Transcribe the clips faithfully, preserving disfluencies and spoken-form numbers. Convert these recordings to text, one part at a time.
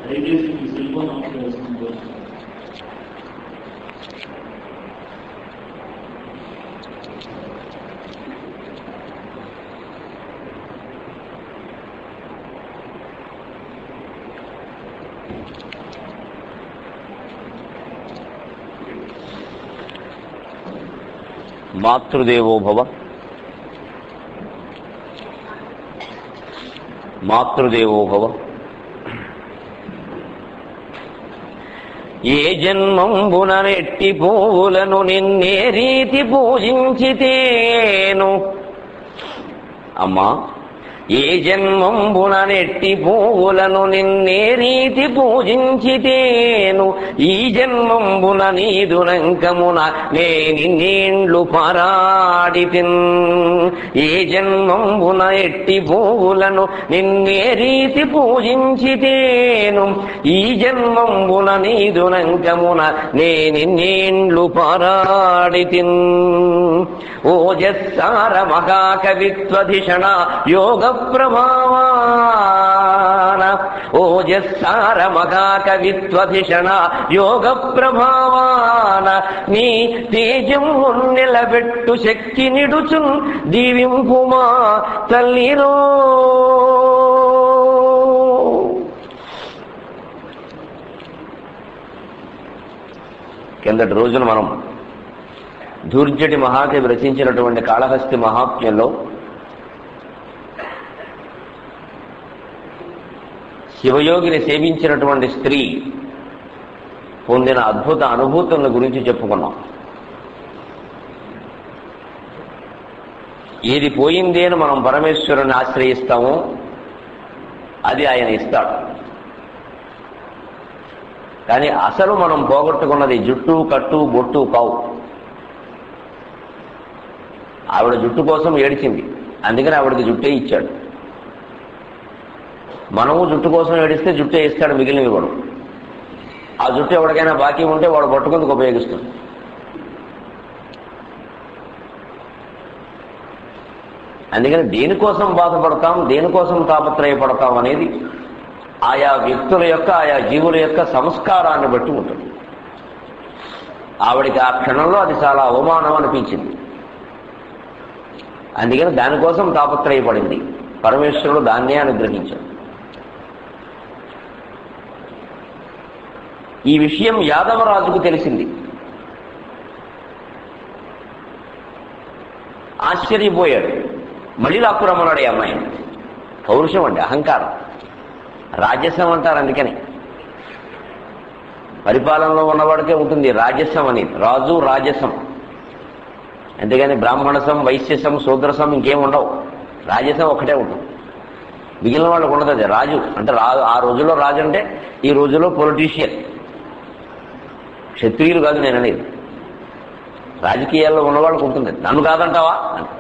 దయచేసి మీ cell phone off చేస్తుంది. మాతృదేవో భవ, మాతృదేవో భవ. ఏ జన్మంబున నెట్టి పువ్వులను నిన్నే రీతి పూజించితేను. అమ్మా, ఏ జన్మంబున నెట్టి పువ్వులను నిన్నే రీతి పూజించితేను. ఈ జన్మంబున నీదురంకమున నే నిన్నేండ్లు పారాడితిన్. ఏ జన్మంబున ఎట్టి పువ్వులను నిన్నే రీతి పూజించితేను. ఈ జన్మంబున నీదురంకమున నే నిన్నేండ్లు పారాడితిన్. ఓజస్సార మహాకవిత్వధిషణ యోగ ప్రభావాన, ఓజస్సార మహాకవిత్వధిషణ యోగ ప్రభావాన, నీ తేజం నిలబెట్టు శక్తి నిడుచున్ దీవింపుమా తల్లిరో. కిందటి రోజున మనం ధూర్జటి మహాకవి రచించినటువంటి కాళహస్తి మహాత్మ్యంలో శివయోగిని సేవించినటువంటి స్త్రీ పొందిన అద్భుత అనుభూతుల గురించి చెప్పుకున్నాం. ఏది పోయింది అని మనం పరమేశ్వరుని ఆశ్రయిస్తామో అది ఆయన ఇస్తాడు. కానీ అసలు మనం పోగొట్టుకున్నది జుట్టు, కట్టు, బొట్టు కావు. ఆవిడ జుట్టు కోసం ఏడిచింది, అందుకని ఆవిడకి జుట్టే ఇచ్చాడు. మనము జుట్టు కోసం ఏడిస్తే జుట్టే ఇస్తాడు, మిగిలినవి కూడా. ఆ జుట్టు ఎవరికైనా బాకీ ఉంటే వాడు పట్టుకుందుకు ఉపయోగిస్తుంది. అందుకని దేనికోసం బాధపడతాం, దేనికోసం తాపత్రయపడతాం అనేది ఆయా వ్యక్తుల యొక్క, ఆయా జీవుల యొక్క సంస్కారాన్ని బట్టి ఉంటుంది. ఆవిడికి ఆ క్షణంలో అది చాలా అవమానం అనిపించింది, అందుకని దానికోసం తాపత్రయపడింది. పరమేశ్వరుడు దాన్నే అనుగ్రహించాడు. ఈ విషయం యాదవరాజుకు తెలిసింది. ఆశ్చర్యపోయాడు. మళ్ళీ లాక్కురమ్మన్నాడు ఈ అమ్మాయిని. పౌరుషం అండి, అహంకారం, రాజసం అంటారు. అందుకని పరిపాలనలో ఉన్నవాడికే ఉంటుంది రాజసం అనేది, రాజు రాజసం. అంతేగాని బ్రాహ్మణసం, వైశ్యసం, శూద్రసం ఇంకేం ఉండవు. రాజసం ఒకటే ఉంటుంది, మిగిలిన వాళ్ళకు ఉండదు. అది రాజు అంటే రాజు. ఆ రోజుల్లో రాజు అంటే ఈ రోజుల్లో పొలిటీషియన్, క్షత్రియులు కాదు నేను అనేది. రాజకీయాల్లో ఉన్నవాళ్ళకు ఉంటుంది. నన్ను కాదంటావా?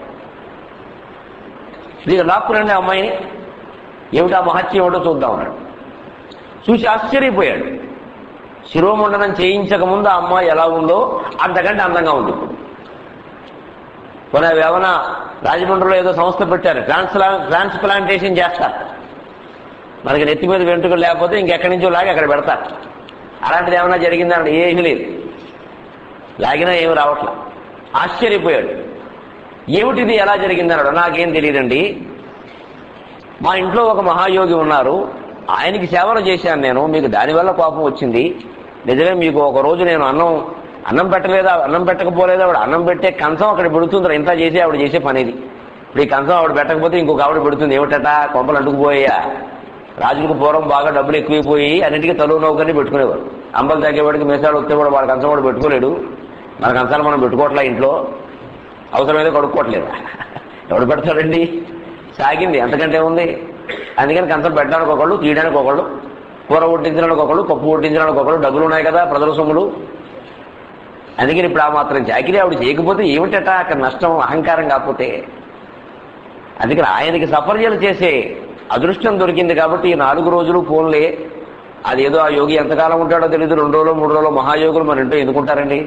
ఇక లాక్కురండి అమ్మాయిని, ఏమిటా మహత్యం ఏమిటో చూద్దాం అన్నాడు. చూసి ఆశ్చర్యపోయాడు. శిరోమండనం చేయించకముందు ఆ అమ్మాయి ఎలా ఉందో అంతకంటే అందంగా ఉంది ఇప్పుడు. కొన్ని ఏమైనా రాజమండ్రిలో ఏదో సంస్థ పెట్టారు, ట్రాన్స్లా ట్రాన్స్ప్లాంటేషన్ చేస్తారు. మనకి నెత్తి మీద వెంట్రుకలు లేకపోతే ఇంకెక్కడి నుంచో లాగి అక్కడ పెడతారు. అలాంటిది ఏమైనా జరిగిందంటే ఏమీ లేదు, లాగినా ఏమి రావట్లా. ఆశ్చర్యపోయాడు. ఏమిటిది, ఎలా జరిగిందన్నాడు. నాకేం తెలియదండి, మా ఇంట్లో ఒక మహాయోగి ఉన్నారు, ఆయనకి సేవలు చేశాను నేను, మీకు దానివల్ల కోపం వచ్చింది. నిజమే, మీకు ఒక రోజు నేను అన్నం అన్నం పెట్టలేదా, అన్నం పెట్టకపోలేదా, ఆవిడ అన్నం పెట్టే కంచం అక్కడ పెడుతుందిరా, ఇంత చేసి ఆవిడ చేసే పనేది. ఇప్పుడు ఈ కంచం ఆవిడ పెట్టకపోతే ఇంకొక ఆవిడ పెడుతుంది. ఏమిటట, కొంపలు అంటుకుపోయా. రాజులకు పూర్వం బాగా డబ్బులు ఎక్కువైపోయి అన్నింటికీ తలువు నౌకర్ని పెట్టుకునేవారు. అంబలు తగ్గేవాడికి మీసాలు వస్తే కూడా వాడు కంచం కూడా పెట్టుకోలేడు. మన కంచాలు మనం పెట్టుకోవట్లా, ఇంట్లో అవసరమైతే కడుక్కోవట్లేదు. ఎవడు పెడతాడండి? సాగింది, ఎంతకంటే ఉంది. అందుకని కంచం పెట్టడానికి ఒకళ్ళు, తీయడానికి ఒకళ్ళు, కూర వడ్డించడానికి ఒకళ్ళు, పప్పు వడ్డించడానికి ఒకళ్ళు. డబ్బులు ఉన్నాయి కదా, ప్రజల సొమ్ములు. అందుకని ఇప్పుడు ఆ మాత్రం చాకిరీ ఆవిడ చేయకపోతే ఏమిటట అక్కడ నష్టం, అహంకారం కాకపోతే. అందుకని ఆయనకి సఫర్యలు చేసే అదృష్టం దొరికింది కాబట్టి ఈ నాలుగు రోజులు ఫోన్లే. అదేదో ఆ యోగి ఎంతకాలం ఉంటాడో తెలియదు, రెండు రోజులు మూడు రోజులు మహాయోగులు మన ఇంట్లో ఎందుకుంటారండి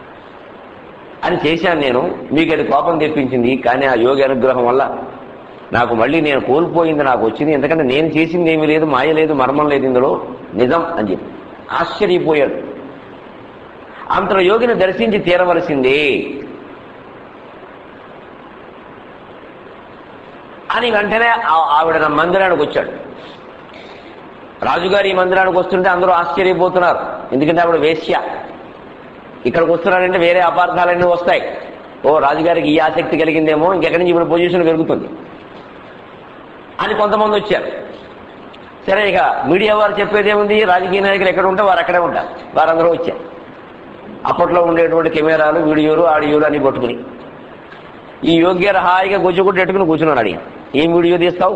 అని చేశాను నేను. మీకు అది కోపం తెప్పించింది, కానీ ఆ యోగి అనుగ్రహం వల్ల నాకు మళ్ళీ నేను కోల్పోయింది నాకు వచ్చింది, ఎందుకంటే నేను చేసింది ఏమీ లేదు, మాయ లేదు, మర్మం లేదు, ఇందులో నిజం అని చెప్పి ఆశ్చర్యపోయాడు. అంతలో యోగిని దర్శించి తీరవలసిందే అని వెంటనే ఆవిడ నా మందిరానికి వచ్చాడు. రాజుగారి ఈ మందిరానికి వస్తుంటే అందరూ ఆశ్చర్యపోతున్నారు, ఎందుకంటే ఆవిడ వేశ్య. ఇక్కడికి వస్తున్నాడంటే వేరే అపార్థాలన్నీ వస్తాయి. ఓ రాజుగారికి ఈ ఆసక్తి కలిగిందేమో, ఇంకెక్కడి నుంచి ఇప్పుడు పొజిషన్ పెరుగుతుంది అని కొంతమంది వచ్చారు. సరే, ఇక మీడియా వారు చెప్పేదేముంది, రాజకీయ నాయకులు ఎక్కడ ఉంటే వారు అక్కడే ఉంటారు. వారందరూ వచ్చారు. అప్పట్లో ఉండేటువంటి కెమెరాలు, వీడియోలు, ఆడియోలు అని పట్టుకుని ఈ యోగి గారు హాయిగా గుజ్జుగుడ్డు ఎట్టుకుని కూర్చున్నాడు. అడిగి ఏం వీడియో తీస్తావు?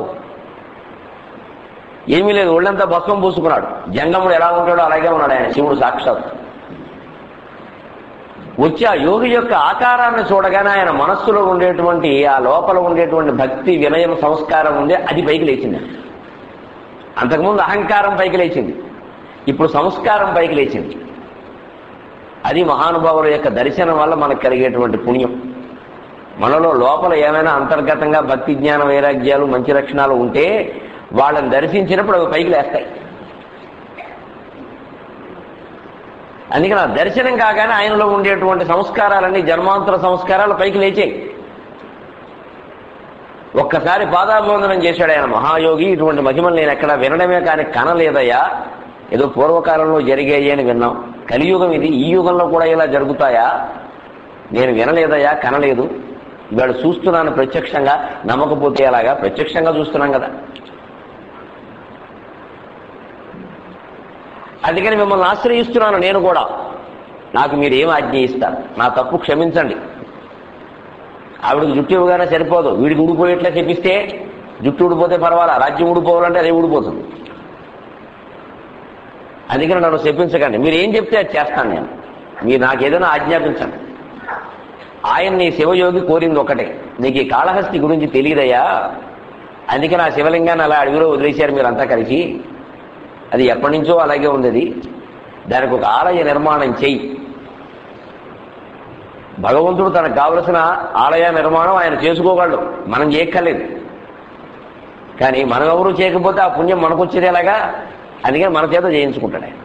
ఏమీ లేదు, ఒళ్ళంతా భస్మం పూసుకున్నాడు. జంగముడు ఎలా ఉంటాడో అలాగే ఉన్నాడు ఆయన, శివుడు సాక్షాత్. వచ్చి ఆ యోగి యొక్క ఆకారాన్ని చూడగానే ఆయన మనస్సులో ఉండేటువంటి ఆ లోపల ఉండేటువంటి భక్తి, వినయం, సంస్కారం ఉండే అది పైకి లేచింది. అంతకుముందు అహంకారం పైకి లేచింది, ఇప్పుడు సంస్కారం పైకి లేచింది. అది మహానుభావుల యొక్క దర్శనం వల్ల మనకు కలిగేటువంటి పుణ్యం. మనలో లోపల ఏమైనా అంతర్గతంగా భక్తి, జ్ఞాన, వైరాగ్యాలు, మంచి లక్షణాలు ఉంటే వాళ్ళని దర్శించినప్పుడు అవి పైకి లేస్తాయి. అందుకని ఆ దర్శనం కాగానే ఆయనలో ఉండేటువంటి సంస్కారాలన్నీ, జన్మాంతర సంస్కారాలు పైకి లేచాయి. ఒక్కసారి పాదాభివందనం చేశాడు ఆయన మహాయోగి. ఇటువంటి మహిమలు నేను ఎక్కడ వినడమే కానీ కనలేదయ్యా, ఏదో పూర్వకాలంలో జరిగాయి అని విన్నాం. కలియుగం ఇది, ఈ యుగంలో కూడా ఇలా జరుగుతాయా? నేను వినలేదయ్యా, కనలేదు. ఇవాళ చూస్తున్నాను ప్రత్యక్షంగా, నమ్మకపోతే అలాగా ప్రత్యక్షంగా చూస్తున్నాం కదా. అందుకని మిమ్మల్ని ఆశ్రయిస్తున్నాను నేను కూడా. నాకు మీరు ఏం ఆజ్ఞ ఇస్తారు? నా తప్పు క్షమించండి. ఆవిడకి జుట్టు ఇవ్వగానే సరిపోదు, వీడికి ఊడిపోయేట్లా చెప్పిస్తే జుట్టు ఊడిపోతే పర్వాలా, రాజ్యం ఊడిపోవాలంటే అదే ఊడిపోతుంది. అందుకని నన్ను చెప్పించకండి, మీరు ఏం చెప్తే అది చేస్తాను నేను. మీరు నాకు ఏదైనా ఆజ్ఞాపించండి. ఆయన్ని శివయోగి కోరింది ఒకటే, నీకు ఈ కాళహస్తి గురించి తెలియదయ్యా, అందుకని ఆ శివలింగాన్ని అలా అడవిలో వదిలేశారు మీరంతా కలిసి. అది ఎప్పటి నుంచో అలాగే ఉంది. అది దానికి ఒక ఆలయ నిర్మాణం చెయ్యి. భగవంతుడు తనకు కావలసిన ఆలయ నిర్మాణం ఆయన చేసుకోగలడు, మనం చేయక్కర్లేదు. కానీ మనం ఎవరు చేయకపోతే ఆ పుణ్యం మనకు వచ్చేది ఎలాగా? అందుకని మన చేత చేయించుకుంటాడు ఆయన.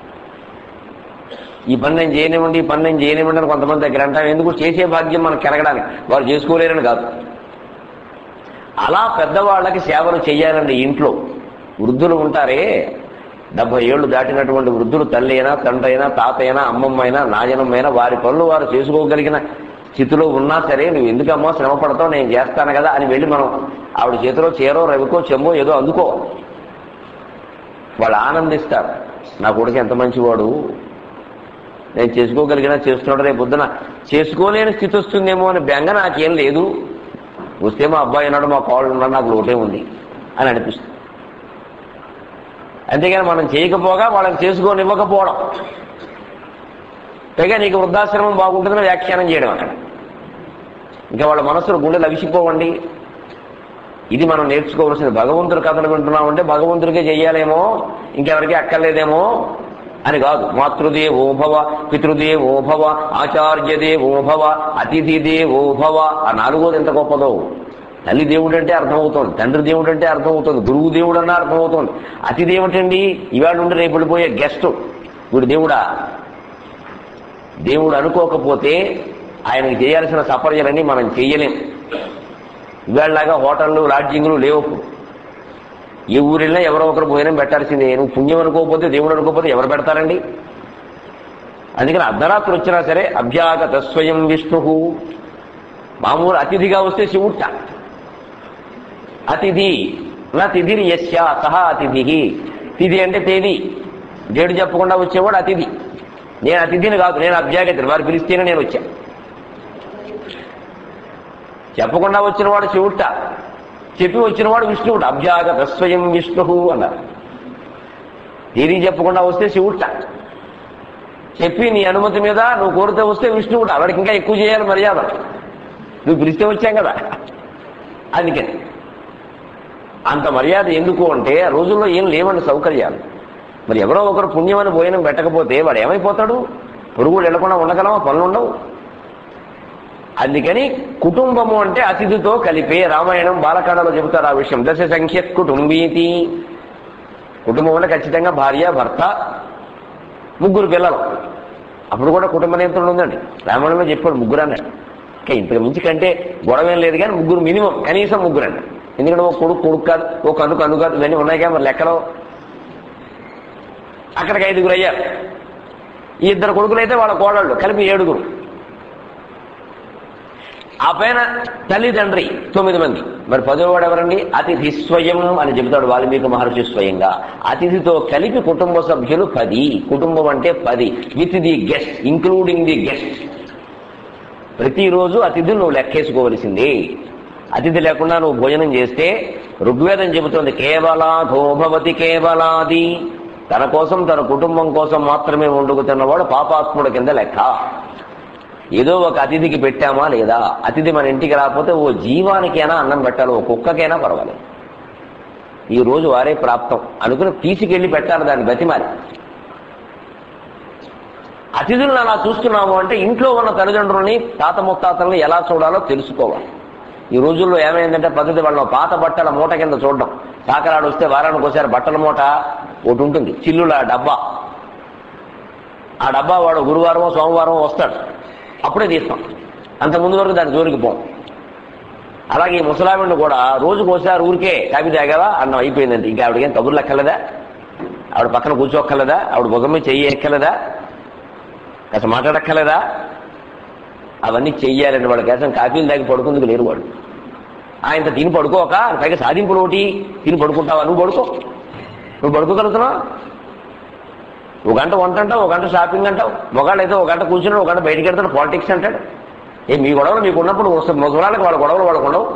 ఈ పని నేను చేయనివ్వండి, ఈ పని నేను చేయనివ్వండి అని కొంతమంది దగ్గర అంటాం. ఎందుకు? చేసే భాగ్యం మనకు కలగడానికి, వారు చేసుకోలేరని కాదు. అలా పెద్దవాళ్ళకి సేవలు చెయ్యాలండి. ఇంట్లో వృద్ధులు ఉంటారే, డెబ్బై ఏళ్లు దాటినటువంటి వృద్ధులు, తల్లి అయినా, తండ్రి అయినా, తాత అయినా, అమ్మమ్మ అయినా, నాయనమ్మైనా, వారి పనులు వారు చేసుకోగలిగిన స్థితిలో ఉన్నా సరే, నువ్వు ఎందుకమ్మో శ్రమ పడతావు, నేను చేస్తాను కదా అని వెళ్ళి మనం ఆవిడ చేతిలో చీరో, రవికో, చెమ్మో ఏదో అందుకో. వాళ్ళు ఆనందిస్తారు, నా కొడుకు ఎంత మంచివాడు, నేను చేసుకోగలిగినా చేస్తున్నాడు, రేపు పొద్దున చేసుకోలేని స్థితి వస్తుందేమో అని బెంగ నాకేం లేదు. వస్తే మా అబ్బాయి ఉన్నాడు, మా కాళ్ళు ఉన్నాడు, నాకు లోటే ఉంది అని అనిపిస్తుంది. అంతేగాని మనం చేయకపోగా వాళ్ళని చేసుకోనివ్వకపోవడం, పైగా నీకు వృద్ధాశ్రమం బాగుంటుందని వ్యాఖ్యానం చేయడం అక్కడ. ఇంకా వాళ్ళ మనసులో గుండెలు అవిసిపోవండి. ఇది మనం నేర్చుకోవాల్సింది. భగవంతుడి కథలు వింటున్నామంటే భగవంతుడికే చెయ్యాలేమో, ఇంకెవరికి అక్కర్లేదేమో అని కాదు. మాతృదేవోభవ, పితృదేవోభవ, ఆచార్యదేవోభవ, అతిథిదేవోభవ. ఆ నాలుగోది ఎంత గొప్పదో. తల్లి దేవుడు అంటే అర్థమవుతోంది, తండ్రి దేవుడు అంటే అర్థమవుతుంది, గురువు దేవుడు అన్నా అర్థమవుతోంది. అతిథేమిటండి? ఇవాళ ఉండి రేపు వెళ్ళిపోయే గెస్ట్. వీడు దేవుడా? దేవుడు అనుకోకపోతే ఆయనకు చేయాల్సిన సపర్యలన్నీ మనం చెయ్యలేం. ఇవాళలాగా హోటళ్ళు, లాడ్జింగ్లు లేవు. ఏ ఊరిలో ఎవరో ఒకరు భోజనం పెట్టాల్సిందే. నువ్వు పుణ్యం అనుకోకపోతే, దేవుడు అనుకోకపోతే ఎవరు పెడతారండి? అందుకని అర్ధరాత్రి వచ్చినా సరే అభ్యాగత స్వయం విష్ణు. మామూలు అతిథిగా వస్తే శివుట్ట. అతిథి నా తిథిని యస్య సహా అతిథి. తిథి అంటే తేదీ, డేటు చెప్పకుండా వచ్చేవాడు అతిథి. నేను అతిథిని కాదు, నేను అభ్యాగతిని. వారు పిలిస్తేనే నేను వచ్చా. చెప్పకుండా వచ్చినవాడు శివుట్ట, చెప్పి వచ్చినవాడు విష్ణువుట. అభ్యాగత స్వయం విష్ణు అన్నారు. తేదీ చెప్పకుండా వస్తే శివుట్ట, చెప్పి నీ అనుమతి మీద నువ్వు కోరితే వస్తే విష్ణువుట. వాడికి ఇంకా ఎక్కువ చేయాలి మర్యాద. నువ్వు పిలిస్తే వచ్చాం కదా. అందుకని అంత మర్యాద ఎందుకు అంటే, ఆ రోజుల్లో ఏం లేవండి సౌకర్యాలు. మరి ఎవరో ఒకరు పుణ్యమని భోజనం పెట్టకపోతే వాడు ఏమైపోతాడు? పొరుగుడు వెళ్లకుండా ఉండగలమా? పనులు ఉండవు. అందుకని కుటుంబము అంటే అతిథితో కలిపే. రామాయణం బాలకాండలో చెబుతారు ఆ విషయం. దశ సంఖ్య కుటుంబీతి. కుటుంబం అంటే ఖచ్చితంగా భార్య, భర్త, ముగ్గురు పిల్లలు. అప్పుడు కూడా కుటుంబ నియంత్రణ ఉందండి. రామాయణంలో చెప్పాడు ముగ్గురు అన్నాడు. ఇంకా ఇంతకు మించి కంటే గొడవ ఏం లేదు, కానీ ముగ్గురు మినిమం, కనీసం ముగ్గురు అన్నాడు. ఎందుకంటే ఓ కొడుకు కొడుకు కాదు, ఓ కన్ను కన్ను కాదు, ఇవన్నీ ఉన్నాయి కదా మరి లెక్కలో. అక్కడికి ఐదుగురు అయ్యారు. ఈ ఇద్దరు కొడుకులు అయితే వాళ్ళ కోడళ్ళు కలిపి ఏడుగురు. ఆ పైన తల్లిదండ్రి తొమ్మిది మంది. మరి పదోవాడు ఎవరండి? అతిథి స్వయం అని చెబుతాడు వాల్మీకి మహర్షి స్వయంగా. అతిథితో కలిపి కుటుంబ సభ్యులు పది. కుటుంబం అంటే పది, with the guest, including the guest. ప్రతిరోజు అతిథులు నువ్వు లెక్కేసుకోవలసిందే. అతిథి లేకుండా నువ్వు భోజనం చేస్తే ఋగ్వేదం చెబుతోంది కేవలాధో భవతి కేవలాది. తన కోసం తన కుటుంబం కోసం మాత్రమే వండుకుతున్నవాడు పాపాత్ముడు కింద లెక్క. ఏదో ఒక అతిథికి పెట్టామా లేదా? అతిథి మన ఇంటికి రాకపోతే ఓ జీవానికైనా అన్నం పెట్టాలి, ఓ కుక్కకైనా పర్వాలేదు. ఈ రోజు వారే ప్రాప్తం అనుకుని తీసుకెళ్లి పెట్టాలి దాన్ని బతిమాలి. అతిథులను అలా చూస్తున్నాము అంటే ఇంట్లో ఉన్న తల్లిదండ్రులని, తాత ముత్తాతల్ని ఎలా చూడాలో తెలుసుకోవాలి. ఈ రోజుల్లో ఏమైందంటే పద్ధతి, వాళ్ళ పాత బట్టల మూట కింద చూడడం. సాకరాడు వస్తే వారానికి ఒకసారి బట్టల మూట ఒకటి ఉంటుంది, చిల్లుల డబ్బా. ఆ డబ్బా వాడు గురువారమో సోమవారమో వస్తాడు, అప్పుడే తీస్తాం. అంత ముందు వరకు దాని జోలికి పోం. అలాగే ఈ ముసలావిడిని కూడా రోజుకు ఒకసారి ఊరికే కాపీ తాగావా అన్నం అయిపోయిందంటే ఇంకా ఆవిడకేం కబుర్లు ఎక్కలేదా? ఆవిడ పక్కన కూర్చోక్కర్లేదా? ఆవిడ ముఖం మీద చెయ్యి ఎక్కలేదా? కాస్త మాట్లాడక్కర్లేదా? అవన్నీ చెయ్యాలండి. వాడి కోసం కాపీలు తాగి పడుకుందుకు లేరు వాడు. ఆయన తిని పడుకోక పైగా సాధింపులు ఒకటి తిని పడుకుంటావా? నువ్వు పడుకో, నువ్వు పడుకోగలుగుతున్నావు. ఒక గంట వంట అంటావు, ఒక గంట షాపింగ్ అంటావు. మొగాళ్ళు అయితే ఒక గంట కూర్చున్నాడు, ఒక గంట బయటికి వెళ్తాడు, పాలిటిక్స్ అంటాడు. ఏ మీ గొడవలు మీకు ఉన్నప్పుడు ముసలాళ్ళకి వాళ్ళ గొడవలు వాళ్ళకు ఉండవు.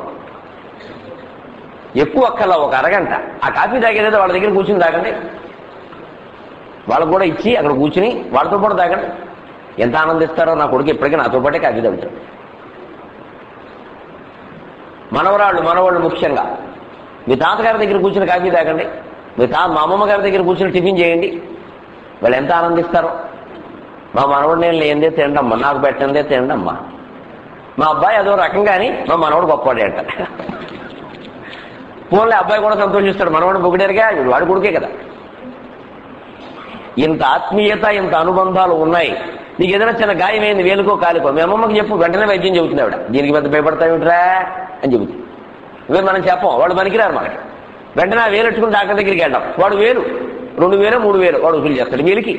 ఎక్కువ అక్కర్లా ఒక అరగంట ఆ కాఫీ తాగేదో వాళ్ళ దగ్గర కూర్చుని తాగండి. వాళ్ళకు కూడా ఇచ్చి అక్కడ కూర్చుని వాళ్ళతో పాటు తాగండి. ఎంత ఆనందిస్తారో. నా కొడుకు ఎప్పటికీ నాతో పాటే కాఫీ తాగుతాడు. మనవరాళ్ళు మనవాళ్ళు ముఖ్యంగా మీ తాతగారి దగ్గర కూర్చుని కాఫీ తాగండి. మీ తా మా అమ్మమ్మ గారి దగ్గర కూర్చుని టిఫిన్ చేయండి. వాళ్ళు ఎంత ఆనందిస్తారో. మా మనవడు నేను లేనిదే తినండమ్మా, నాకు పెట్టందే తినండమ్మా. మా అబ్బాయి అదో రకం కానీ మా మనవడు గొప్పవాడే అంట. ఫోన్లే అబ్బాయి కూడా సంతోషిస్తాడు, మనవాడు పొగిడారుగా, వాడు కొడుకే కదా. ఇంత ఆత్మీయత, ఇంత అనుబంధాలు ఉన్నాయి. నీకు ఏదైనా చిన్న గాయమైంది, వేలుకో కాలికో, మీ అమ్మమ్మకి చెప్పు, వెంటనే వైద్యం చెబుతుంది ఆవిడ. దీనికి పెద్ద భయపడతావిట్రా అని చెబుతుంది. ఇవే మనం చెప్పం, వాళ్ళు పనికిరారు మనకి. వెంటనే వేలెట్టుకుని డాక్టర్ దగ్గరికి వెళ్ళాం. వాడు వేలు రెండు వేలు మూడు వేలు వాడు వసూలు చేస్తాడు వేలికి.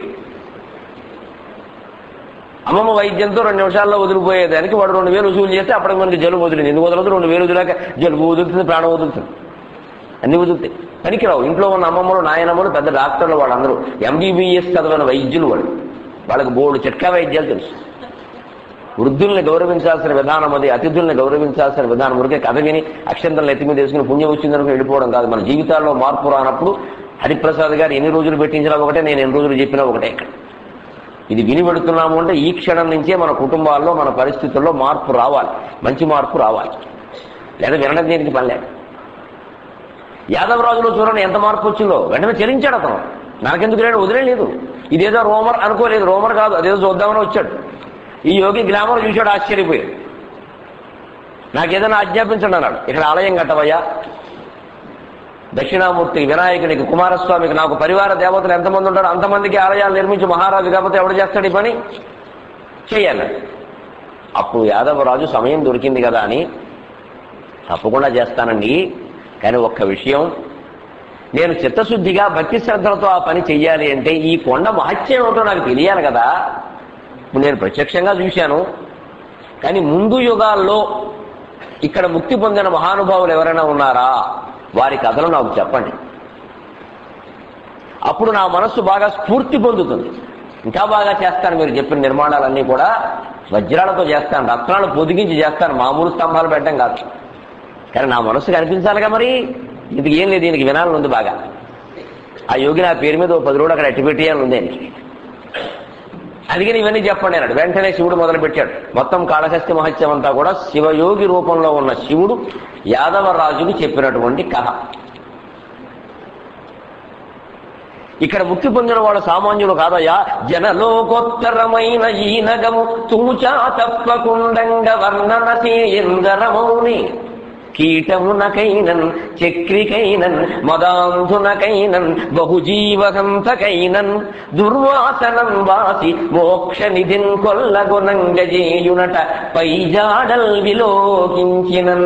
అమ్మమ్మ వైద్యంతో రెండు నిమిషాల్లో వదిలిపోయేదానికి వాడు రెండు వేలు వసూలు చేస్తే అప్పటికి మనకి జలుబు వదిలింది. ఎందుకు వదలదు? రెండు వేలు వదిలాక జలుబు వదులుతుంది, ప్రాణం వదులుతుంది, అన్ని వదులుతాయి. పనికిరావు. ఇంట్లో ఉన్న అమ్మమ్మలు నాయనమ్మలు పెద్ద డాక్టర్లు వాళ్ళందరూ ఎంబీబీఎస్ చదివిన వైద్యులు. వాళ్ళు వాళ్ళకి బోర్డు చిట్కా వైద్యాలు తెలుసు. వృద్ధుల్ని గౌరవించాల్సిన విధానం అది. అతిథుల్ని గౌరవించాల్సిన విధానం. ఊరికే కథ విని అక్షంతలు ఎత్తి మీద వేసుకుని పుణ్యం వచ్చిందనుకు వెళ్ళిపోవడం కాదు. మన జీవితాల్లో మార్పు రానప్పుడు హరిప్రసాద్ గారు ఎన్ని రోజులు పెట్టించినా ఒకటే, నేను ఎన్ని రోజులు చెప్పినా ఒకటే. ఇక్కడ ఇది విని పెడుతున్నాము అంటే ఈ క్షణం నుంచే మన కుటుంబాల్లో మన పరిస్థితుల్లో మార్పు రావాలి, మంచి మార్పు రావాలి. లేదా వినడం దేనికి పనిలే. యాదవరాజులో చూడండి ఎంత మార్పు వచ్చిందో. వెంటనే చెల్లించాడు అతను. నాకెందుకు లేడు, వదిలేదు. ఇదేదో రోమర్ అనుకోలేదు, రోమర్ కాదు, అదేదో చూద్దామని వచ్చాడు. ఈ యోగి గ్లామర్ చూశాడు, ఆశ్చర్యపోయాడు. నాకేదైనా ఆజ్ఞాపించండి అన్నాడు. ఇక్కడ ఆలయం కట్టవయ్యా, దక్షిణామూర్తి వినాయకునికి కుమారస్వామికి నాకు పరివార దేవతలు ఎంతమంది ఉంటారో అంతమందికి ఆలయాలు నిర్మించి మహారాజు కాకపోతే ఎవడు చేస్తాడు ఈ పని? చెయ్యాలి. అప్పుడు యాదవరాజు సమయం దొరికింది కదా అని తప్పకుండా చేస్తానండి, కానీ ఒక్క విషయం, నేను చిత్తశుద్ధిగా భక్తి శ్రద్ధలతో ఆ పని చెయ్యాలి అంటే ఈ కొండ మహత్యం ఏమిటో నాకు తెలియాలి కదా. ఇప్పుడు నేను ప్రత్యక్షంగా చూశాను, కానీ ముందు యుగాల్లో ఇక్కడ ముక్తి పొందిన మహానుభావులు ఎవరైనా ఉన్నారా? వారి కథలు నాకు చెప్పండి. అప్పుడు నా మనస్సు బాగా స్ఫూర్తి పొందుతుంది. ఇంకా బాగా చేస్తాను. మీరు చెప్పిన నిర్మాణాలన్నీ కూడా వజ్రాలతో చేస్తాను, రత్నాలు పొదిగించి చేస్తాను, మామూలు స్తంభాలు పెట్టడం కాదు. కానీ నా మనస్సు కనిపించాలిగా. మరి ఇది ఏం లేదు, దీనికి వినాలని ఉంది బాగా. ఆ యోగి నా పేరు మీద ఓ పది రోజులు అక్కడ ఎట్టి పెట్టేయాలని ఉంది ఆయనకి. అందుకని ఇవన్నీ చెప్పండి అన్నాడు. వెంటనే శివుడు మొదలుపెట్టాడు. మొత్తం కాళహస్తి మహత్యం అంతా కూడా శివయోగి రూపంలో ఉన్న శివుడు యాదవ రాజుకి చెప్పినటువంటి కథ. ఇక్కడ ముక్తి పొందిన వాడు సామాన్యులు కాదయ్యా. జనలోకోత్తరమైన ఈ నగము తూచా తప్పకుండంగ వర్ణన చేయందరమౌని. కీటమునకైనన్ చక్రికైనన్ మదాంధునకైనన్ బహుజీవహంతకైనన్ దుర్వాసనం వాసి మోక్ష నిధిన్ కొల్లగొనంగజేయునట పైజాడల్ విలోకించినన్.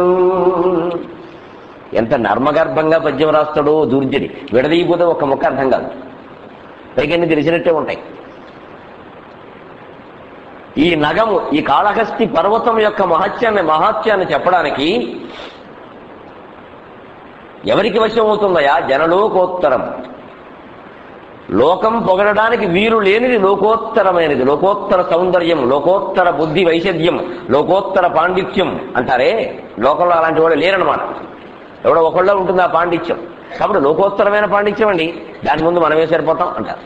ఎంత నర్మగర్భంగా పద్యం రాస్తాడో దుర్జని. విడదీయపోతే ఒక ముక్క అర్థం కాదు, పైకన్నీ తెలిసినట్టే ఉంటాయి. ఈ నగము, ఈ కాళహస్తి పర్వతం యొక్క మహత్యాన్ని మహాత్యాన్ని చెప్పడానికి ఎవరికి వశం అవుతుందయా? జనలోకోత్తరం. లోకం పొగడడానికి వీరు లేనిది లోకోత్తరమైనది. లోకోత్తర సౌందర్యం, లోకోత్తర బుద్ధి వైశద్యం, లోకోత్తర పాండిత్యం అంటారే, లోకంలో అలాంటి వాడు లేరనమాట. ఎవడో ఒకళ్ళో ఉంటుంది ఆ పాండిత్యం. కాబట్టి లోకోత్తరమైన పాండిత్యం అండి, దాని ముందు మనమే సరిపోతాం అంటారు.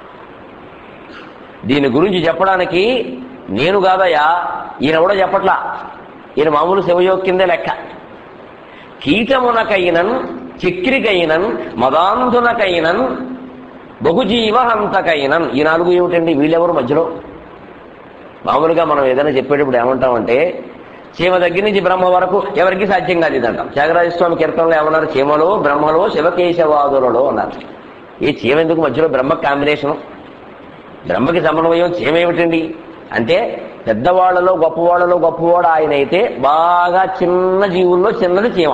దీని గురించి చెప్పడానికి నేను కాదయ్యా, ఈయన కూడా చెప్పట్లా. ఈయన మామూలు శివయోగి కిందే లెక్క. కీటమునకైనన్ చక్రికైనన్ మదాంధునకైనన్ బహుజీవహంతకైనన్. ఈ నాలుగు ఏమిటండి? వీళ్ళెవరు మధ్యలో? మామూలుగా మనం ఏదైనా చెప్పేటప్పుడు ఏమంటామంటే, చీమ దగ్గర నుంచి బ్రహ్మ వరకు ఎవరికి సాధ్యం కాదు ఇదంటాం. త్యాగరాజస్వామి కీర్తనలో ఏమన్నారు? చీమలో బ్రహ్మలో శివకేశవాదులలో అన్నారు. ఈ చీమ ఎందుకు మధ్యలో? బ్రహ్మ కాంబినేషను, బ్రహ్మకి సమన్వయం. చీమ ఏమిటండి అంటే, పెద్దవాళ్లలో గొప్పవాళ్లలో గొప్పవాడు ఆయన అయితే బాగా చిన్న జీవుల్లో చిన్నది చీమ.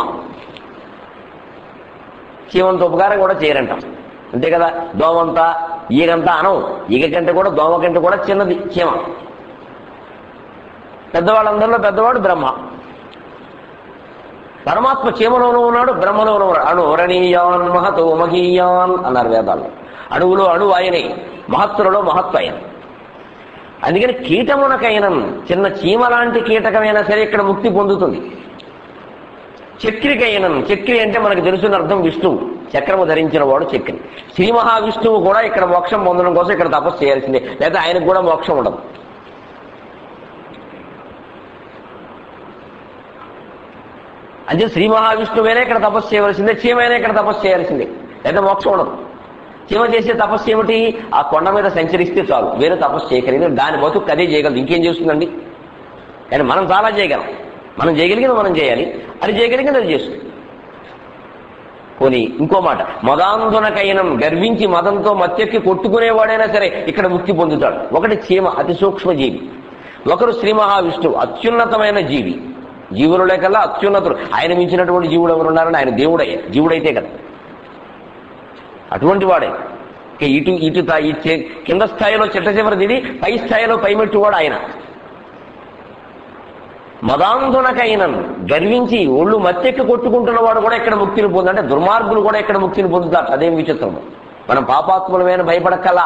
చీమంత ఉపకారం కూడా చేయరంటాం, అంతే కదా. దోమంతా ఈగంతా అనం, ఈగ కంటే కూడా దోమ కంటే కూడా చిన్నది చీమ. పెద్దవాళ్ళందరిలో పెద్దవాడు బ్రహ్మ. పరమాత్మ చీమలోనూ ఉన్నాడు, బ్రహ్మలోనూ ఉన్నాడు. అణు వరణీయాన్ మహతో మహీయాన్ అన్నారు వేదాల్లో. అణువులో అణువు ఆయనే, మహత్తులలో మహత్వ ఆయన. అందుకని కీటమునకైనం, చిన్న చీమ లాంటి కీటకమైనా సరే ఇక్కడ ముక్తి పొందుతుంది. చక్రికైనం, చక్రి అంటే మనకు తెలుసున్న అర్థం విష్ణువు, చక్రము ధరించిన వాడు చక్రి. శ్రీ మహావిష్ణువు కూడా ఇక్కడ మోక్షం పొందడం కోసం ఇక్కడ తపస్సు చేయాల్సిందే, లేదా ఆయనకు కూడా మోక్షం ఉండదు. అంటే శ్రీ మహావిష్ణువైనా ఇక్కడ తపస్సు చేయవలసిందే, చీమైనా ఇక్కడ తపస్సు చేయాల్సిందే, లేదా మోక్షం ఉండదు. చీమ చేసే తపస్సు ఏమిటి? ఆ కొండ మీద సంచరిస్తే చాలు, వేరే తపస్సు చేయగలిగింది. దాని బతుకు అదే చేయగలదు, ఇంకేం చేస్తుందండి? కానీ మనం చాలా చేయగలం. మనం చేయగలిగింది మనం చేయాలి, అది చేయగలిగింది అది చేస్తుంది. పోనీ ఇంకో మాట, మదాంధునకైనం, గర్వించి మదంతో మత్తెక్కి కొట్టుకునేవాడైనా సరే ఇక్కడ ముక్తి పొందుతాడు. ఒకటి చీమ, అతి సూక్ష్మ జీవి. ఒకరు శ్రీ మహావిష్ణువు, అత్యున్నతమైన జీవి. జీవుల కల్లా అత్యున్నతుడు. ఆయన మించినటువంటి జీవుడు ఎవరు ఉన్నారని? ఆయన దేవుడే, జీవుడైతే కదా. అటువంటి వాడే. ఇటు ఇటు కింద స్థాయిలో చిట్ట చివరిది ఇది, పై స్థాయిలో పైమెట్టువాడు ఆయన. మదాంధునకైనన్, గర్వించి ఒళ్ళు మత్తెక్కి కొట్టుకుంటున్న వాడు కూడా ఇక్కడ ముక్తిని పొందు. అంటే దుర్మార్గులు కూడా ఇక్కడ ముక్తిని పొందుతారు. అదేం విచిత్రము. మనం పాపాత్ములమైన భయపడక్కలా.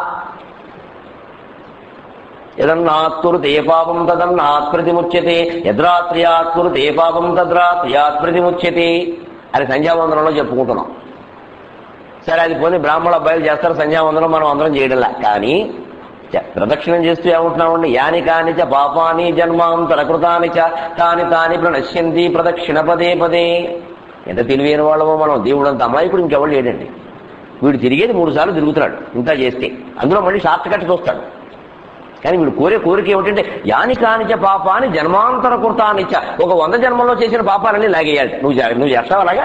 యదన్నాత్కురుతే పాపం తదన్నాత్ ప్రతిముచ్యతే, యద్రాత్ర్యాత్కురుతే పాపం తద్రాత్ర్యాత్ ప్రతిముచ్యతే అని సంధ్యావందనంలో చెప్పుకుంటున్నాం. సరే, అది పోనీ బ్రాహ్మణ అబ్బాయిలు చేస్తారు సంధ్యావందనం, మనం అందరం చేయడంలా. కానీ ప్రదక్షిణం చేస్తూ ఏమంటున్నామండి? యాని కానిచ పాపాని జన్మాంతర కృతానిచ తాని తాని ప్రణశ్యంతి ప్రదక్షిణ పదే పదే. ఎంత తెలివైన వాళ్ళమో మనం. దేవుడు అంత అమాయకుడు ఇంకెవరు లేడండి. వీడు తిరిగేది మూడు సార్లు తిరుగుతున్నాడు ఇంత చేస్తే, అందులో మళ్ళీ షార్ట్ కట్ చూస్తాడు. కానీ వీడు కోరే కోరిక ఏమిటంటే, యాని కానిచ పాపాని జన్మాంతర కృతానిచ, ఒక వంద జన్మల్లో చేసిన పాపాలన్నీ లాగేయాలి. నువ్వు నువ్వు చేస్తావు అలాగా?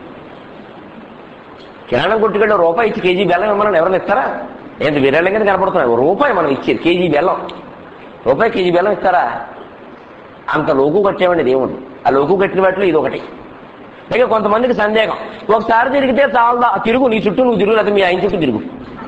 కిరాణం కొట్టుకెళ్ళి రూపాయి ఇచ్చి కేజీ బెల్లం ఇవ్వమని ఎవరైనా ఇస్తారా? ఏంటి విరళం కింద కనపడుతున్నాయి. రూపాయి మనం ఇచ్చేది, కేజీ బెల్లం, రూపాయి కేజీ బెల్లం ఇస్తారా? అంత లోకు కట్టేవండి దేవుడు. ఆ లోకు కట్టిన వాటిలో ఇది ఒకటి. పైగా కొంతమందికి సందేహం, ఒకసారి తిరిగితే చాలా తిరుగు, నీ చుట్టూ నువ్వు తిరుగు, లేదా మీ ఆయన చుట్టూ తిరుగు.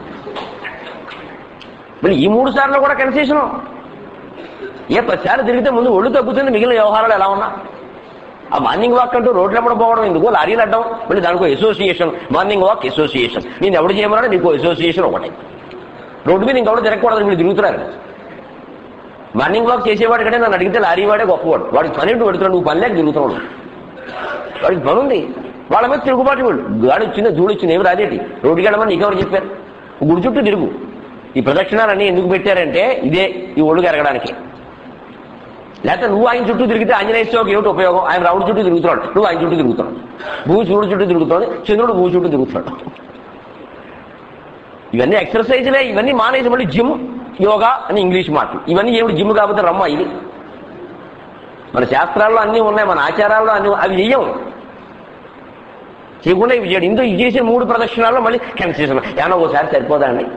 మళ్ళీ ఈ మూడు సార్లు కూడా కన్సెషన్. ఏ పదిసార్లు తిరిగితే ముందు ఒళ్ళు తగ్గుతుంది, మిగిలిన వ్యవహారాలు ఎలా ఉన్నా. ఆ మార్నింగ్ వాక్ అంటూ రోడ్లు ఎప్పుడు పోవడం ఎందుకు? లారీలు అడ్డం, మళ్ళీ దానికో అసోసియేషన్, మార్నింగ్ వాక్ అసోసియేషన్. నేను ఎవడు చేయమన్నా నీకు అసోసియేషన్ ఒకటి. రోడ్డు మీద ఇంకెవరు తిరగకూడదు, మీరు తిరుగుతున్నారు. మార్నింగ్ వాక్ చేసేవాడు కంటే నన్ను అడిగితే లారీ వాడే గొప్పవాడు. వాడికి పని ఏంటో పెడుతున్నాడు, నువ్వు పని లేక తిరుగుతున్నాడు. వాడికి పని ఉంది, వాళ్ళ మీద తిరుగుబాటు. వీళ్ళు గాడి వచ్చిందా జూడు వచ్చింది ఏమి రాదేటి, రోడ్డుకి వెళ్ళమని నీకెవరు చెప్పారు? గుడి చుట్టూ తిరుగు. ఈ ప్రదక్షిణాలన్నీ ఎందుకు పెట్టారంటే ఇదే, ఈ ఒళ్ళు ఎరగడానికి. లేకపోతే నువ్వు ఆయన చుట్టూ తిరిగితే ఆంజనేయ స్వామికి ఏమిటి ఉపయోగం? ఆయన రావుడి చుట్టూ తిరుగుతున్నాడు, నువ్వు ఆయన చుట్టూ తిరుగుతున్నాడు. భూమి సూర్యుడు చుట్టూ తిరుగుతున్నాడు, చంద్రుడు భూమి చుట్టూ తిరుగుతున్నాడు. ఇవన్నీ ఎక్సర్సైజ్లే, ఇవన్నీ మానేసి మళ్ళీ జిమ్ యోగా అని ఇంగ్లీష్ మాటలు. ఇవన్నీ ఏమిటి జిమ్ కాకపోతే రమ్మ ఇది. మన శాస్త్రాల్లో అన్నీ ఉన్నాయి, మన ఆచారాల్లో అన్ని, అవి చెయ్యం. చేయకుండా ఇవి చేయడం. ఇందులో ఇది చేసిన మూడు ప్రదక్షిణాల్లో మళ్ళీ కన్సెషన్ ఏమన్నా ఒకసారి సరిపోదా అండి?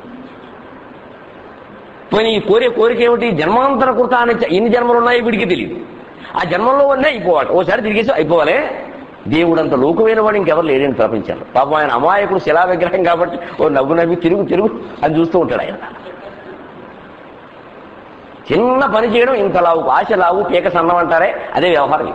పోనీ ఈ కోరే కోరిక ఏమిటి? జన్మాంతర కృత అనే ఎన్ని జన్మలు ఉన్నాయో వీడికి తెలియదు. ఆ జన్మల్లో అన్నీ అయిపోవాలి, ఓసారి తిరిగేసి అయిపోవాలి. దేవుడు అంత లోకమైన వాడు ఇంకెవరు లేడని ప్రపంచాలు. పాపం ఆయన అమాయకుడు, శిలా విగ్రహం కాబట్టి ఓ నవ్వు నవ్వి తిరుగు తిరుగు అని చూస్తూ ఉంటాడు ఆయన. చిన్న పని చేయడం ఇంత లావు, ఆశ లావు, పీక సన్నం అంటారే, అదే వ్యవహారం.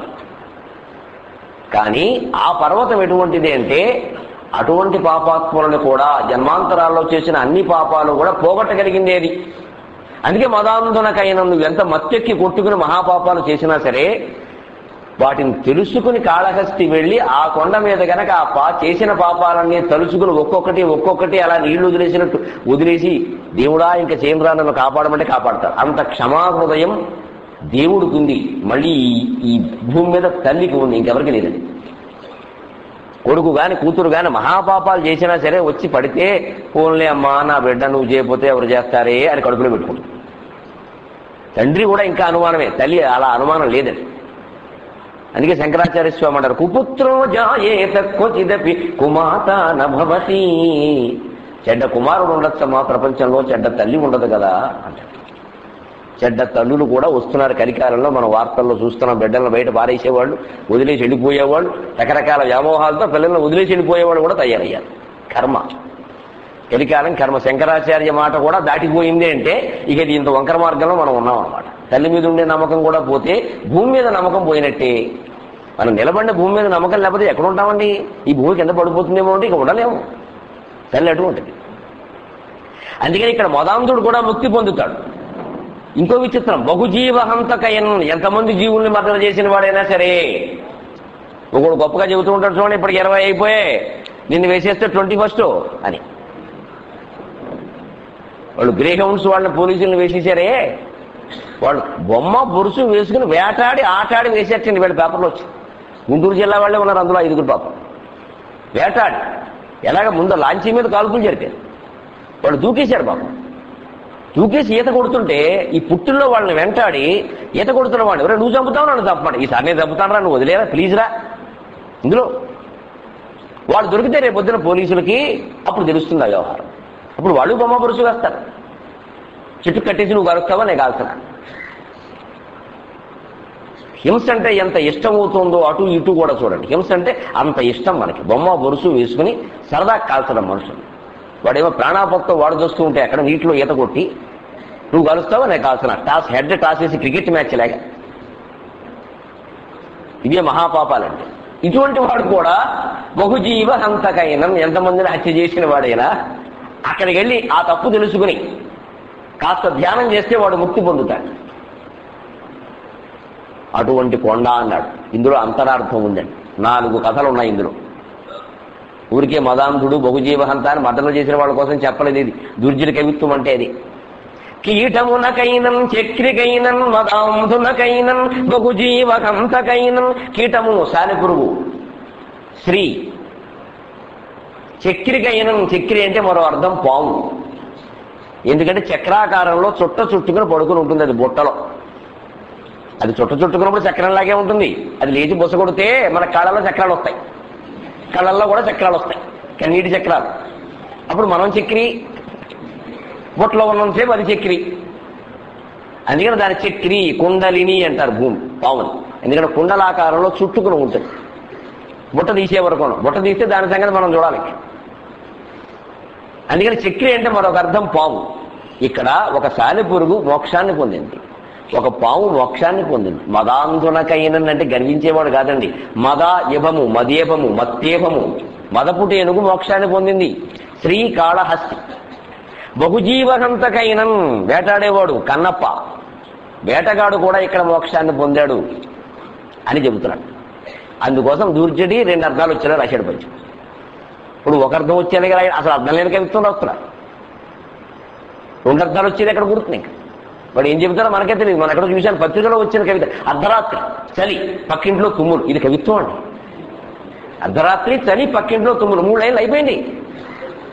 కానీ ఆ పర్వతం ఎటువంటిది అంటే అటువంటి పాపాత్ములను కూడా జన్మాంతరాల్లో చేసిన అన్ని పాపాలు కూడా పోగొట్టగలిగింది అది. అందుకే మదాంధునకైన నువ్వు ఎంత మత్తెక్కి కొట్టుకుని మహాపాపాలు చేసినా సరే వాటిని తెలుసుకుని కాళహస్తి వెళ్ళి ఆ కొండ మీద గనక ఆ పా చేసిన పాపాలన్నీ తలుచుకుని ఒక్కొక్కటి ఒక్కొక్కటి అలా నీళ్లు వదిలేసినట్టు వదిలేసి దేవుడా ఇంకా చేయరా నన్ను కాపాడమంటే కాపాడతారు. అంత క్షమాహృదయం దేవుడికి ఉంది. మళ్ళీ ఈ భూమి మీద తల్లికి ఉంది, ఇంకెవరికి లేదండి. కొడుకు గాని కూతురు గాని మహాపాపాలు చేసినా సరే వచ్చి పడితే పోన్లే అమ్మా నా బిడ్డ నువ్వు చేయకపోతే ఎవరు చేస్తారే అని కడుపులో పెట్టుకుంటుంది. తండ్రి కూడా ఇంకా అనుమానమే, తల్లి అలా అనుమానం లేదండి. అందుకే శంకరాచార్య స్వామి అంటారు కుపుత్రో జాయేత క్వచిదపి కుమాత నభవతి. చెడ్డ కుమారుడు ఉండొచ్చమ్మా ప్రపంచంలో, చెడ్డ తల్లి ఉండదు కదా అంటారు. చెడ్డ తల్లులు కూడా వస్తున్నారు కలికాలంలో. మనం వార్తల్లో చూస్తున్నాం. బిడ్డలను బయట పారేసేవాళ్ళు, వదిలేసి వెళ్ళిపోయేవాళ్ళు, రకరకాల వ్యామోహాలతో పిల్లలను వదిలేసి వెళ్ళిపోయేవాళ్ళు కూడా తయారయ్యారు. కర్మ, కలికాలం కర్మ. శంకరాచార్య మాట కూడా దాటిపోయింది అంటే ఇక ఇది ఇంత వంకర మార్గంలో మనం ఉన్నాం అన్నమాట. తల్లి మీద ఉండే నమ్మకం కూడా పోతే భూమి మీద నమ్మకం పోయినట్టే. మనం నిలబడిన భూమి మీద నమ్మకం లేకపోతే ఎక్కడ ఉంటామండి? ఈ భూమి కింద పడిపోతుందేమో అంటే ఇక ఉండలేము. తల్లి అటువంటిది. అందుకని ఇక్కడ మదాంధుడు కూడా ముక్తి పొందుతాడు. ఇంకో విచిత్రం, బహుజీవహంతకయన్, ఎంతమంది జీవుల్ని మర్దన చేసిన వాడైనా సరే. ఒకడు గొప్పగా చెబుతూ ఉంటాడు చూడండి, ఇప్పటికి ఇరవై అయిపోయాయి, నిన్ను వేసేస్తే ట్వంటీ ఫస్ట్ అని. వాళ్ళు గ్రే హౌండ్స్ వాళ్ళని పోలీసులను వేసేసారే, వాళ్ళు బొమ్మ బొరుసు వేసుకుని వేటాడి ఆటాడి వేసేటండి. వీళ్ళ పేపర్లో వచ్చి గుంటూరు జిల్లా వాళ్ళే ఉన్నారు అందులో ఐదుగురు పాపం. వేటాడి ఎలాగ ముందు లాంచీ మీద కాల్పులు జరిపారు. వాళ్ళు దూకేశారు పాపం. దూకేసి ఈత కొడుతుంటే ఈ పుట్టుల్లో వాళ్ళని వెంటాడి ఈత కొడుతున్న వాడిని ఎవరైనా నువ్వు చంపుతావు నన్ను చంపమాట, ఈసారి నేను చంపుతాను రా, నువ్వు వదిలేరా ప్లీజ్ రా. ఇందులో వాళ్ళు దొరికితే రేపు పొద్దున పోలీసులకి అప్పుడు తెలుస్తుంది ఆ వ్యవహారం. అప్పుడు వాళ్ళు బొమ్మ బొరుసు వేస్తారు. చెట్టు కట్టేసి నువ్వు కలుస్తావా నేను కాల్సిన. హింస అంటే ఎంత ఇష్టం అవుతుందో అటు ఇటు కూడా చూడండి. హింస అంటే అంత ఇష్టం మనకి. బొమ్మ బొరుసు వేసుకుని సరదా కాల్చడం మనుషులు. వాడేమో ప్రాణాపత్తో వాడు చూస్తూ ఉంటే అక్కడ నీటిలో ఈత కొట్టి నువ్వు కలుస్తావా నేను కాల్సిన. టాస్ హెడ్ టాస్ వేసి క్రికెట్ మ్యాచ్ లాగా. ఇవే మహాపాపాలండి. ఇటువంటి వాడు కూడా బహుజీవ హంతకైనం, ఎంతమందిని హత్య చేసిన వాడైనా అక్కడికి వెళ్ళి ఆ తప్పు తెలుసుకుని కాస్త ధ్యానం చేస్తే వాడు ముక్తి పొందుతాడు. అటువంటి కొండ అన్నాడు. ఇందులో అంతరార్థం ఉందండి. నాలుగు కథలు ఉన్నాయి ఇందులో. ఊరికే మదాంధుడు బహుజీవహంత అని మర్దన చేసిన వాళ్ళ కోసం చెప్పలేదు. ఇది దుర్జన కవిత్వం అంటే అది. కీటమునకైనం చక్రికైనం మదాంధునకైనం బహుజీవహంతకైనం. కీటము సాలెపురుగు, శ్రీ. చక్రికైనం, చక్రి అంటే మరో అర్థం పాము. ఎందుకంటే చక్రాకారంలో చుట్ట చుట్టుకుని పడుకుని ఉంటుంది అది బుట్టలో. అది చుట్ట చుట్టుకున్నప్పుడు చక్రంలాగే ఉంటుంది. అది లేచి బుస కొడితే మన కాళ్ళలో చక్రాలు వస్తాయి, కళ్ళల్లో కూడా చక్రాలు వస్తాయి, కన్నీటి చక్రాలు. అప్పుడు మనం చక్రి, బుట్టలో ఉన్నంతసేపు అది చక్రి. అందుకని దాని చక్రి కుండలిని అంటారు భూమి పాముని. ఎందుకంటే కుండలాకారంలో చుట్టుకుని ఉంటుంది. బుట్ట తీసే వరకు, బుట్ట తీస్తే దాని సంగతి మనం చూడాలి. అందుకని చక్రి అంటే మరొక అర్థం పాము. ఇక్కడ ఒక సాలెపురుగు మోక్షాన్ని పొందింది, ఒక పాము మోక్షాన్ని పొందింది. మదాంధునకైనం అంటే గర్వించేవాడు కాదండి. మద యభము, మదేభము, మత్తేభము, మదపుటి ఏనుగు మోక్షాన్ని పొందింది. శ్రీకాళహస్తి. బహుజీవహంతకైనం, వేటాడేవాడు కన్నప్ప, వేటగాడు కూడా ఇక్కడ మోక్షాన్ని పొందాడు అని చెబుతున్నాడు. అందుకోసం దూర్జడి రెండు అర్థాలు వచ్చేలా రాశాడు పంచం. ఇప్పుడు ఒక అర్థం వచ్చేది కదా, అసలు అర్థం లేని కవిత్వం రాస్తున్నాడు. రెండు అర్థాలు వచ్చేది ఎక్కడ గుర్తున్నాయి. వాడు ఏం చెబుతారో మనకే తెలియదు. మనం ఎక్కడో చూశాను, పత్రికలో వచ్చిన కవిత. అర్ధరాత్రి చలి పక్కింట్లో తుమ్ములు, ఇది కవిత్వం అండి. అర్ధరాత్రి చలి పక్కింట్లో తుమ్ములు, మూడు లైన్లు అయిపోయింది.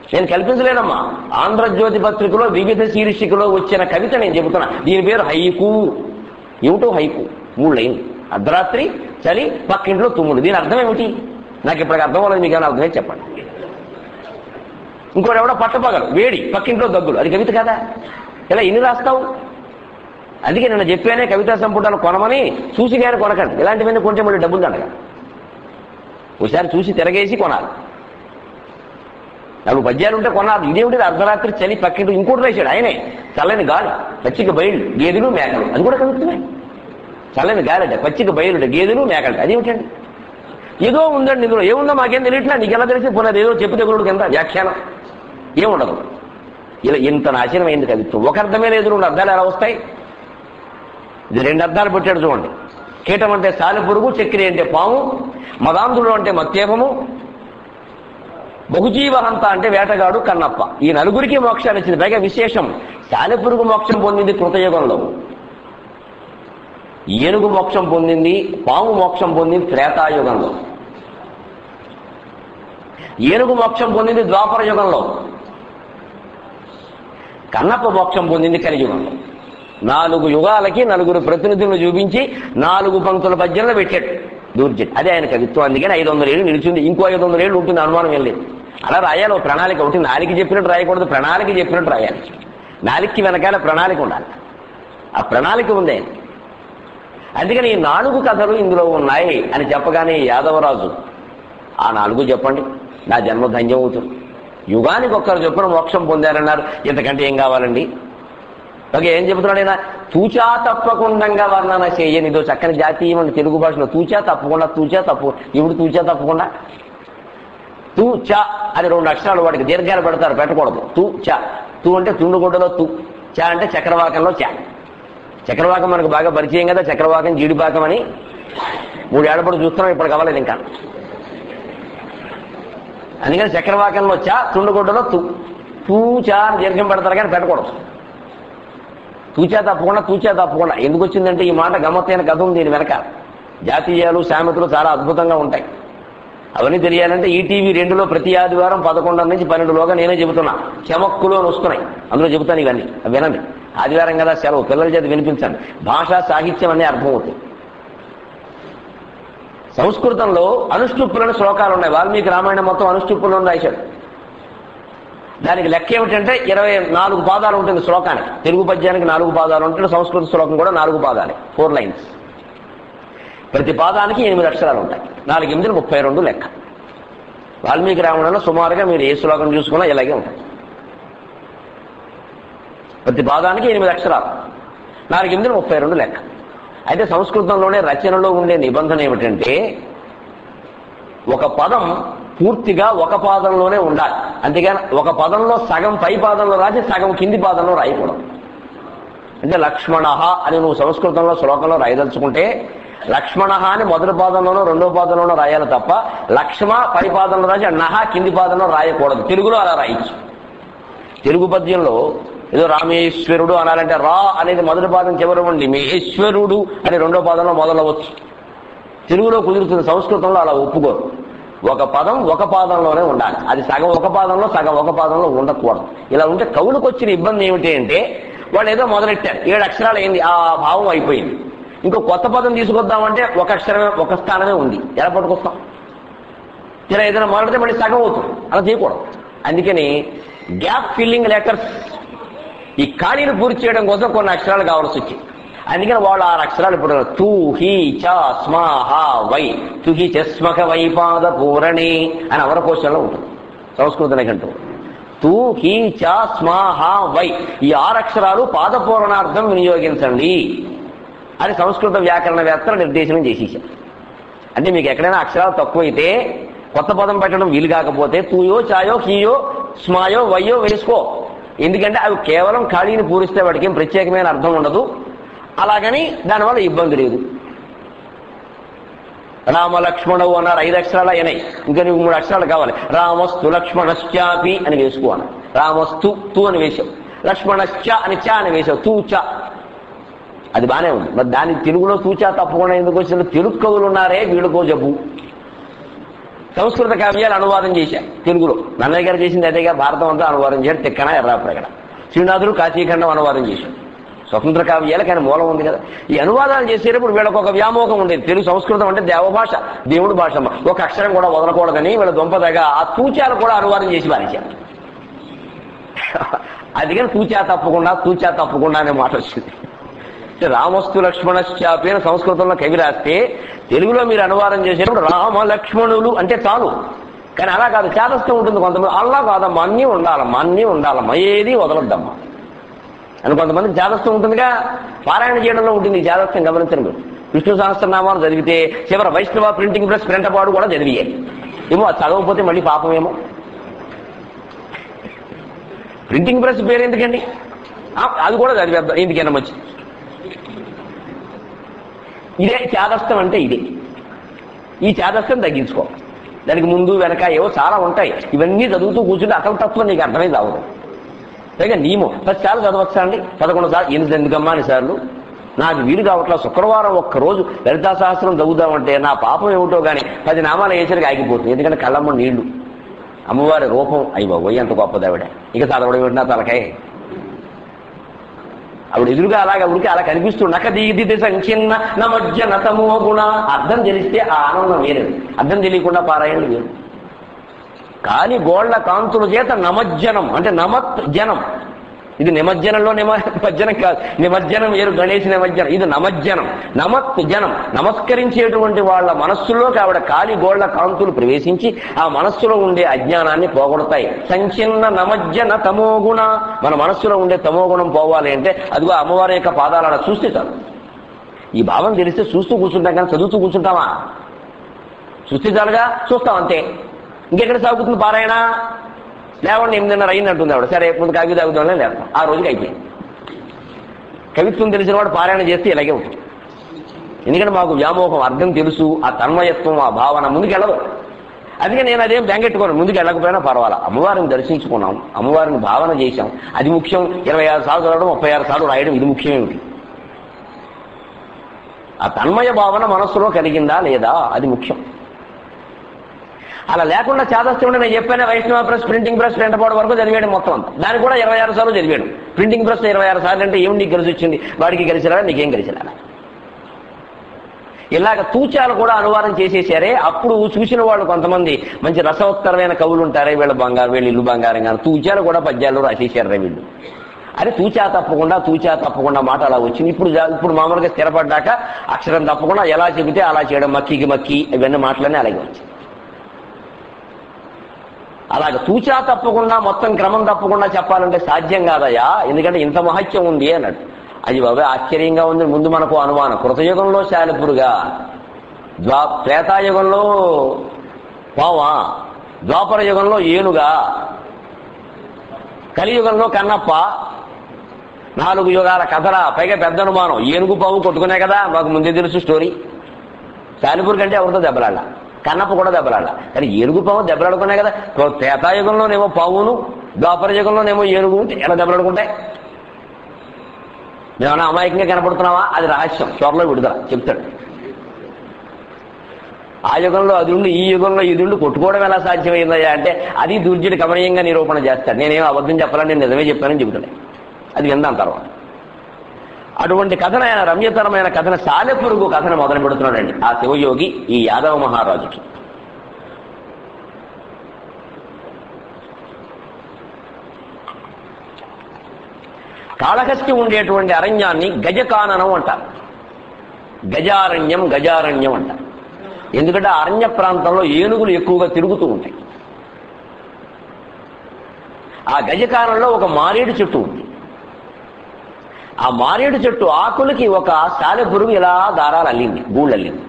నేను కల్పించలేనమ్మా. ఆంధ్రజ్యోతి పత్రికలో వివిధ శీర్షికలో వచ్చిన కవిత నేను చెబుతున్నా. దీని పేరు హైకు. ఏమిటో హైకు? మూడు లైన్లు. అర్ధరాత్రి చలి, పక్కింట్లో తుమ్ముడు. దీని అర్థం ఏమిటి? నాకు ఇప్పటికి అర్థం అవ్వలేదు. మీకు ఏమైనా అర్థమే చెప్పండి. ఇంకోటి ఎవడో పట్టపగలు, వేడి, పక్కింట్లో దగ్గులు. అది కవిత కదా? ఇలా ఎన్ని రాస్తావు? అందుకే నేను చెప్పానే కవితా సంపుటాలు కొనమని. చూసి గాని కొనకండి. ఇలాంటివన్నీ కొంచెం మళ్ళీ డబ్బులు దండగా. ఒకసారి చూసి తిరగేసి కొనాలి. నాలుగు పద్యాలు ఉంటే కొనాలి. ఇదేమిటి? అర్ధరాత్రి చలి, పక్కింటూ ఇంకోటి రాశాడు ఆయనే. చల్లని గాలి, పచ్చిక బయలు, గేదెలు, మేకలు. అది కూడా కవిత్వమే. చల్లని గాలి అంటే పచ్చిక బయలు, గేదెలు, మేకలు. అదేమిటండి? ఏదో ఉందండి ఇందులో. ఏముందో మాకేం తెలియట్లా. నీకు ఎలా తెలిసి పునది ఏదో చెప్పు తెగుడు కింద వ్యాఖ్యానం ఏముండదు. ఇలా ఇంత నాశనమైంది కవిత్వం. ఒక అర్థమే లేదు, రెండు అర్థాలు ఎలా వస్తాయి? ఇది రెండు అర్థాలు పెట్టాడు చూడండి. కీటం అంటే సాలెపురుగు, చక్రి అంటే పాము, మదాంధుడు అంటే మత్తేపము, బహుజీవహంత అంటే వేటగాడు, కన్నప్ప. ఈ నలుగురికి మోక్షాన్ని ఇచ్చింది. పైగా విశేషం, సాలెపురుగు మోక్షం పొందింది కృతయుగంలో, ఏనుగు మోక్షం పొందింది, పాము మోక్షం పొందింది త్రేతాయుగంలో, ఏనుగు మోక్షం పొందింది ద్వాపర యుగంలో, కన్నప్ప మోక్షం పొందింది కలియుగంలో. నాలుగు యుగాలకి నలుగురు ప్రతినిధులను చూపించి నాలుగు పంక్తుల పద్యంలో పెట్టాడు దూర్జట్. అదే ఆయన కవిత్వం. అందుకని ఐదు వందల ఏళ్ళు నిలిచింది. ఇంకో ఐదు వందల ఏళ్ళు ఉంటుంది, అనుమానం ఏం లేదు. అలా రాయాలి. ఒక ప్రణాళిక ఒకటి. నాలికి చెప్పినట్టు రాయకూడదు, ప్రణాళిక చెప్పినట్టు రాయాలి. నాలికి వెనకాల ప్రణాళిక ఉండాలి. ఆ ప్రణాళిక ఉంది. అందుకని ఈ నాలుగు కథలు ఇందులో ఉన్నాయి అని చెప్పగానే యాదవరాజు, ఆ నాలుగు చెప్పండి, నా జన్మ ధన్యం అవుతుంది. యుగానికి ఒక్కరు చొప్పున మోక్షం పొందారన్నారు. ఇంతకంటే ఏం కావాలండి? ఓకే, ఏం చెబుతున్నాడు ఆయన? తూచా తప్పకుండా వర్ణన చేయని. ఇదో చక్కని జాతీయం తెలుగు భాషలో. తూచా తప్పకుండా, తూచా తప్పు. ఇప్పుడు తూచా తప్పకుండా, తూ చా అని రెండు అక్షరాలు వాటికి దీర్ఘాలు పెడతారు, పెట్టకూడదు. తూ చా. తూ అంటే తుండుగుడ్డలో తూ, చా అంటే చక్రవాకంలో చా. చక్రవాకం మనకు బాగా పరిచయం కదా. చక్రవాకం, జీడిపాకం అని మూడేళ్ల పాటు చూస్తున్నాం. ఇప్పుడు కావాలి ఇంకా. అందుకని చక్రవాకంలో చా, తుండుగుడ్డలో తూ. తూ చా అని దీర్ఘం పెడతారు కానీ పెట్టకూడదు. తూచా తప్పకుండా, తూచా తప్పకుండా. ఎందుకు వచ్చిందంటే ఈ మాట గమ్మత్తైన కథ ఉంది దీని వెనక. జాతీయాలు, సామెతలు చాలా అద్భుతంగా ఉంటాయి. అవన్నీ తెలియాలంటే ఈటీవీ రెండులో ప్రతి ఆదివారం పదకొండు నుంచి పన్నెండులోగా నేనే చెబుతున్నా. చెమక్కులు అని వస్తున్నాయి, అందులో చెబుతాను. ఇవన్నీ వినండి. ఆదివారం కదా సెలవు, పిల్లల చేత వినిపించండి. భాష, సాహిత్యం అన్నీ అర్థమవుతాయి. సంస్కృతంలో అనుష్ఠుప్పులని శ్లోకాలు ఉన్నాయి. వాల్మీకి రామాయణం మొత్తం అనుష్ఠుప్పులను రాశాడు. దానికి లెక్క ఏమిటంటే ఇరవై నాలుగు పాదాలు ఉంటుంది శ్లోకానికి. తెలుగు పద్యానికి నాలుగు పాదాలు ఉంటుంది, సంస్కృత శ్లోకం కూడా నాలుగు పాదాలే, ఫోర్ లైన్స్. ప్రతి పాదానికి ఎనిమిది అక్షరాలు ఉంటాయి. నాలుగు ఎనిమిది ముప్పై రెండు లెక్క. వాల్మీకి రామాయణంలో సుమారుగా మీరు ఏ శ్లోకం చూసుకున్నా ఇలాగే ఉంటాయి. ప్రతి పాదానికి ఎనిమిది అక్షరాలు, నాలుగు ఎనిమిది ముప్పై రెండు లెక్క. అయితే సంస్కృతంలోనే రచనలో ఉండే నిబంధన ఏమిటంటే ఒక పదం పూర్తిగా ఒక పాదంలోనే ఉండాలి. అంతేగాని ఒక పదంలో సగం పై పాదంలో రాసి సగం కింది పాదంలో రాయకూడదు. అంటే లక్ష్మణ అని నువ్వు సంస్కృతంలో శ్లోకంలో రాయదలుచుకుంటే లక్ష్మణ అని మొదటి పాదంలోనో రెండో పాదంలోనో రాయాలి తప్ప లక్ష్మ పై పాదంలో రాసి నహ కింది పాదంలో రాయకూడదు. తెలుగులో అలా రాయచ్చు. తెలుగు పద్యంలో ఏదో రామేశ్వరుడు అనాలంటే రా అనేది మొదటి పాదం చివరి ఉండి మహేశ్వరుడు అని రెండో పాదంలో మొదలవచ్చు. తెలుగులో కుదురుతుంది, సంస్కృతంలో అలా ఒప్పుకోరు. ఒక పదం ఒక పాదంలోనే ఉండాలి. అది సగం ఒక పాదంలో సగం ఒక పాదంలో ఉండకూడదు. ఇలా ఉంటే కవులకు వచ్చిన ఇబ్బంది ఏమిటి అంటే వాళ్ళు ఏదో మొదలెట్టారు, ఏడు అక్షరాలు అయింది, ఆ భావం అయిపోయింది. ఇంకో కొత్త పదం తీసుకొద్దామంటే ఒక అక్షరమే, ఒక స్థానమే ఉంది. ఎలా పట్టుకొస్తాం? ఇలా ఏదైనా మొదలెడితే మళ్ళీ సగం అవుతుంది. అలా చేయకూడదు. అందుకని గ్యాప్ ఫిల్లింగ్ లెటర్స్, ఈ ఖాళీని పూర్తి చేయడం కోసం కొన్ని అక్షరాలు కావాల్సి వచ్చింది. అందుకని వాళ్ళు ఆరు అక్షరాలు ఇప్పుడు తూ హి చ స్మ హ వై, తు హి చస్మక వైపాద పూరణి అని అవరకోశంలో ఉంటుంది సంస్కృతానికంటూ. తూ హి చ స్మ హ వై, ఈ ఆరు అక్షరాలు పాదపూరణార్థం వినియోగించండి అని సంస్కృత వ్యాకరణవేత్తలు నిర్దేశనం చేసేసారు. అంటే మీకు ఎక్కడైనా అక్షరాలు తక్కువైతే కొత్త పదం పెట్టడం వీలు కాకపోతే తూయో చాయో హీయో స్మాయో వయ్యో వేసుకో. ఎందుకంటే అవి కేవలం ఖాళీని పూరిస్తే వాటికి ఏం ప్రత్యేకమైన అర్థం ఉండదు. అలాగని దానివల్ల ఇబ్బంది లేదు. రామ లక్ష్మణవు అన్నారు, ఐదు అక్షరాలు అయినాయి, ఇంకా నీకు మూడు అక్షరాలు కావాలి. రామస్తు లక్ష్మణశ్చాపి అని వేసుకో అన్న. రామస్తు తూ అని వేసావు, లక్ష్మణశ్చ అని చా అని వేసావు, తూ చ. అది బానే ఉంది. మరి దాని తెలుగులో తూచా తప్పకుండా ఎందుకు వచ్చిన? తెలుగు కవులు ఉన్నారే వీళ్ళకో జబ్బు. సంస్కృత కావ్యాలు అనువాదం చేశారు తెలుగులో. నన్నయ్య గారు చేసింది అదేగా, భారతం అంతా అనువాదం చేశారు. తిక్కన ఎర్రాప్రగడ శ్రీనాథుడు కాశీఖండం అనువాదం చేశారు. స్వతంత్ర కావ్యాలకు ఆయన మూలం ఉంది కదా. ఈ అనువాదాలు చేసేటప్పుడు వీళ్ళకు ఒక వ్యామోహం ఉండేది. తెలుగు సంస్కృతం అంటే దేవభాష, దేవుడి భాష, ఒక అక్షరం కూడా వదలకూడదని వీళ్ళ దొంపదగా ఆ తూచాలు కూడా అనువాదం చేసి వారించారు. అందుకని తూచా తప్పకుండా తూచా తప్పకుండా అనే మాట వచ్చింది. రామస్తు లక్ష్మణశ్చాపి అని సంస్కృతంలో కవి రాస్తే తెలుగులో మీరు అనువాదం చేసేటప్పుడు రామ లక్ష్మణులు అంటే చాలు. కానీ అలా కాదు, చాదస్తం ఉంటుంది కొంతమంది. అలా కాదమ్మా, అన్నీ ఉండాలమ్మా, అన్నీ ఉండాలమ్మా, ఏది వదలొద్దమ్మా అని కొంతమందికి చాదస్తం ఉంటుందిగా. పారాయణ చేయడంలో ఉంటుంది ఈ చాదస్తం, గమనించండి. విష్ణు సహస్రనామాలు చదివితే చివర వైష్ణవ ప్రింటింగ్ ప్రెస్ ప్రింటపాడు కూడా చదివియాలి. ఏమో అది చదవకపోతే మళ్ళీ పాపమేమో. ప్రింటింగ్ ప్రెస్ పేరు ఎందుకండి, అది కూడా చదివేద్దాం, ఎందుకైనా మంచిది. ఇదే చాదస్తం అంటే ఇదే. ఈ చాదస్తం తగ్గించుకో. దానికి ముందు వెనక ఏవో చాలా ఉంటాయి. ఇవన్నీ చదువుతూ కూర్చుంటే అసలు తత్వం నీకు అర్థమైంది అవ్వదు. పైగా నియమం పది సార్లు చదవచ్చా అండి, పదకొండు సార్లు ఎనిమిది ఎందుకమ్మా అని సార్లు నాకు వీలు కావట్లా. శుక్రవారం ఒక్కరోజు లలితా సహస్రం చదువుదామంటే నా పాపం ఏమిటో కానీ పది నామాలు వేసరికి ఆగిపోతుంది. ఎందుకంటే కళ్ళమ్మ నీళ్లు, అమ్మవారి రూపం, అయ్యి బాబోయ్ ఎంత గొప్పది ఆవిడ, ఇక చదవడం ఏంటి నా తలకాయ. ఆవిడ ఎదురుగా అలాగే ఉడికి అలా కనిపిస్తుంది. నక దీది సంచిన్న నమజ్జ నతమో గుణ. అర్థం తెలిస్తే ఆ ఆనందం వేరే, అర్థం తెలియకుండా పారాయణ వేరు. కాని గోళ్ల కాంతుల చేత నమజ్జనం అంటే నమత్ జనం. ఇది నిమజ్జనంలో నిమజ్జనం కాదు, నిమజ్జనం వేరు, గణేష్ నిమజ్జనం. ఇది నమజ్జనం, నమత్ జనం. నమస్కరించేటువంటి వాళ్ళ మనస్సులోకి ఆవిడ కాలి గోళ్ల కాంతులు ప్రవేశించి ఆ మనస్సులో ఉండే అజ్ఞానాన్ని పోగొడతాయి. సంచిన్న నమజ్జన తమోగుణ. మన మనస్సులో ఉండే తమోగుణం పోవాలి అంటే అదిగో అమ్మవారి యొక్క పాదాలు అలా చూస్తే చాలు. ఈ భావం తెలిస్తే చూస్తూ కూర్చుంటాం, కానీ చదువుతూ కూర్చుంటామా? చూస్తే చాలుగా, చూస్తాం అంతే. ఇంకెక్కడ సాగుతుంది పారాయణ? లేవండి ఎనిమిదిన్నర అయింది అంటుంది ఆవిడ. సరే ముందు కవి తాగుతామని లేస్తాం. ఆ రోజుకి అయిపోయింది. కవిత్వం తెలిసిన వాడు పారాయణ చేస్తే ఇలాగే ఉంటుంది. ఎందుకంటే మాకు వ్యామోహం, అర్థం తెలుసు, ఆ తన్మయత్వం, ఆ భావన ముందుకెళ్ళదు. అందుకే నేను అదేం బెంగెట్టుకోను. ముందుకు వెళ్ళకపోయినా పర్వాలా, అమ్మవారిని దర్శించుకున్నాం, అమ్మవారిని భావన చేశాం, అది ముఖ్యం. ఇరవై ఆరు సార్లు చదవడం, ముప్పై ఆరు సార్లు రాయడం, ఇది ముఖ్యమేమిటి? ఆ తన్మయ భావన మనస్సులో కలిగిందా లేదా, అది ముఖ్యం. అలా లేకుండా చాదస్తుంటే నేను చెప్పాను వైష్ణవ ప్రెస్ ప్రింటింగ్ ప్రెస్ ప్రింటపాడు వరకు చదివాడు మొత్తం అంతా. దాన్ని కూడా ఇరవై ఆరు సార్లు చదివాడు. ప్రింటింగ్ ప్రెస్ ఇరవై ఆరు సార్లు అంటే ఏమి నీకు కలిసి వచ్చింది? వాడికి కలిసిరా, నీకేం కలిసిరా? ఇలాగ తూచాలు కూడా అనువాదం చేసేసారే. అప్పుడు చూసిన వాళ్ళు కొంతమంది మంచి రసవత్తరమైన కవులు ఉంటారే, వీళ్ళ బంగారు వీళ్ళు ఇల్లు బంగారం కానీ తూచాలు కూడా పద్యాలు రాసేసారు వీళ్ళు. అరే తూచా తప్పకుండా తూచా తప్పకుండా మాట అలా వచ్చింది. ఇప్పుడు ఇప్పుడు మామూలుగా స్థిరపడ్డాక అక్షరం తప్పకుండా ఎలా చెబితే అలా చేయడం, మక్కికి మక్కి ఇవన్నీ మాటలన్నీ అలాగే వచ్చాయి. అలాగే తూచా తప్పకుండా మొత్తం క్రమం తప్పకుండా చెప్పాలంటే సాధ్యం కాదయా, ఎందుకంటే ఇంత మహత్యం ఉంది అన్నాడు. అది బాబా ఆశ్చర్యంగా ఉంది. ముందు మనకు అనుమానం, కృతయుగంలో శాలిపురుగా, ద్వా త్రేతాయుగంలో పావా, ద్వాపర యుగంలో ఏనుగా, కలియుగంలో కన్నప్ప, నాలుగు యుగాల కథరా. పైగా పెద్ద అనుమానం, ఏనుగు పావు కొట్టుకునే కదా మాకు ముందే తెలుసు స్టోరీ. శాలిపురు కంటే ఎవరితో దెబ్బలాడ, కన్నప్ప కూడా దెబ్బలాడ. కానీ ఏనుగు పావు దెబ్బలాడుకున్నాయి కదా. త్రేతాయుగంలోనేమో పావును, ద్వాపర యుగంలోనేమో ఏనుగు ఉంటే ఎలా దెబ్బలాడుకుంటాయి? మేమన్నా అమాయకంగా కనపడుతున్నావా? అది రహస్యం, త్వరలో విడుదల చెప్తాడు. ఆ యుగంలో అది ఉండి ఈ యుగంలో ఇది ఉండి కొట్టుకోవడం ఎలా సాధ్యమైందయ్యా అంటే అది దుర్జుడి కమనీయంగా నిరూపణ చేస్తాడు. నేనేం అబద్ధం చెప్పాలని, నేను నిజమే చెప్పానని చెబుతాను. అది విందాం తర్వాత. అటువంటి కథన, ఆయన రమ్యతరమైన కథన, సాలెపురుగు కథను మొదలు పెడుతున్నాడండి ఆ శివయోగి ఈ యాదవ మహారాజుకి. కాళహస్తి ఉండేటువంటి అరణ్యాన్ని గజకాననం అంటారు. గజారణ్యం గజారణ్యం అంటారు. ఎందుకంటే ఆ అరణ్య ప్రాంతంలో ఏనుగులు ఎక్కువగా తిరుగుతూ ఉంటాయి. ఆ గజకానంలో ఒక మారేడు చెట్టు ఉంది. ఆ మారేడు చెట్టు ఆకులకి ఒక సాలెపురుగు ఇలా దారాలు అల్లింది, గూళ్ళు అల్లింది.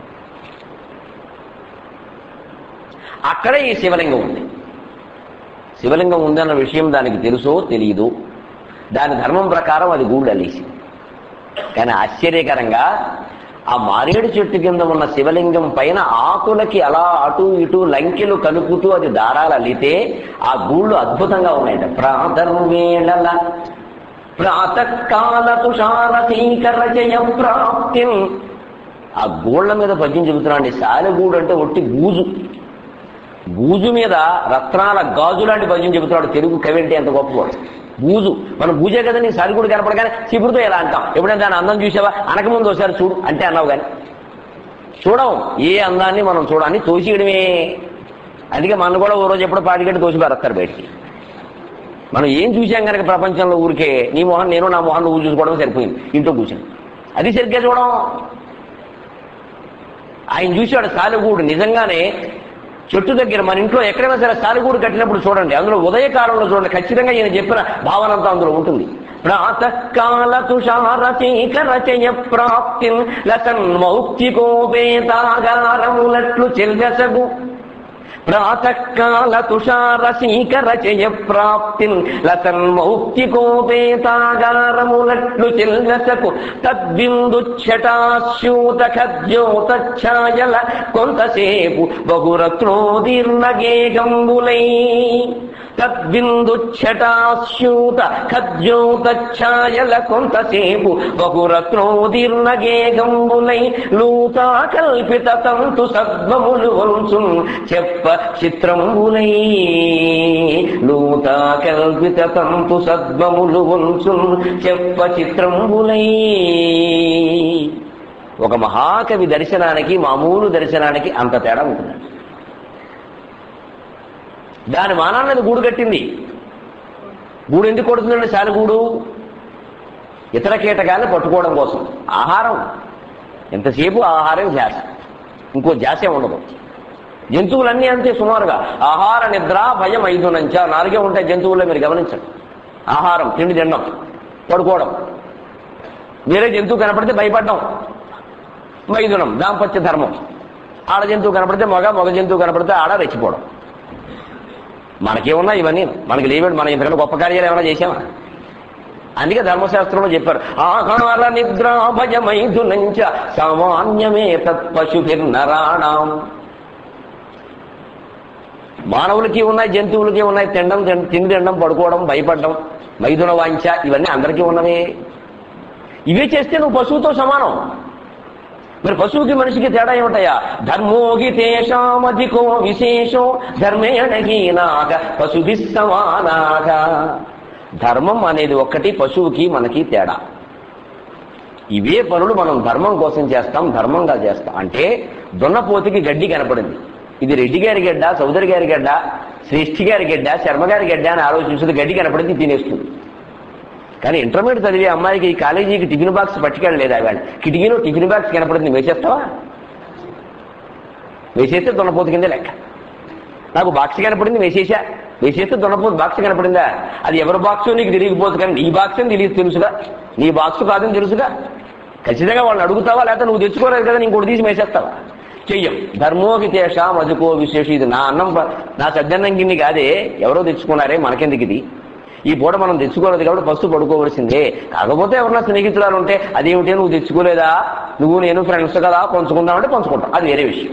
అక్కడే ఈ శివలింగం ఉంది. శివలింగం ఉందన్న విషయం దానికి తెలుసో తెలియదు, దాని ధర్మం ప్రకారం అది గూళ్ళు అల్లేసింది. కానీ ఆశ్చర్యకరంగా ఆ మారేడు చెట్టు కింద ఉన్న శివలింగం పైన ఆకులకి అలా అటు ఇటు లంకెలు కలుపుతూ అది దారాలు అల్లితే ఆ గూళ్ళు అద్భుతంగా ఉన్నాయట. ప్రాతర్వేళల ప్రాతకాల తుషార శీకర జయ ప్రాప్తి. ఆ గూళ్ళ మీద పద్యం చెబుతున్నాండి. సాలెగూడు అంటే ఒట్టి గూజు, బూజు మీద రత్నాల గాజు లాంటి పద్యం చెబుతున్నాడు తెలుగు కవి అంటే ఎంత గొప్పవాడు. బూజు మనం బూజే కదా నీ సారిగుడు కనపడగానే చిపురుతో ఎలా అంటాం. ఎప్పుడైనా దాని అందం చూసావా? అనకముందు ఒకసారి చూడు అంటే అన్నావు కానీ చూడం. ఏ అందాన్ని మనం చూడాలని తోసియడమే. అందుకే మనం కూడా ఓ రోజు ఎప్పుడో పాటికెట్టి తోసి పారేస్తారు బయటికి. మనం ఏం చూసాం కనుక ప్రపంచంలో ఊరికే నీ మొహం నేను నా మొహం నువ్వు చూసుకోవడం సరిపోయింది. ఇంట్లో కూర్చుని అది సరిగ్గా చూడం. ఆయన చూశాడు సాలెగూడు. నిజంగానే చెట్టు దగ్గర మన ఇంట్లో ఎక్కడైనా సరే సాలెగూడు కట్టినప్పుడు చూడండి, అందులో ఉదయకాలంలో చూడండి, ఖచ్చితంగా ఈయన చెప్పిన భావన అంతా అందులో ఉంటుంది. ప్రాతకాల తుషార శీకర చయ ప్రాప్తి లసన్ మౌక్తికోపేతాగారములట్లు చెల్వెసగు. ప్రాతకాల తుషార శీకర చయ ప్రాప్తి లసన్ మౌక్తికోపేతాగారములట్లు చెల్వెసకు. తద్బిందుచ్చటాశ్యూత ఖద్యోత ఛాయల కొంతసేపు బహురత్నోదీర్ణ గేగంబులై. తద్బిందుచ్చటాశ్యూత ఖద్యోత ఛాయల కొంతసేపు బహురత్నోదీర్ణ గేగంబులై. లూతా కల్పిత తంతు సద్మములు వంచు చెప్ప చిత్రంబులై. లూతా కల్పిత తంతు సద్మములు వంచు చెప్ప చిత్రంబులై. ఒక మహాకవి దర్శనానికి మామూలు దర్శనానికి అంత తేడా ఉంటుంది. దాని మానాన్నది గూడు కట్టింది. గూడు ఎందుకు కొడుతుందండి సాలెగూడు? ఇతర కీటకాన్ని పట్టుకోవడం కోసం. ఆహారం ఎంతసేపు ఆహారం ధ్యాస, ఇంకో ధ్యాసే ఉండదు. జంతువులన్నీ అంతే సుమారుగా. ఆహార నిద్ర భయం ఐదు నుంచా నాలుగే ఉంటాయి జంతువుల్లో. మీరు గమనించండి. ఆహారం తిండి తినడం, పడుకోవడం. వేరే జంతువు కనపడితే భయపడడం మైథునం, దాంపత్య ధర్మం. ఆడ జంతువు కనపడితే మగ, మగ జంతువు కనపడితే ఆడ రెచ్చిపోవడం. మనకేమున్నా ఇవన్నీ మనకి లేవేడు. మనం ఇంతకంటే గొప్ప కార్యాలు ఏమైనా చేసామా? అందుకే ధర్మశాస్త్రంలో చెప్పారు, ఆహార నిద్ర భయమైథునంచ సామాన్యమే తత్పశుభిర్నరాణం. మానవులకి ఉన్నాయి, జంతువులకి ఉన్నాయి. తినడం, తిండి తినడం, పడుకోవడం, భయపడడం, మైథున వాంఛ, ఇవన్నీ అందరికీ ఉన్నవే. ఇవే చేస్తే నువ్వు పశువుతో సమానం. మరి పశువుకి మనిషికి తేడా ఏమిటయా? ధర్మోగి తేషామధికో విశేషో ధర్మేణగీనాక పశుభి సమానాక. ధర్మం అనేది ఒక్కటి, పశువుకి మనకి తేడా. ఇవే పనులు మనం ధర్మం కోసం చేస్తాం, ధర్మంగా చేస్తాం. అంటే దున్నపోతికి గడ్డి కనపడింది. ఇది రెడ్డి గారి గడ్డ, చౌదరి గారి గడ్డ, శ్రేష్ఠి గారి గడ్డ, శర్మ గారి గడ్డ అని ఆలోచించుది. గడ్డి కనపడింది, తినేస్తుంది. కానీ ఇంటర్మీడియట్ చదివే అమ్మాయికి కాలేజీకి టిఫిన్ బాక్స్ పట్టుకెళ్ళలేదా? వాళ్ళు కిటికీలో టిఫిన్ బాక్స్ కనపడింది, వేసేస్తావా? వేసేస్తే దున్నపోతు కింద లెక్క. నాకు బాక్స్ కనపడింది, వేసేసా. వేసేస్తే దున్నపోతు బాక్స్ కనపడిందా? అది ఎవరి బాక్సో నీకు తెలియకపోతుంది, కానీ నీ బాక్స్ అని తెలియదు, తెలుసుగా. నీ బాక్స్ కాదని తెలుసుగా. ఖచ్చితంగా వాళ్ళని అడుగుతావా? లేకపోతే నువ్వు తెచ్చుకోలేదు కదా ఇంకోటి తీసి వేసేస్తావా? చెయ్యం. ధర్మోకి తేష మధుకో విశేష. ఇది నా అన్నం, నా సద్దన్నం కింది కాదే, ఎవరో తెచ్చుకున్నారే, మనకెందుకు ఇది? ఈ పూట మనం తెచ్చుకోలేదు కాబట్టి ఫస్ట్ పడుకోవలసిందే. కాకపోతే ఎవరన్నా స్నేహితురాలు ఉంటే అదేమిటి నువ్వు తెచ్చుకోలేదా, నువ్వు నేను ఫ్రెండ్స్ కదా పంచుకుందామంటే పంచుకుంటాం, అది వేరే విషయం.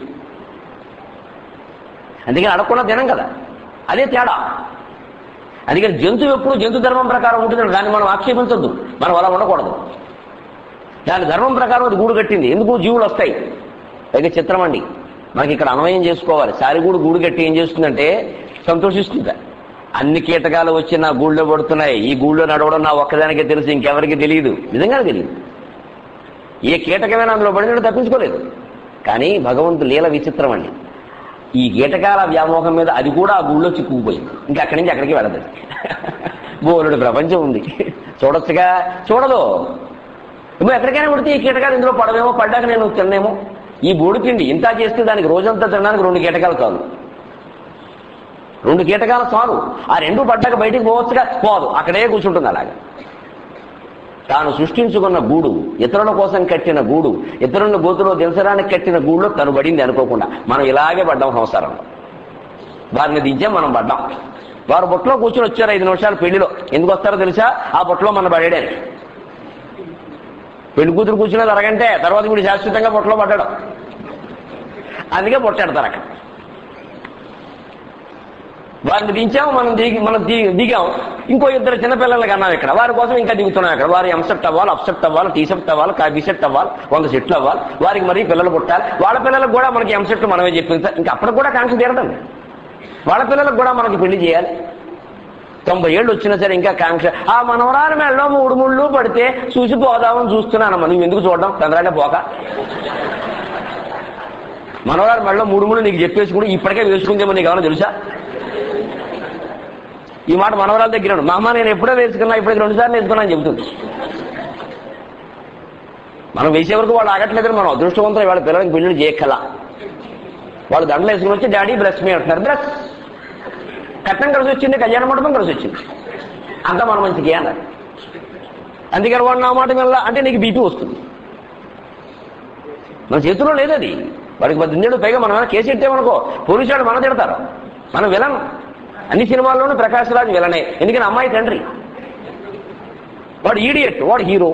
అందుకని అడగకుండా తినం కదా, అదే తేడా. అందుకని జంతువు ఎప్పుడు జంతు ధర్మం ప్రకారం ఉంటుంది, దాన్ని మనం ఆక్షేపించొద్దు, మనం అలా ఉండకూడదు. దాని ధర్మం ప్రకారం అది గూడు కట్టింది. ఎందుకు? జీవులు వస్తాయి. అయితే చిత్రం అండి, మనకి ఇక్కడ అన్వయం చేసుకోవాలి. సారిగూడు గూడు కట్టి ఏం చేస్తుందంటే సంతోషిస్తుందా? అన్ని కీటకాలు వచ్చి నా గూళ్ళో పడుతున్నాయి, ఈ గూళ్ళో నడవడం నా ఒక్కదానికే తెలుసు, ఇంకెవరికి తెలియదు. నిజంగానే తెలియదు. ఏ కీటకమైనా అందులో పడినట్టు తప్పించుకోలేదు. కానీ భగవంతుడు లీల విచిత్రం అండి. ఈ కీటకాల వ్యామోహం మీద అది కూడా ఆ గూళ్ళో చిక్కుకుపోయింది. ఇంకా అక్కడి నుంచి అక్కడికి వెళ్ళదు. బోలుడు ప్రపంచం ఉంది, చూడొచ్చుగా. చూడదు. ఏమో ఎక్కడికైనా పడితే ఈ కీటకాలు ఇందులో పడవేమో, పడ్డాక నేను తిన్నేమో. ఈ బోడి తిండి ఇంత చేస్తే దానికి రోజంతా తినడానికి రెండు కీటకాలు కాదు, రెండు కీటకాలు చాలు. ఆ రెండు పడ్డాక బయటికి పోవచ్చుగా, పోదు, అక్కడే కూర్చుంటుంది. అలాగే తాను సృష్టించుకున్న గూడు, ఇతరుల కోసం కట్టిన గూడు, ఇతరుల గోతులో దించడానికి కట్టిన గూడులో తను పడింది అనుకోకుండా. మనం ఇలాగే పడ్డాం సంసారంలో. వారిని దించాం, మనం పడ్డాం. వారు బొట్లో కూర్చొని వచ్చారు ఐదు నిమిషాలు పెళ్లిలో. ఎందుకు వస్తారో తెలుసా? ఆ బొట్లో మన పడేయడానికి. పెళ్లి కూతురు కూర్చున్నది అరగంటే, తర్వాత వీడు శాశ్వతంగా బొట్లో పడ్డాడు. అందుకే బొట్టెడతారు అక్కడ. వారిని దించాము, మనం దిగి మనం దిగాం. ఇంకో ఇద్దరు చిన్నపిల్లలకి అన్నాం ఇక్కడ. వారి కోసం ఇంకా దిగుతున్నాం అక్కడ. వారి ఎంసెట్ అవ్వాలి, అప్సెట్ అవ్వాలి, టీ షర్ట్ అవ్వాలి, కాఫీ సెట్ అవ్వాలి, వంద సెట్లు అవ్వాలి. వారికి మరి పిల్లలు పుట్టాలి. వాళ్ళ పిల్లలకు కూడా మనకి ఎంసెట్ మనమే చెప్పింది. ఇంకా అప్పటికి కూడా కాంక్ష తీరదండి. వాళ్ళ పిల్లలకు కూడా మనకి పెళ్లి చేయాలి. తొంభై ఏళ్ళు వచ్చినా సరే ఇంకా కాంక్ష. ఆ మనవరాలు మెళ్ళలో మూడు ముళ్ళు పడితే చూసిపోదామని చూస్తున్నానమ్మా. నువ్వు ఎందుకు చూడడం తొందరగా పోక. మనవరాలు మెళ్ళలో మూడు ముళ్ళు నీకు చెప్పేసుకుని ఇప్పటికే వేసుకుందేమో నీకు ఏమన్నా తెలుసా? ఈ మాట మనవరాల దగ్గర మా అమ్మ నేను ఎప్పుడో వేసుకున్నా, ఇప్పటికి రెండు సార్లు వేసుకున్నా అని చెబుతుంది. మనం వేసే వరకు వాళ్ళు ఆగట్లేదని మనం అదృష్టవంతులు. వాళ్ళ పిల్లలకి పెళ్లి చేయక్కల. వాళ్ళు దండలు వేసుకుని వచ్చి డాడీ బ్రష్ మీ అంటున్నారు. బ్రష్ కట్నం కలిసి వచ్చింది, కళ్యాణ మండపం కలిసి వచ్చింది, అంతా మన మంచికి అన్నారు. అందుకని వాడు నా మాట వల్ల అంటే నీకు బీపీ వస్తుంది. మన చేతిలో లేదు అది. వాడికి పద్దెనిమిది పైగా మనం ఏమైనా కేసు ఇట్టేమనుకో పోలీసు వాడు మన తిడతారు. మనం విలన్. అన్ని సినిమాల్లోనూ ప్రకాశ్ రాజ్ విలనే. ఎందుకని అమ్మాయి తండ్రి. వాడు ఈడియట్, వాడు హీరో.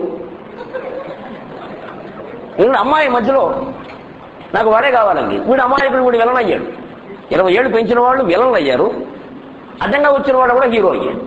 ఎందుకంటే అమ్మాయి మధ్యలో నాకు వాడే కావాలండి. వీడు అమ్మాయికుడు వీడు విలన్ అయ్యాడు. ఇరవై ఏళ్ళు పెంచిన వాళ్ళు విలన్లు అయ్యారు. అడ్డంగా వచ్చిన వాడు కూడా హీరో అయ్యాడు.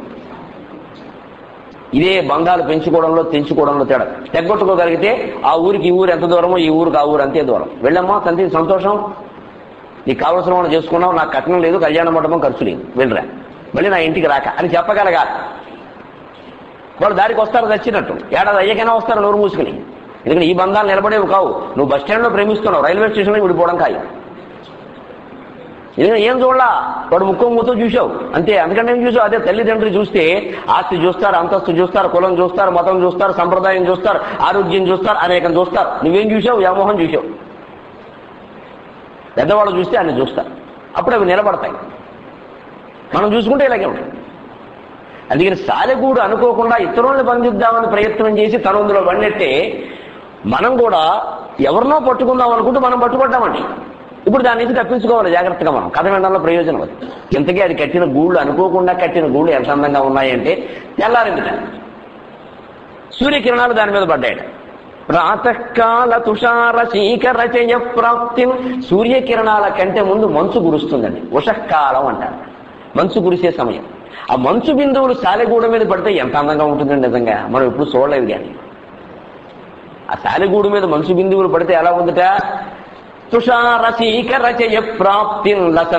ఇదే బంధాలు పెంచుకోవడంలో తెంచుకోవడంలో తేడా. తెగ్గొట్టుకోగలిగితే ఆ ఊరికి ఈ ఊరు ఎంత దూరమో ఈ ఊరికి ఆ ఊరు అంతే దూరం. వెళ్ళమ్మా తండ్రి సంతోషం, నీకు కావలసిన వాళ్ళు చేసుకున్నావు, నాకు కట్నం లేదు, కళ్యాణ మండపం ఖర్చు లేదు, వెళ్ళరా, మళ్ళీ నా ఇంటికి రాక అని చెప్పగలగాలి. వాళ్ళు దారికి వస్తారు చచ్చినట్టు. ఏడాది అయ్యకైనా వస్తారు నోరు మూసుకుని. ఎందుకంటే ఈ బంధాలు నిలబడేవి కావు. నువ్వు బస్ స్టాండ్లో ప్రేమిస్తున్నావు, రైల్వే స్టేషన్లో విడిపోవడం ఖాయం. ఎందుకంటే ఏం చూడలా, వాడు ముక్కు మూతో చూసావు అంతే. అందుకంటే ఏం చూసావు? అదే తల్లిదండ్రులు చూస్తే ఆస్తి చూస్తారు, అంతస్తు చూస్తారు, కులం చూస్తారు, మతం చూస్తారు, సంప్రదాయం చూస్తారు, ఆరోగ్యం చూస్తారు, అనేకం చూస్తారు. నువ్వేం చూసావు? వ్యామోహం చూసావు. పెద్దవాళ్ళు చూస్తే అన్ని చూస్తారు. అప్పుడు అవి నిలబడతాయి. మనం చూసుకుంటే ఇలాగే ఉంటుంది. అందుకని సాలెగూడు అనుకోకుండా ఇతరుల్ని బంధిద్దామని ప్రయత్నం చేసి తనందులో బండెట్టే మనం కూడా ఎవరినో పట్టుకుందాం అనుకుంటూ మనం పట్టుబడ్డామండి. ఇప్పుడు దాని నుంచి తప్పించుకోవాలి జాగ్రత్తగా. మనం కథ వినడంలో ప్రయోజనం అది. ఇంతకీ అది కట్టిన గూళ్ళు, అనుకోకుండా కట్టిన గూళ్ళు ఎంత అందంగా ఉన్నాయంటే తెల్లారిందిట. సూర్యకిరణాలు దాని మీద పడ్డాయట. ప్రాతకాల తుషార శీకరచయ ప్రాప్తి. సూర్యకిరణాల కంటే ముందు మంచు కురుస్తుందండి. ఉషకాలం అంటారు. మంచు కురిసే సమయం. ఆ మంచు బిందువులు సాలెగూడ మీద పడితే ఎంత అందంగా ఉంటుందండి. నిజంగా మనం ఎప్పుడు చూడలేదు. కానీ ఆ సాలెగూడు మీద మంచు బిందువులు పడితే ఎలా ఉందట? తుషారసీకరచయ ప్రాప్తి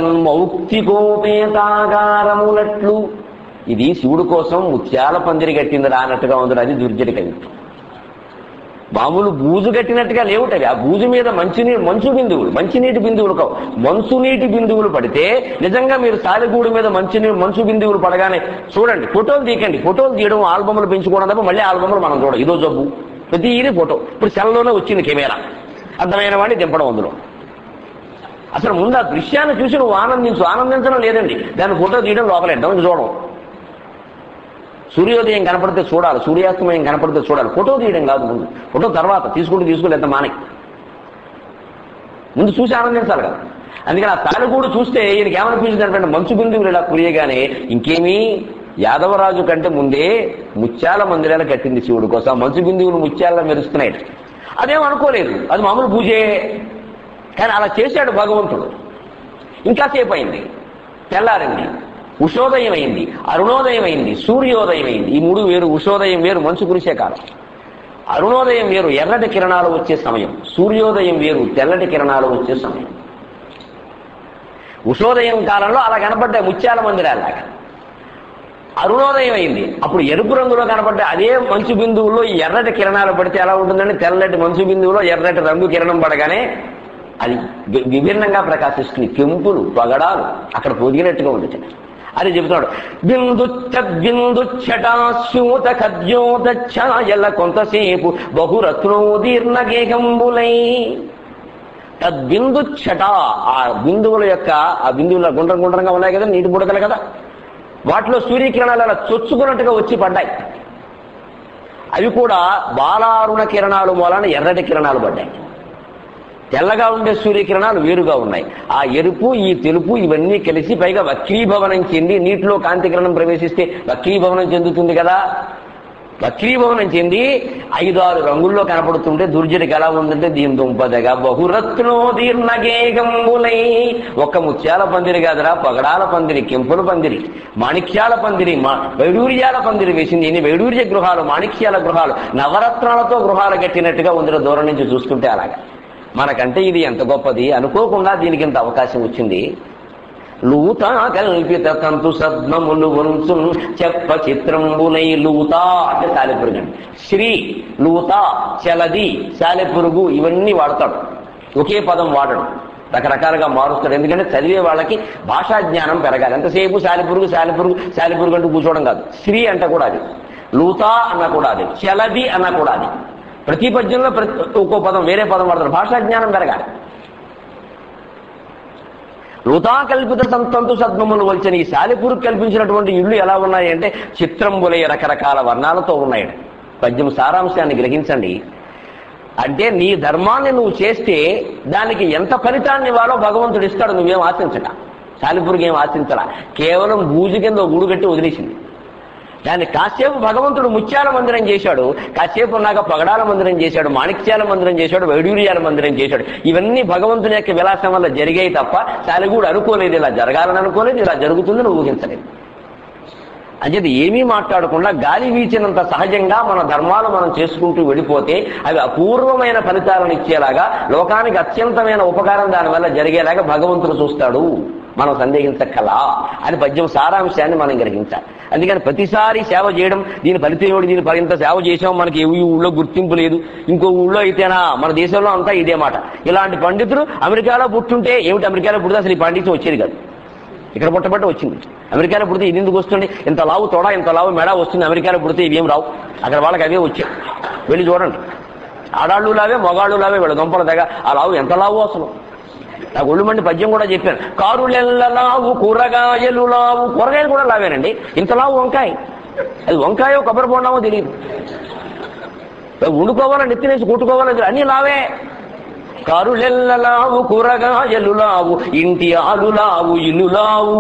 లసన్మౌక్తికోపేతాగారములట్లు. ఇది శివుడు కోసం ముత్యాల పందిరి కట్టింది రానట్టుగా ఉంది. అది దుర్జటి కవిత్వం. మామూలు బూజు కట్టినట్టుగా లేవుటవి. ఆ బూజు మీద మంచినీ మంచు బిందువులు, మంచినీటి బిందువులు కావు, మంచునీటి బిందువులు పడితే నిజంగా మీరు సాలెగూడు మీద మంచినీ మంచు బిందువులు పడగానే చూడండి. ఫోటోలు తీయకండి. ఫోటోలు తీయడం ఆల్బమ్లు పెంచుకోవడం తప్ప మళ్ళీ ఆల్బమ్లు మనం చూడం. ఇదో జబ్బు. ప్రతి ఇది ఫోటో. ఇప్పుడు సెల్లోనే వచ్చింది కెమెరా. అర్థమైన వాడిని దింపడం అందులో. అసలు ముందు ఆ దృశ్యాన్ని చూసి నువ్వు ఆనందించు. ఆనందించడం లేదండి, దాన్ని ఫోటో తీయడం లోపలేద్దాం చూడడం. సూర్యోదయం కనపడితే చూడాలి, సూర్యాస్తమయం కనపడితే చూడాలి. ఫోటో తీయడం కాదు. ముందు ఫోటో తర్వాత తీసుకుంటూ తీసుకుని ఎంత మానే ముందు చూసి ఆనందించాలి కదా. అందుకని ఆ తాలిగూడు చూస్తే ఈయనకి ఏమనిపించింది అంటే మంచు బిందువులు ఇలా కురియగానే ఇంకేమీ యాదవరాజు కంటే ముందే ముత్యాల మందిరాలు కట్టింది శివుడి కోసం. మంచు బిందువులు ముత్యాలలో మెరుస్తున్నాయి. అదేం అనుకోలేదు, అది మామూలు పూజే. కానీ అలా చేశాడు భగవంతుడు. ఇంకాసేపు అయింది, తెల్లారింది, ఉషోదయం అయింది, అరుణోదయం అయింది, సూర్యోదయం అయింది. ఈ మూడు వేరు. ఉషోదయం వేరు, మంచు కురిసే కాలం. అరుణోదయం వేరు, ఎర్రటి కిరణాలు వచ్చే సమయం. సూర్యోదయం వేరు, తెల్లటి కిరణాలు వచ్చే సమయం. ఉషోదయం కాలంలో అలా కనపడ్డాయి ముత్యాల మందిరాలాగా. అరుణోదయం అయింది, అప్పుడు ఎరుపు రంగులో కనపడ్డాయి. అదే మంచు బిందువుల్లో ఈ ఎర్రటి కిరణాలు పడితే ఎలా ఉంటుందండి? తెల్లటి మంచు బిందువులో ఎర్రటి రంగు కిరణం పడగానే అది విభిన్నంగా ప్రకాశిస్తుంది. కెంపులు, పగడాలు అక్కడ పొదిగినట్టుగా ఉంది. అది చెబుతున్నాడు. బిందుచ్చ బిందుచ్చటాశ్యూత ఖద్యోత ఛాయల కొంతసేపు బహురత్నోదీర్ణ గేగంబులై. తద్బిందుచ్చట, ఆ బిందువుల యొక్క ఆ బిందువుల గుండ్రం గుండ్రంగా ఉన్నాయి కదా, నీటి బుడగలు కదా, వాటిలో సూర్యకిరణాలు అలా చొచ్చుకున్నట్టుగా వచ్చి పడ్డాయి. అవి కూడా బాలారుణ కిరణాలు మూలాన ఎర్రటి కిరణాలు పడ్డాయి. తెల్లగా ఉండే సూర్యకిరణాలు వేరుగా ఉన్నాయి. ఆ ఎరుపు, ఈ తెలుపు ఇవన్నీ కలిసి పైగా వక్రీభవనం చెంది నీటిలో కాంతి కిరణం ప్రవేశిస్తే వక్రీభవనం చెందుతుంది కదా. వక్రీభవనం చెంది ఐదారు రంగుల్లో కనపడుతుంటే దుర్జటికి ఎలా ఉందంటే దీని దుంపదగా బహురత్నోదీర్ణగేగంబులై. ఒక్క ముత్యాల పందిరి కాదురా, పగడాల పందిరి, కెంపుల పందిరి, మాణిక్యాల పందిరి, వైడూర్యాల పందిరి వేసింది. ఎన్ని వైడూర్య గృహాలు, మాణిక్యాల గృహాలు, నవరత్నాలతో గృహాలు కట్టినట్టుగా ఉంది దూరం నుంచి చూస్తుంటే. అలాగా మనకంటే ఇది ఎంత గొప్పది అనుకోకుండా దీనికి ఇంత అవకాశం వచ్చింది. లూతా కల్పిత తంతు సద్మములు వంచు చెప్ప చిత్రంబునై లూతా అంటే సాలెపురుగు. శ్రీ, లూతా, చలది, సాలెపురుగు ఇవన్నీ వాడతాడు. ఒకే పదం వాడడం, రకరకాలుగా మారుస్తాడు. ఎందుకంటే చదివే వాళ్ళకి భాషా జ్ఞానం పెరగాలి. ఎంతసేపు సాలెపురుగు సాలెపురుగు సాలెపురుగు అంటూ కూర్చోవడం కాదు. శ్రీ అంటే కూడా అది, లూతా అన్న కూడా అది, చలది అన్న కూడా అది. ప్రతి పద్యంలో ప్రతి ఒక్కో పదం వేరే పదం వాడతాడు. భాషా జ్ఞానం పెరగాలి. లూతా కల్పిత సంతంతు సద్మములు వల్చని ఈ సాలెపురుగు కల్పించినటువంటి ఇళ్ళు ఎలా ఉన్నాయి అంటే చిత్రంబులై రకరకాల వర్ణాలతో ఉన్నాయి. పద్యం సారాంశాన్ని గ్రహించండి. అంటే నీ ధర్మాన్ని నువ్వు చేస్తే దానికి ఎంత ఫలితాన్ని ఇవ్వాలో భగవంతుడు ఇస్తాడు. నువ్వేం ఆశించట. సాలెపురుగు ఏం ఆశించలా, కేవలం బూజు కింద గూడు కట్టి వదిలేసింది. దాన్ని కాసేపు భగవంతుడు ముత్యాల మందిరం చేశాడు, కాసేపు ఉన్నాక పగడాల మందిరం చేశాడు, మాణిక్యాల మందిరం చేశాడు, వైడూర్యాల మందిరం చేశాడు. ఇవన్నీ భగవంతుని యొక్క విలాసం వల్ల జరిగాయి తప్ప సాలెగూడు అనుకోలేదు, ఇలా జరగాలని అనుకోలేదు, ఇలా జరుగుతుందని ఊహించలేదు. అంచేది ఏమీ మాట్లాడకుండా గాలి వీచినంత సహజంగా మన ధర్మాలు మనం చేసుకుంటూ వెళ్ళిపోతే అవి అపూర్వమైన ఫలితాలను ఇచ్చేలాగా, లోకానికి అత్యంతమైన ఉపకారం దానివల్ల జరిగేలాగా భగవంతుడు చూస్తాడు. మనం సందేహించక్కలా అని పద్యం సారాంశాన్ని మనం గ్రహించాలి. అందుకని ప్రతిసారి సేవ చేయడం, దీని ఫలితం దీని పరింత సేవ చేసాం, మనకి ఈ ఊళ్ళో గుర్తింపు లేదు, ఇంకో ఊళ్ళో అయితేనా, మన దేశంలో అంతా ఇదే మాట. ఇలాంటి పండితులు అమెరికాలో పుట్టుంటే ఏమిటి, అమెరికాలో పుడితే అసలు ఈ పాండిత్యం వచ్చేది కాదు, ఇక్కడ పుట్టబట్ట వచ్చింది. అమెరికాలో పుడితే ఇది ఎందుకు వస్తుంది, ఇంత లావు తోడ ఇంత లావు మెడ వస్తుంది. అమెరికాలో పుడితే ఇవేం రావు, అక్కడ వాళ్ళకి అవే వచ్చాయి. వెళ్ళి చూడండి, ఆడాళ్ళు లావే మగాళ్ళు లావే వీళ్ళ దొంపల దగ్గర ఆ లావు ఎంత లావు అసలు. నాకు ఒళ్ళు మండి పద్యం కూడా చెప్పాను, కారులెల్ల లావు కూరగాయలు లావు, కూరగాయలు కూడా లావేనండి. ఇంత లావు వంకాయ, అది వంకాయో కొబ్బరి బొండామో తెలియదు, వండుకోవాలని నెత్తినేసి కొట్టుకోవాలని అన్ని లావే. కారులెల్ల లావు కూరగాయలు లావు, ఇంటి ఆలు లావు ఇల్లు లావు.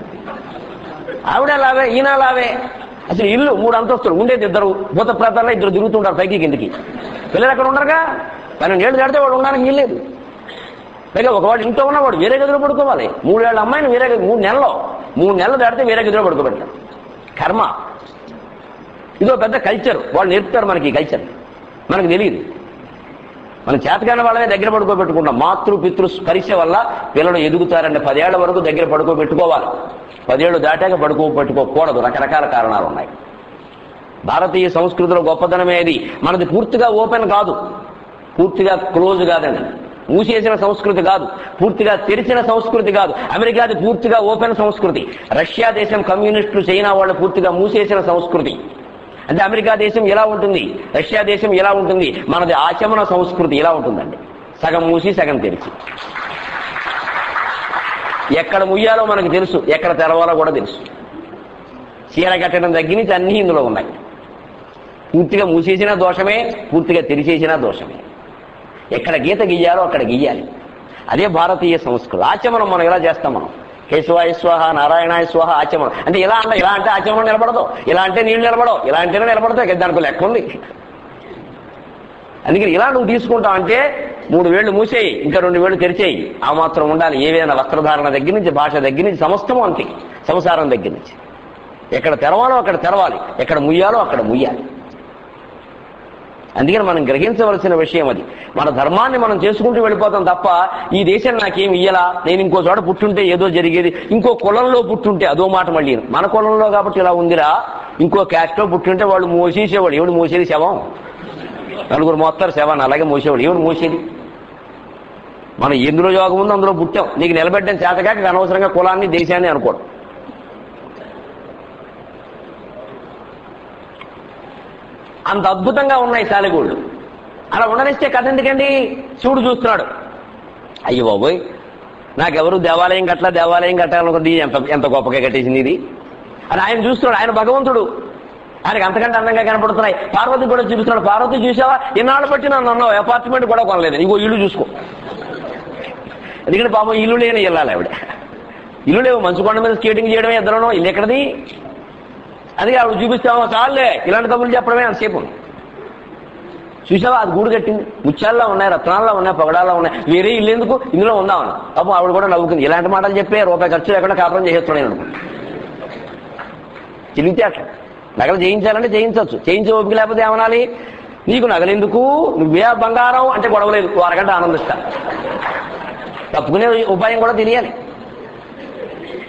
ఆవిడ లావే, ఈయన లావే. అసలు ఇల్లు మూడు అంతస్తులు, ఉండేది ఇద్దరు, భూత ప్రాంతాల్లో ఇద్దరు తిరుగుతుంటారు పైకి కిందికి. పిల్లలు అక్కడ ఉండరుగా, పన్నెండు ఏళ్ళు దాడితే వాడు ఉండడానికి వీల్లేదు. పైగా ఒకవాడు ఇంట్లో ఉన్నవాడు వేరే గదిలో పడుకోవాలి. మూడేళ్ల అమ్మాయిని వేరే గది, మూడు నెలలో మూడు నెలలు దాడితే వేరే గదిలో పడుకోబెడతారు. కర్మ. ఇదో పెద్ద కల్చర్, వాళ్ళు నేర్పుతారు మనకి ఈ కల్చర్, మనకు తెలియదు. మనం చేతకాని వాళ్ళనే దగ్గర పడుకోబెట్టుకుంటాం. మాతృ పితృ స్పర్శ వల్ల పిల్లలు ఎదుగుతారంటే పదేళ్ల వరకు దగ్గర పడుకోబెట్టుకోవాలి. పదేళ్లు దాటాక పడుకోబెట్టుకోకూడదు, రకరకాల కారణాలు ఉన్నాయి. భారతీయ సంస్కృతిలో గొప్పదనమే అది. మనది పూర్తిగా ఓపెన్ కాదు, పూర్తిగా క్లోజ్ కాదండి. మూసేసిన సంస్కృతి కాదు, పూర్తిగా తెరిచిన సంస్కృతి కాదు. అమెరికాది పూర్తిగా ఓపెన్ సంస్కృతి. రష్యా దేశం కమ్యూనిస్టులు, చైనా వాళ్ళు పూర్తిగా మూసేసిన సంస్కృతి. అంటే అమెరికా దేశం ఎలా ఉంటుంది, రష్యా దేశం ఎలా ఉంటుంది, మనది ఆచమన సంస్కృతి ఎలా ఉంటుందండి. సగం మూసి సగం తెరిచి. ఎక్కడ ముయ్యాలో మనకు తెలుసు, ఎక్కడ తెరవాలో కూడా తెలుసు. చీర కట్టడం దగ్గర నుంచి అన్నీ ఇందులో ఉన్నాయి. పూర్తిగా మూసేసినా దోషమే, పూర్తిగా తెరిచేసినా దోషమే. ఎక్కడ గీత గీయాలో అక్కడ గీయాలి. అదే భారతీయ సంస్కృతి. ఆచమనం మనం ఎలా చేస్తాం, మనం కేశవాయ స్వాహ నారాయణాయ స్వాహ ఆచమనం అంటే ఇలా అంటే, ఇలా అంటే ఆచమనం నిలబడదు, ఇలా అంటే నీళ్లు నిలబడవు, ఇలా అంటేనే నిలబడతాయి. దానికి లెక్క ఉంది. అందుకని ఇలా నువ్వు తీసుకుంటావు అంటే మూడు వేళ్లు మూసేయి, ఇంకా రెండు వేళ్లు తెరిచేయి. ఆ మాత్రం ఉండాలి. ఏవైనా వస్త్రధారణ దగ్గర నుంచి, భాష దగ్గర నుంచి, సమస్తము అంతే. సంసారం దగ్గర నుంచి ఎక్కడ తెరవాలో అక్కడ తెరవాలి, ఎక్కడ ముయ్యాలో అక్కడ ముయ్యాలి. అందుకని మనం గ్రహించవలసిన విషయం అది. మన ధర్మాన్ని మనం చేసుకుంటూ వెళ్ళిపోతాం తప్ప ఈ దేశం నాకేం ఇయ్యలా, నేను ఇంకో చోట పుట్టుంటే ఏదో జరిగేది, ఇంకో కులంలో పుట్టుంటే అదో మాట. మళ్ళీ మన కులంలో కాబట్టి ఇలా ఉందిరా, ఇంకో క్యాస్ట్లో పుట్టుంటే వాళ్ళు మోసేసేవాడు. ఎవడు మోసేది శవం, నలుగురు మోస్తారు శవాన్ని, అలాగే మోసేవాడు. ఎవడు మోసేది? మనం ఎందులో యోగం ఉందో అందులో పుట్టాం. నీకు నిలబెట్టడం చేతకాక అనవసరంగా కులాన్ని దేశాన్ని అనుకోవడం. అంత అద్భుతంగా ఉన్నాయి సాలెగూళ్ళు. అలా ఉండనిస్తే కథ ఎందుకండి? శివుడు చూస్తున్నాడు, అయ్యో బాబోయ్ నాకెవరు దేవాలయం కట్టలా, దేవాలయం కట్టాలనుకుంది, ఎంత ఎంత గొప్పగా కట్టేసింది ఇది అని ఆయన చూస్తున్నాడు. ఆయన భగవంతుడు, ఆయనకి అంతకంటే అందంగా కనపడుతున్నాయి. పార్వతి కూడా చూపిస్తున్నాడు. పార్వతి చూసావా, ఎన్నాళ్ళు బట్టి నన్ను అన్నావు, అపార్ట్మెంట్ కూడా కొనలేదు, ఇంకో ఇల్లు చూసుకో. ఎందుకంటే పాపం ఇల్లు లేని వెళ్ళాలి ఆవిడ. ఇల్లు లేవు, మంచు కొండ మీద స్కేటింగ్ చేయడమే ఇద్దరునో, ఇల్లు ఎక్కడది? అందుకే ఆవిడ చూపిస్తావా, చాలే ఇలాంటి కబుర్లు చెప్పడమే అంతసేపు. చూసావా, అది గూడు కట్టింది, ముత్యాల్లో ఉన్నాయి, రత్నాల్లో ఉన్నాయి, పగడాల్లో ఉన్నాయి, వేరే ఇల్లు ఎందుకు, ఇందులో ఉందామని. పాపం ఆవిడ కూడా నవ్వుకుంది. ఇలాంటి మాటలు చెప్పే రూపాయి ఖర్చు లేకుండా కాపురం చేసేస్తున్నాయి అనుకుంటా. చిలిగితే అట్లా నగలు చేయించాలంటే చేయించవచ్చు, చేయించే ఓపిక లేకపోతే ఏమనాలి, నీకు నగలెందుకు, నువ్వే బంగారం అంటే గొడవలేదు, అరగంట ఆనందిస్తా. తప్పుకునే ఉపాయం కూడా తెలియాలి.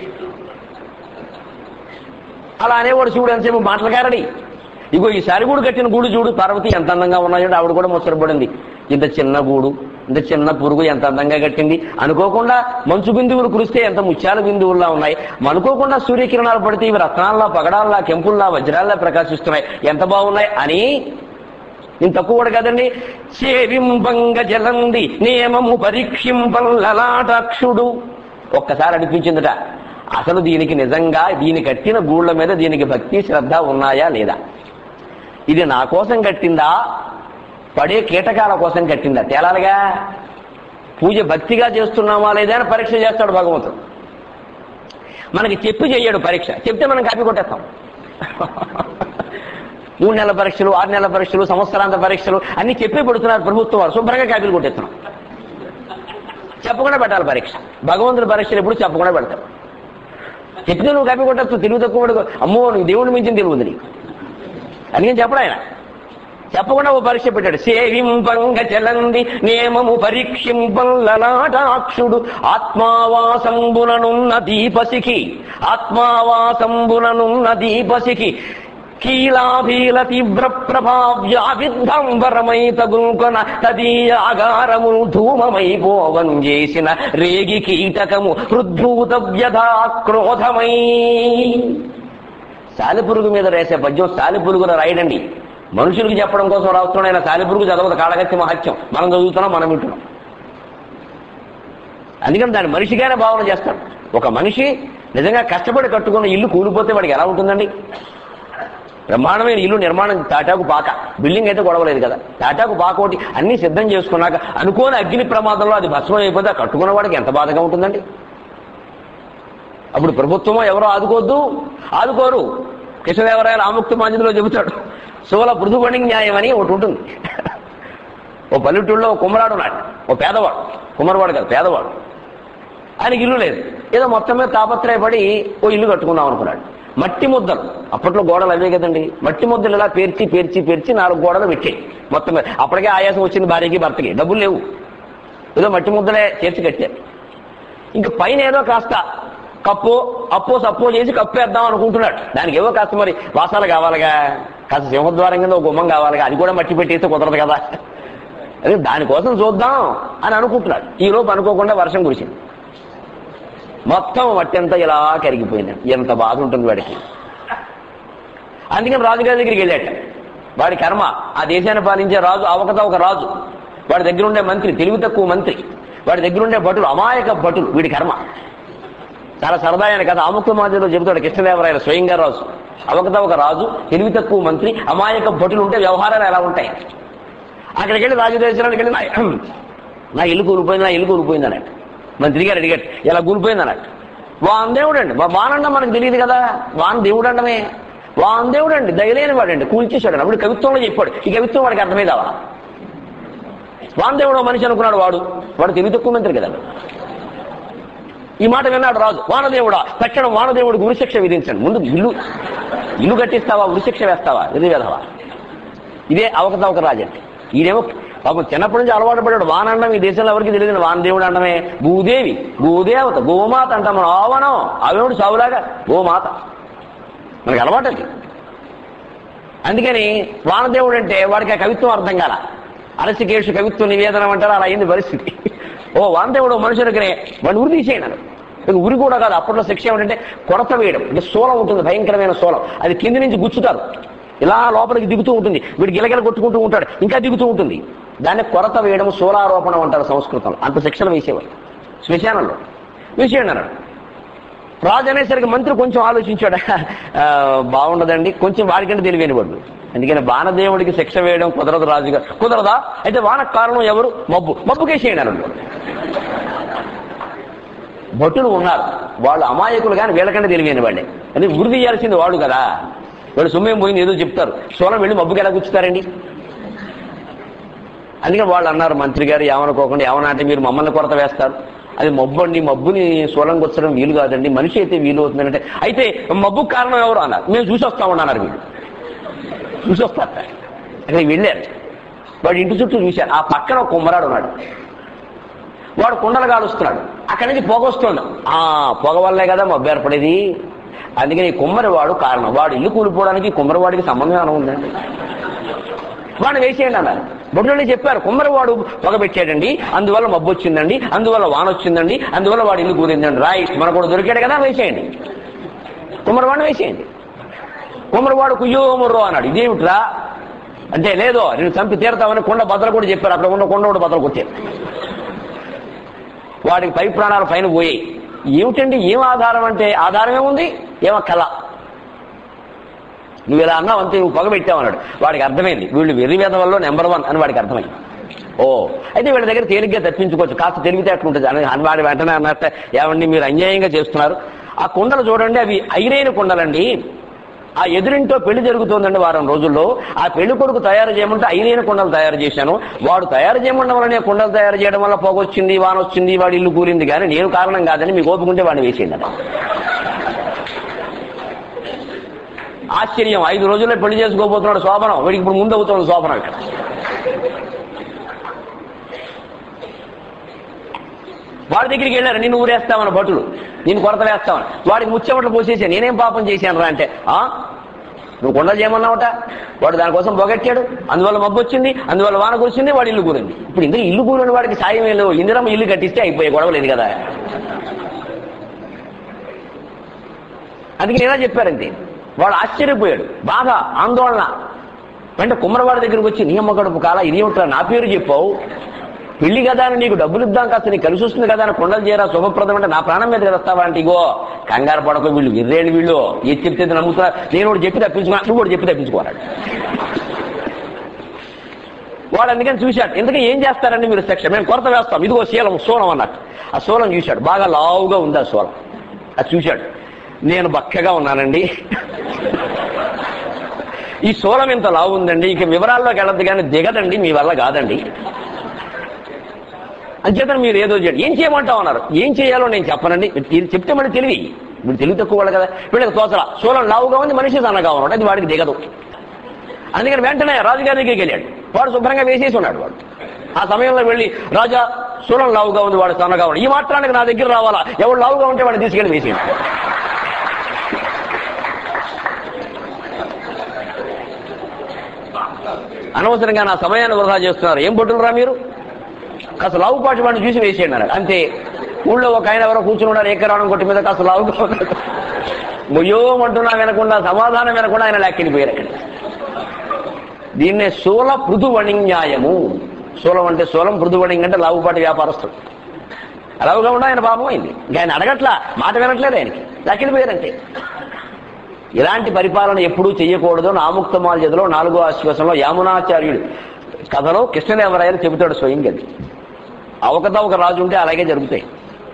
అలా అనేవాడు శివుడు ఎంతసేపు మాటలకారడి. ఇగో ఈసారి గూడు కట్టిన గూడు చూడు, పార్వతి ఎంత అందంగా ఉన్నాయంటే ఆవిడ కూడా ముచ్చటపడింది. ఇంత చిన్న గూడు, ఇంత చిన్న పురుగు ఎంత అందంగా కట్టింది, అనుకోకుండా మంచు బిందువులు కురిస్తే ఎంత ముత్యాల బిందువుల్లా ఉన్నాయి, అనుకోకుండా సూర్యకిరణాలు పడితే ఇవి రత్నాల్లా, పగడాల్లా, కెంపుల్లా, వజ్రాల్లా ప్రకాశిస్తున్నాయి, ఎంత బాగున్నాయి అని. నేను తక్కువ కూడా కదండి. చేవింబంగ జలంది నియమము పరీక్షింపల్లలాటాక్షుడు. ఒక్కసారి అనిపించిందట, అసలు దీనికి నిజంగా దీని కట్టిన గూళ్ళ మీద దీనికి భక్తి శ్రద్ధ ఉన్నాయా లేదా, ఇది నా కోసం కట్టిందా, పడే కీటకాల కోసం కట్టిందా తేలాలిగా. పూజ భక్తిగా చేస్తున్నామా లేదా అని పరీక్ష చేస్తాడు భగవంతుడు. మనకి చెప్పి చెయ్యడు పరీక్ష, చెప్తే మనం కాపీ కొట్టేస్తాం. మూడు నెలల పరీక్షలు, ఆరు నెలల పరీక్షలు, సంవత్సరాంత పరీక్షలు అన్ని చెప్పి పెడుతున్నారు ప్రభుత్వం వారు, శుభ్రంగా కాపీలు కొట్టేస్తున్నాం. చెప్పకుండా పెట్టాలి పరీక్ష. భగవంతుడి పరీక్షలు ఎప్పుడు చెప్పకుండా పెడతారు. చెప్తే నువ్వు కాపీ కొట్టేస్తావు, తెలివి తక్కువ. అమ్మో నువ్వు దేవుడిని మించిన తెలివి ఉంది నీకు అని నేను చెప్పడు ఆయన. చెప్పకుండా ఓ పరీక్ష పెట్టాడు. సేవింపంగ చలంది నియమము పరీక్షింపల్లలాటాక్షుడు. ఆత్మావాసంబుననున్న దీపసికి, ఆత్మావాసంబుననున్న దీపసికి కీలాభీల తీవ్ర ప్రభావ్యావిద్దంబరమై తగుల్కొన తదీయాగారము ధూమమైపోవం చేసిన రేగి కీటకము హృద్భూత వ్యధా క్రోధమై. సాలిపురుగు మీద రాసే పద్యం సాలిపురుగున రాయడండి, మనుషులకు చెప్పడం కోసం రాస్తున్నాడు ఆయన. సాలిపురుగు చదవదు, కాళగత్తి మహత్యం మనం చదువుతున్నాం, మనం వింటున్నాం. అందుకని దాన్ని మనిషిగానే భావన చేస్తాడు. ఒక మనిషి నిజంగా కష్టపడి కట్టుకున్న ఇల్లు కూలిపోతే వాడికి ఎలా ఉంటుందండి? బ్రహ్మాండమైన ఇల్లు నిర్మాణం, తాటాకు పాక, బిల్డింగ్ అయితే గొడవలేదు కదా, తాటాకు పాక ఒకటి అన్ని సిద్ధం చేసుకున్నాక అనుకోని అగ్ని ప్రమాదంలో అది భస్మం అయిపోతే కట్టుకున్న వాడికి ఎంత బాధగా ఉంటుందండి? అప్పుడు ప్రభుత్వమో ఎవరో ఆదుకోవద్దు, ఆదుకోరు. కృష్ణదేవరాయలు ఆముక్త మాంజలిలో చెబుతాడు, సోల పృథువణి న్యాయం అని ఒకటి ఉంటుంది. ఓ పల్లెటూళ్ళలో ఓ కుమ్మరాడు ఉన్నాడు, ఓ పేదవాడు, కుమ్మరవాడు కాదు పేదవాడు. ఆయనకి ఇల్లు లేదు, ఏదో మొత్తం మీద తాపత్రయపడి ఓ ఇల్లు కట్టుకుందాం అనుకున్నాడు. మట్టి ముద్దలు, అప్పట్లో గోడలు అవే కదండి, మట్టి ముద్దలు ఇలా పేర్చి పేర్చి పేర్చి నాలుగు గోడలు పెట్టాయి మొత్తం మీద. అప్పటికే ఆయాసం వచ్చింది భార్యకి భర్తకి, డబ్బులు లేవు, ఏదో మట్టి ముద్దలే చేర్చి కట్టారు. ఇంక పైన ఏదో కాస్త కప్పు అప్పో సప్పో చేసి కప్పేద్దాం అనుకుంటున్నాడు. దానికి ఏవో కాస్త మరి వాసాలు కావాలిగా, కాస్త సింహద్వారం కింద ఒక గుమ్మం కావాలిగా, అది కూడా మట్టి పెట్టేస్తే కుదరదు కదా, అదే దానికోసం చూద్దాం అని అనుకుంటున్నాడు. ఈ లోపు అనుకోకుండా వర్షం కురిసింది, మొత్తం మట్టి అంతా ఇలా కరిగిపోయింది. ఎంత బాధ ఉంటుంది వాడికి. అందుకని రాజుగారి దగ్గరికి వెళ్ళాట. వాడి కర్మ, ఆ దేశాన్ని పాలించే రాజు అవకత ఒక రాజు, వాడి దగ్గర ఉండే మంత్రి తెలివి తక్కువ మంత్రి, వాడి దగ్గర ఉండే భటులు అమాయక భటులు, వీడి కర్మ. చాలా సరదా అయిన కథ ఆముక్త మాధ్యంలో చెబుతాడు కృష్ణదేవరాయలు స్వయంగా. రాజు అవకత ఒక రాజు, తెలివి తక్కువ మంత్రి, అమాయక భటులు ఉంటే వ్యవహారాలు ఎలా ఉంటాయి. అక్కడికి వెళ్ళి రాజదేశానికి వెళ్ళి నా ఇల్లు కూలిపోయింది, నా ఇల్లు కూలిపోయింది అన్నట్టు మంత్రి గారు అడిగాడు. ఎలా కూలిపోయింది అన్నట్టు. వాన్ దేవుడు అండి, వానండం మనకు తెలియదు కదా, వాన్ దేవుడు అండమే, వాన్ దేవుడు అండి, దయలేని వాడండి, కూల్చేశాడు. అప్పుడు కవిత్వంలో చెప్పాడు, ఈ కవిత్వం వాడికి అర్థమే కావాలా. వాన్ దేవుడు మనిషి అనుకున్నాడు వాడు, వాడు తెలివి తక్కువ మంత్రి కదా. ఈ మాట విన్నాడు రాజు. వానదేవుడా, తక్షణం వానదేవుడికి ఉరిశిక్ష విధించండి. ముందు ఇల్లు ఇల్లు కట్టిస్తావా, ఉరిశిక్ష వేస్తావా, ఇది వేదవా. ఇదే అవకత ఒక రాజు అంటే. ఈయనేమో పాపం చిన్నప్పటి నుంచి అలవాటు పడ్డాడు. వానండం ఈ దేశంలో ఎవరికి తెలియదు, వానదేవుడు అండమే. భూదేవి, భూదేవత, గోమాత అంటాం మనం. ఆవనం ఆవిడ సావులాగా గోమాత మనకి అలవాటు అది. అందుకని వానదేవుడు అంటే వాడికి ఆ కవిత్వం అర్థం కాల. అరసికేషు కవిత్వం నివేదనం అంటారు, అలా అయింది పరిస్థితి. ఓ వానదేవుడు మనుషులకనే వాడిని ఉరి తీసేయన్నారు. ఉరి కూడా కాదు, అప్పట్లో శిక్ష ఏమిటంటే కొరత వేయడం. అంటే సోలం ఉంటుంది, భయంకరమైన సోలం, అది కింది నుంచి గుచ్చుతారు, ఇలా లోపలికి దిగుతూ ఉంటుంది, వీడు గిలగిల కొట్టుకుంటూ ఉంటాడు, ఇంకా దిగుతూ ఉంటుంది. దాన్ని కొరత వేయడం, సోలారోపణం అంటారు సంస్కృతంలో. అంత శిక్షణ వేసేవాడు శ్మశానంలో. వేసేయండి అన్నాడు. రాజు అనేసరికి మంత్రి కొంచెం ఆలోచించాడు, బాగుండదండి, కొంచెం వాడికంటే తెలివైన వాడు. అందుకని వానదేవుడికి శిక్ష వేయడం కుదరదు రాజుగారు. కుదరదా, అయితే వానకు కారణం ఎవరు, మబ్బు, మబ్బుకేసేయండి అన్నాడు. భటులు ఉన్నారు, వాళ్ళు అమాయకులు కానీ వీళ్ళకంటే తెలివైన వాళ్ళే. అది ఉరి తీయాల్సింది వాడు కదా, వాళ్ళు సొమ్మేం పోయింది ఏదో చెప్తారు, సోలం వెళ్ళి మబ్బుకి ఎలా కూర్చుతారండి. అందుకని వాళ్ళు అన్నారు, మంత్రి గారు ఏమనుకోకుండా, ఏమన్నా అంటే మీరు మమ్మల్ని కొరత వేస్తారు, అది మబ్బు అండి, మబ్బుని సోలం కూర్చడం వీలు కాదండి, మనిషి అయితే వీలు అవుతుందంటే. అయితే మబ్బుకు కారణం ఎవరు అన్నారు. మేము చూసి వస్తామని అన్నారు. వీళ్ళు చూసి వస్తారు. అక్కడికి వెళ్ళారు, వాడు ఇంటి చుట్టూ చూశారు. ఆ పక్కన ఒక కుమ్మరాడు ఉన్నాడు, వాడు కుండలు కాలుస్తున్నాడు. అక్కడి నుంచి పొగ వస్తుంది. ఆ పొగ వల్లే కదా మబ్బు ఏర్పడేది, అందుకని కుమ్మరివాడు కారణం. వాడు ఇల్లు కూలిపోవడానికి కుమ్మరివాడికి సంబంధం ఏమైనా ఉందండి? వాడిని వేసేయండి అన్నారు. బొడ్లోనే చెప్పారు, కుమ్మరివాడు పొగబెట్టాడండి, అందువల్ల మబ్బు వచ్చిందండి, అందువల్ల వాన వచ్చిందండి, అందువల్ల వాడు ఇల్లు కూలిందండి. రాయి మన కూడా దొరికాడు కదా, వేసేయండి, కుమ్మరివాడిని వేసేయండి. కుమ్మరివాడు కుయ్యో ముర్రో అన్నాడు. ఇదేమిట్రా అంటే, లేదో నేను చంపి తీరతామని కొండ బద్దలు కూడా చెప్పారు. అక్కడ ఉన్న కొండ కూడా బద్దలు కొట్టారు. వాడికి పై ప్రాణాలు పైన పోయాయి. ఏమిటండి ఏం ఆధారం అంటే, ఆధారం ఏముంది, ఏమో కళ. నువ్వు ఇలా అన్నావు అంతే, నువ్వు పొగబెట్టావన్నాడు. వాడికి అర్థమైంది వీళ్ళు వెర్రి వేదవల్లో నెంబర్ వన్ అని వాడికి అర్థమైంది. ఓ అయితే వీళ్ళ దగ్గర తేలిగ్గా తప్పించుకోవచ్చు, కాస్త తెలివితే అట్లుంటుంది అని వాడి వెంటనే అన్నట్ట, ఏమండి మీరు అన్యాయంగా చేస్తున్నారు. ఆ కుండలు చూడండి, అవి ఐరైన కుండలండి. ఆ ఎదురింటో పెళ్లి జరుగుతుందండి వారం రోజుల్లో. ఆ పెళ్లి కొడుకు తయారు చేయమంటే ఐరైన కుండలు తయారు చేశాను. వాడు తయారు చేయమండం వల్ల కుండలు తయారు చేయడం వల్ల పొగొచ్చింది, వాన వచ్చింది, వాడి ఇల్లు కూలింది, కానీ నేను కారణం కాదని మీకు ఓపుకుంటే వాడిని వేసేయండి. ఆశ్చర్యం, ఐదు రోజుల్లో పెళ్లి చేసుకోబోతున్నాడు శోభనం, వీడికి ఇప్పుడు ముందు అవుతున్నాడు శోభనం. ఇక్కడ వాడి దగ్గరికి వెళ్ళారు, నిన్ను ఊరేస్తామని భటులు, నేను కొరత వేస్తామని. వాడికి ముచ్చెమట్లు పోసేసా, నేనేం పాపం చేశాను రా అంటే, ఆ నువ్వు కొండ చేయమన్నావుట, వాడు దానికోసం పొగెట్టాడు, అందువల్ల మబ్బు వచ్చింది, అందువల్ల వాన కూర్చుంది, వాడు ఇల్లు కూరింది. ఇప్పుడు ఇందులో ఇల్లు కూరిన వాడికి సాయం లేదు, ఇందిరమ్మ ఇల్లు కట్టిస్తే అయిపోయే, గొడవ లేదు కదా. అందుకే ఇలా చెప్పారంతే. వాడు ఆశ్చర్యపోయాడు, బాగా ఆందోళన. వెంట కుమ్మరవాడి దగ్గరికి వచ్చి, నీ అమ్మ గడుపు కాల ఇదేమిట్రా నా పేరు చెప్పావు, పెళ్లి కదా అని నీకు డబ్బులు ఇద్దాం, కాస్త నీకు కలిసి వస్తుంది కదా అని కొండలు చేరా శుభప్రదం అంటే నా ప్రాణం మీద వస్తావా అంటే, ఇగో కంగారు పడక, వీళ్ళు విర్రేళ్ళు, వీళ్ళు ఏది చెప్తే నమ్ముతా, నేను కూడా చెప్పి తప్పించుకున్నా, నువ్వు కూడా చెప్పి తప్పించుకోవాడు. వాడు అందుకని చూశాడు. ఎందుకంటే ఏం చేస్తారండి మీరు సెక్షన్, మేము కొరత వేస్తాం, ఇదిగో శీలం సోలం అన్నట్టు. ఆ సోలం చూశాడు, బాగా లావుగా ఉంది ఆ సోలం. అది చూశాడు, నేను బక్కగా ఉన్నానండి, ఈ సోలం ఇంత లావు ఉందండి, ఇక వివరాల్లోకి వెళ్ళద్దు కానీ దిగదండి, మీ వల్ల కాదండి, అంచేతను మీరు ఏదో చేయండి. ఏం చేయమంటావు అన్నారు. ఏం చేయాలో నేను చెప్పనండి, చెప్తే మళ్ళీ తెలివి, వీడు తెలివి తక్కువ వాళ్ళు కదా, వీళ్ళకి తోచలా. సోలం లావుగా ఉంది, మనిషి సన్నగా ఉన్నాడు, అది వాడికి దిగదు. అందుకని వెంటనే రాజుగారి దగ్గరికి వెళ్ళాడు. వాడు శుభ్రంగా వేసేసి ఉన్నాడు. వాడు ఆ సమయంలో వెళ్ళి, రాజా సోలం లావుగా ఉంది, వాడు సన్నగా ఉన్నాడు, ఈ మాత్రానికి నా దగ్గర రావాలా, ఎవడు లావుగా ఉంటే వాడిని తీసుకెళ్ళి వేసేయండి. అనవసరంగా నా సమయాన్ని వృధా చేస్తున్నారు, ఏం బొట్టులరా మీరు, కాస్త లావుపాటి వాడిని చూసి వేసేయండి అన్నాడు. అంతే. ఊళ్ళో ఒక ఆయన ఎవరో కూర్చుని ఉన్నారు, ఏకరావడం కొట్టి మీద, కాస్త లావుగా ఉన్నాడు, మొయ్యోమంటున్నా వినకుండా, సమాధానం వినకుండా ఆయన లాక్కెళ్ళిపోయారు అక్కడ. దీన్నే శూల పృథువణిన్యాయము. శూలం అంటే శూలం, పృథువణింగ్ అంటే లావుపాటి వ్యాపారస్తుడు. లావుగా ఉండా ఆయన పాపం అయింది, ఇంకా ఆయన అడగట్లా, మాట వినట్లేదు, ఆయనకి లాక్కెళ్ళిపోయారంటే. ఇలాంటి పరిపాలన ఎప్పుడూ చెయ్యకూడదు. ఆముక్తమాల జదిలో నాలుగో ఆశ్వాసంలో యామునాచార్యుడు కథలో కృష్ణదేవరాయలు చెబుతాడు స్వయంగా. అవకతవక రాజు ఉంటే అలాగే జరుగుతాయి.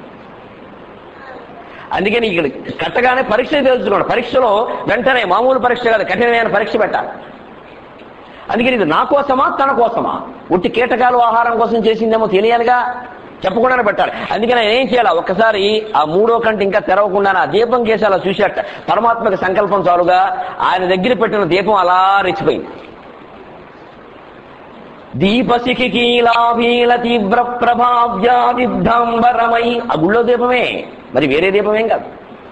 అందుకని ఇక్కడ కట్టగానే పరీక్ష తెలుసుకోండి. పరీక్షలో వెంటనే మామూలు పరీక్ష కాదు, కఠినమైన పరీక్ష పెట్టాలి. అందుకని ఇది నా కోసమా తన కోసమా, ఉట్టి కీటకాలు ఆహారం కోసం చేసిందేమో తెలియాలిగా, చెప్పకుండానే పెట్టాలి. అందుకని ఆయన ఏం చేయాలి, ఒక్కసారి ఆ మూడో కంటి ఇంకా తెరవకుండా ఆ దీపం కేసి అలా చూసేట, పరమాత్మక సంకల్పం చాలుగా ఆయన దగ్గర పెట్టిన దీపం అలా రెచ్చిపోయింది. దీపశిఖి కీలాభీల తీవ్ర ప్రభావ్యాదిద్ధాంబరమై, ఆ గుళ్ళో దీపమే, మరి వేరే దీపమేం కాదు.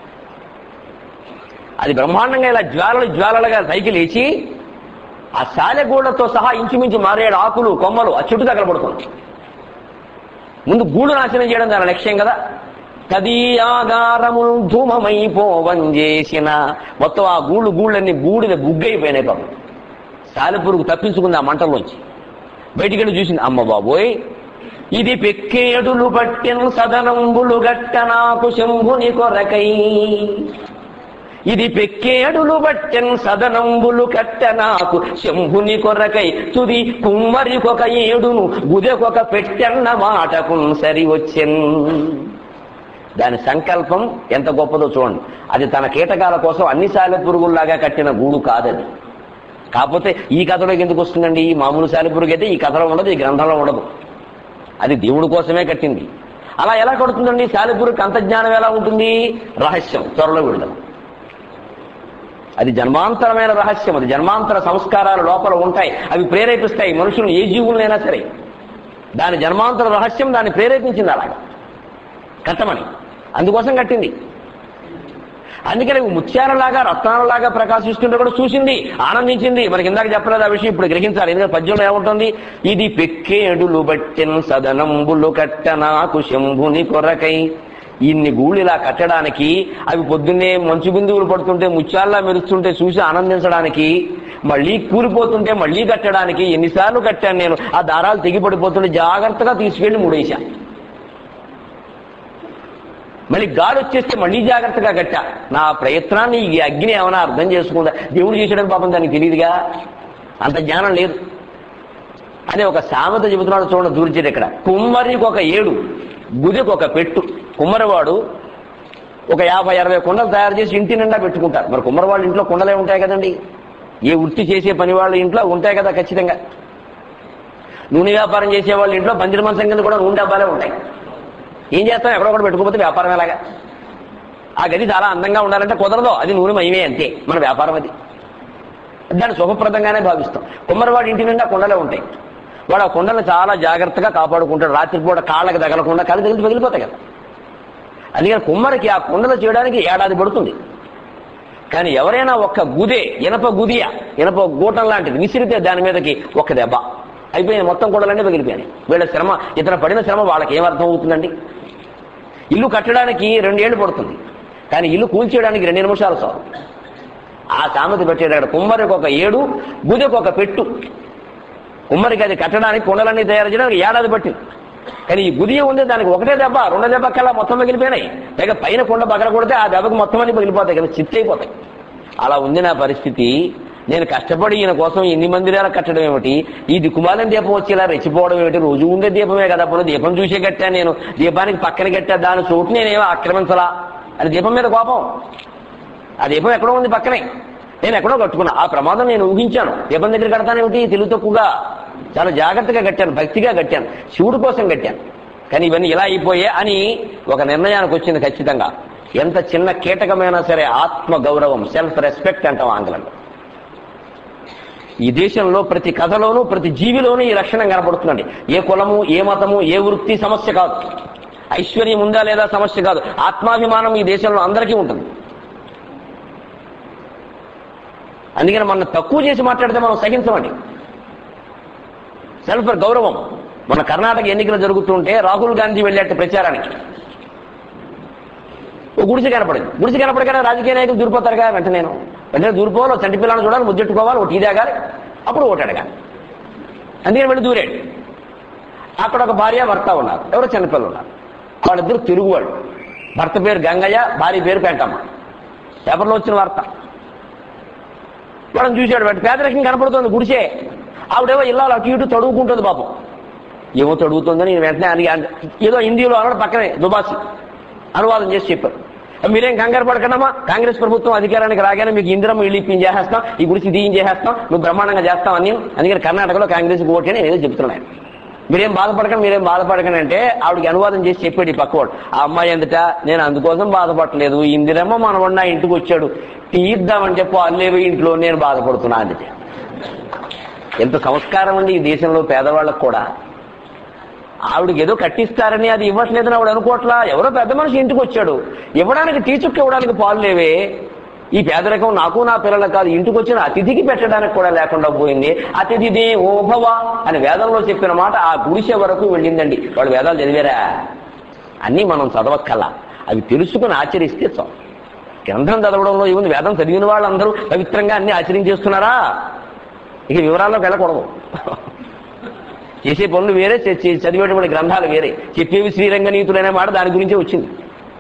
అది బ్రహ్మాండంగా ఇలా జ్వాలలు జ్వాలలుగా పైకి లేచి ఆ శాలెగూళ్లతో సహా ఇంచుమించు మారేడు ఆకులు కొమ్మలు ఆ చుట్టూ తగలబడుతుంది. ముందు గూడు నాశనం చేయడం దాని లక్ష్యం కదా. తదీయాగారములు ధూమమైపోవం చేసిన, మొత్తం ఆ గూళ్ళు గూళ్ళన్నీ బూడిద బుగ్గైపోయినాయి. పాపం సాలెపురుగు తప్పించుకుంది ఆ మంటల్లోంచి, బయటికి వెళ్ళి చూసింది, అమ్మ బాబోయ్ ఇది పెక్కేడులు పట్టెను సదనంబులు గట్ట నాకు శంభుని కొరకై, ఇది పెక్కేడులు బట్టెన్ సదనంబులు కట్ట నాకు శంభుని కొరకై, తుది కుమ్మరికొక ఏడును గుదెకొక పెట్టెన్న మాటకు సరి వచ్చెన్. దాని సంకల్పం ఎంత గొప్పదో చూడండి. అది తన కీటకాల కోసం అన్ని సాలెపురుగుల్లాగా కట్టిన గూడు కాదది. కాకపోతే ఈ కథలోకి ఎందుకు వస్తుందండి, ఈ మామూలు సాలెపురుగు అయితే ఈ కథలో ఉండదు, ఈ గ్రంథంలో ఉండదు. అది దేవుడి కోసమే కట్టింది. అలా ఎలా కడుతుందండి సాలెపురుగు, అంత జ్ఞానం ఎలా ఉంటుంది? రహస్యం, త్వరలో విడుదల. అది జన్మాంతరమైన రహస్యం. అది జన్మాంతర సంస్కారాలు లోపల ఉంటాయి, అవి ప్రేరేపిస్తాయి మనుషులు ఏ జీవులైనా సరే. దాని జన్మాంతర రహస్యం దాన్ని ప్రేరేపించింది అలాగా కట్టమని, అందుకోసం కట్టింది. అందుకని ముత్యాలలాగా రత్నాలలాగా ప్రకాశిస్తుంటే కూడా చూసింది, ఆనందించింది. మనకి ఇందాక చెప్పలేదు ఆ విషయం, ఇప్పుడు గ్రహించాలి. ఎందుకంటే పద్యంలో ఏముంటుంది? ఇది పెక్కేడులు బట్టెన్ సదనంబులు కట్ట నాకు శంభుని కొరకై. ఇన్ని గూళ్ళు ఇలా కట్టడానికి, అవి పొద్దున్నే మంచు బిందువులు పడుతుంటే ముత్యాల్లా మెరుస్తుంటే చూసి ఆనందించడానికి, మళ్ళీ కూలిపోతుంటే మళ్ళీ కట్టడానికి ఎన్నిసార్లు కట్టాను నేను. ఆ దారాలు తెగిపడిపోతుంటే జాగ్రత్తగా తీసుకెళ్లి ముడేశా. మళ్ళీ గాలి వచ్చేస్తే మళ్ళీ జాగ్రత్తగా కట్టా. నా ప్రయత్నాన్ని ఈ అగ్ని ఏమైనా అర్థం చేసుకుందా? దేవుడు చేసాడని పాపం దానికి తెలియదుగా, అంత జ్ఞానం లేదు. అదే ఒక సామెత చెబుతున్నాడు చూడండి, దూర్చేది ఇక్కడ. కుమ్మరికి ఒక ఏడు, గుదికి ఒక పెట్టు. కుమ్మరివాడు ఒక యాభై అరవై కుండలు తయారు చేసి ఇంటి నిండా పెట్టుకుంటారు. మరి కుమ్మరివాళ్ళ ఇంట్లో కుండలే ఉంటాయి కదండి, ఏ వృత్తి చేసే పని వాళ్ళ ఇంట్లో ఉంటాయి కదా ఖచ్చితంగా. నూనె వ్యాపారం చేసే వాళ్ళ ఇంట్లో పందిరి మంచం కింద కూడా నూనె డబ్బాలే ఉంటాయి. ఏం చేస్తాం, ఎక్కడొక్కడ పెట్టుకోకపోతే వ్యాపారం ఎలాగా? ఆ గది చాలా అందంగా ఉండాలంటే కుదరదు, అది నూనె మయమే, అంతే మన వ్యాపారం. అది దాన్ని శుభప్రదంగానే భావిస్తాం. కుమ్మరివాడి ఇంటి నిండా కుండలే ఉంటాయి. వాడు ఆ కుండలను చాలా జాగ్రత్తగా కాపాడుకుంటాడు. రాత్రిపూట కాళ్ళకి తగలకుండా, కాళ్ళు తగిలి పగిలిపోతాయి కదా. అందుకని కుమ్మరికి ఆ కుండలు చేయడానికి ఏడాది పడుతుంది. కానీ ఎవరైనా ఒక్క గుదే, ఇనప గుదియ, ఇనప గూటం లాంటిది విసిరితే దాని మీదకి ఒక్క దెబ్బ అయిపోయింది, మొత్తం కుండలన్నీ పగిలిపోయాయి. వీళ్ళ శ్రమ, ఇతను పడిన శ్రమ వాళ్ళకి ఏమర్థం అవుతుందండి? ఇల్లు కట్టడానికి రెండేళ్లు పడుతుంది, కానీ ఇల్లు కూల్చేయడానికి రెండు నిమిషాలు చాలు. ఆ సామెత పెట్టేటాడు. కుమ్మరికి ఒక ఏడు, గుదికి ఒక పెట్టు. కుమ్మరికి అది కట్టడానికి, కుండలన్నీ తయారు చేయడానికి ఏడాది పట్టింది. కానీ ఈ గుదియ ఉంది, దానికి ఒకటే దెబ్బ, రెండో దెబ్బకల్లా మొత్తం పగిలిపోయినాయి. పైగా పైన కుండ పగల కొడితే ఆ దెబ్బకి మొత్తం అన్ని పగిలిపోతాయి కదా, చిత్తైపోతాయి. అలా ఉంది నా పరిస్థితి. నేను కష్టపడి ఈయన కోసం ఎన్ని మందిరాలు కట్టడం ఏమిటి, ఈ దిక్కుమాలని దీపం వచ్చి ఇలా రెచ్చిపోవడం ఏమిటి? రోజు ఉండే దీపమే కదా, అప్పుడు దీపం చూసే కట్టా నేను. దీపానికి పక్కన కట్టా, దాని చోటు నేనేమో ఆక్రమించలా అని దీపం మీద కోపం. ఆ దీపం ఎక్కడో ఉంది పక్కనే, నేను ఎక్కడో కట్టుకున్నా. ఆ ప్రమాదం నేను ఊహించాను. దీపం దగ్గర కడతానేమిటి, తెలుగు తక్కువగా చాలా జాగ్రత్తగా కట్టాను, భక్తిగా కట్టాను, శివుడి కోసం కట్టాను. కానీ ఇవన్నీ ఇలా అయిపోయే అని ఒక నిర్ణయానికి వచ్చింది ఖచ్చితంగా. ఎంత చిన్న కీటకమైనా సరే ఆత్మ గౌరవం, సెల్ఫ్ రెస్పెక్ట్ అంటాం ఆంగ్లంలో. ఈ దేశంలో ప్రతి కథలోనూ, ప్రతి జీవిలోనూ ఈ లక్షణం కనబడుతుందండి. ఏ కులము, ఏ మతము, ఏ వృత్తి సమస్య కాదు. ఐశ్వర్యం ఉందా లేదా సమస్య కాదు. ఆత్మాభిమానం ఈ దేశంలో అందరికీ ఉంటుంది. అందుకని మనం తక్కువ చేసి మాట్లాడితే మనం సహించమండి. సెల్ఫ్ గౌరవం. మన కర్ణాటక ఎన్నికలు జరుగుతుంటే రాహుల్ గాంధీ వెళ్ళేట ప్రచారానికి ఓ గుడిసి కనపడింది. గుడిసి కనపడగానే రాజకీయ నాయకులు దూరిపోతారు కదా, వెంటనే నేను వెంటనే దూరిపోవాలి, చంటి పిల్లలను చూడాలి, ముద్దెట్టుకోవాలి, ఓ టీ తాగాలి, అప్పుడు ఓటు అడగాలి. అందుకని వెళ్ళి దూరాడు. అక్కడ ఒక భార్య భర్త ఉన్నారు, ఎవరో చిన్నపిల్లలు ఉన్నారు. వాళ్ళిద్దరు తిరుగువాళ్ళు. భర్త పేరు గంగయ్య, భార్య పేరు పెంటమ్మ. పేపర్లో వచ్చిన వార్త. వాళ్ళని చూశాడు, వాటి పేదరికం కనపడుతుంది గుడిసే. ఆవిడేవో ఇల్లాలు అటు ఇటు తడుగుకుంటుంది పాపం. ఏమో తడుగుతుందని వెంటనే అని ఏదో హిందీలో అన్నాడు, పక్కనే దుబాసి అనువాదం చేసి చెప్పారు. మీరేం కంగారు పడకండమ్మా, కాంగ్రెస్ ప్రభుత్వం అధికారానికి రాగానే మీకు ఇందిరమ్మ ఇల్లు ఇప్పించి చేసేస్తాం, ఈ గుడిసి దీయం చేసేస్తాం, నువ్వు బ్రహ్మాండంగా చేస్తాం అని. అందుకని కర్ణాటకలో కాంగ్రెస్ ఓటు అని ఏదో చెప్తున్నాను. మీరేం బాధపడకండి, మీరేం బాధపడకండి అంటే ఆవిడకి అనువాదం చేసి చెప్పాడు ఈ పక్కవాడు. ఆ అమ్మాయి ఎందుట, నేను అందుకోసం బాధపడలేదు, ఇందిరమ్మ మనవాడు నా ఇంటికి వచ్చాడు, టీ ఇద్దామంటే పాలేవి ఇంట్లో, నేను బాధపడుతున్నా అందుకే. ఎంత సంస్కారం అండి ఈ దేశంలో పేదవాళ్ళకు కూడా. ఆవిడకి ఏదో కట్టిస్తారని అది ఇవ్వట్లేదని ఆవిడ అనుకోవట్లా. ఎవరో పెద్ద మనిషి ఇంటికి వచ్చాడు, ఇవ్వడానికి టీ చుక్క ఇవ్వడానికి పాలు లేవే. ఈ పేదరికం నాకు నా పిల్లలకు కాదు, ఇంటికి వచ్చిన అతిథికి పెట్టడానికి కూడా లేకుండా పోయింది. అతిథి దేవో భవ అని వేదంలో చెప్పిన మాట ఆ గుడిసె వరకు వెళ్ళిందండి. వాళ్ళు వేదాలు చదివారా? అన్నీ మనం చదవక్కల, అవి తెలుసుకుని ఆచరిస్తే చాలు. గ్రంథం చదవడంలో ఏముంది, వేదం చదివిన వాళ్ళందరూ పవిత్రంగా అన్ని ఆచరించేస్తున్నారా? ఇక వివరాల్లోకి వెళ్ళకూడదు. చేసే పనులు వేరే, చదివేటువంటి గ్రంథాలు వేరే. చెప్పేవి శ్రీరంగ నీతులు అనే మాట దాని గురించే వచ్చింది.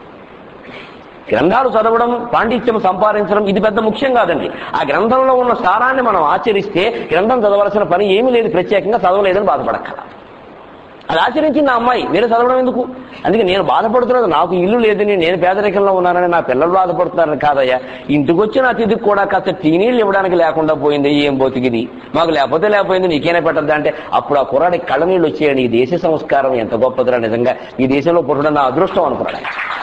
గ్రంథాలు చదవడం, పాండిత్యం సంపాదించడం ఇది పెద్ద ముఖ్యం కాదండి. ఆ గ్రంథంలో ఉన్న సారాన్ని మనం ఆచరిస్తే గ్రంథం చదవలసిన పని ఏమీ లేదు, ప్రత్యేకంగా చదవలేదని బాధపడక్కల. అది ఆచరించింది ఆ అమ్మాయి, నేను చదవడం ఎందుకు? అందుకే నేను బాధపడుతున్నది నాకు ఇల్లు లేదని, నేను పేదరికంలో ఉన్నానని నా పిల్లలు బాధపడుతున్నారని కాదయ్యా. ఇంటికి వచ్చిన అతిథికి కూడా కాస్త టీనీళ్ళు ఇవ్వడానికి లేకుండా పోయింది, ఏం బతికిది, మాకు లేకపోతే లేకపోయింది, నీకేనే పెట్టద్దా అంటే అప్పుడు ఆ కుర్రాడికి కళ్ళ నీళ్ళు వచ్చేయండి. ఈ దేశ సంస్కారం ఎంత గొప్పదిరా, నిజంగా ఈ దేశంలో పుట్టడం నా అదృష్టం అనుకున్నాడు.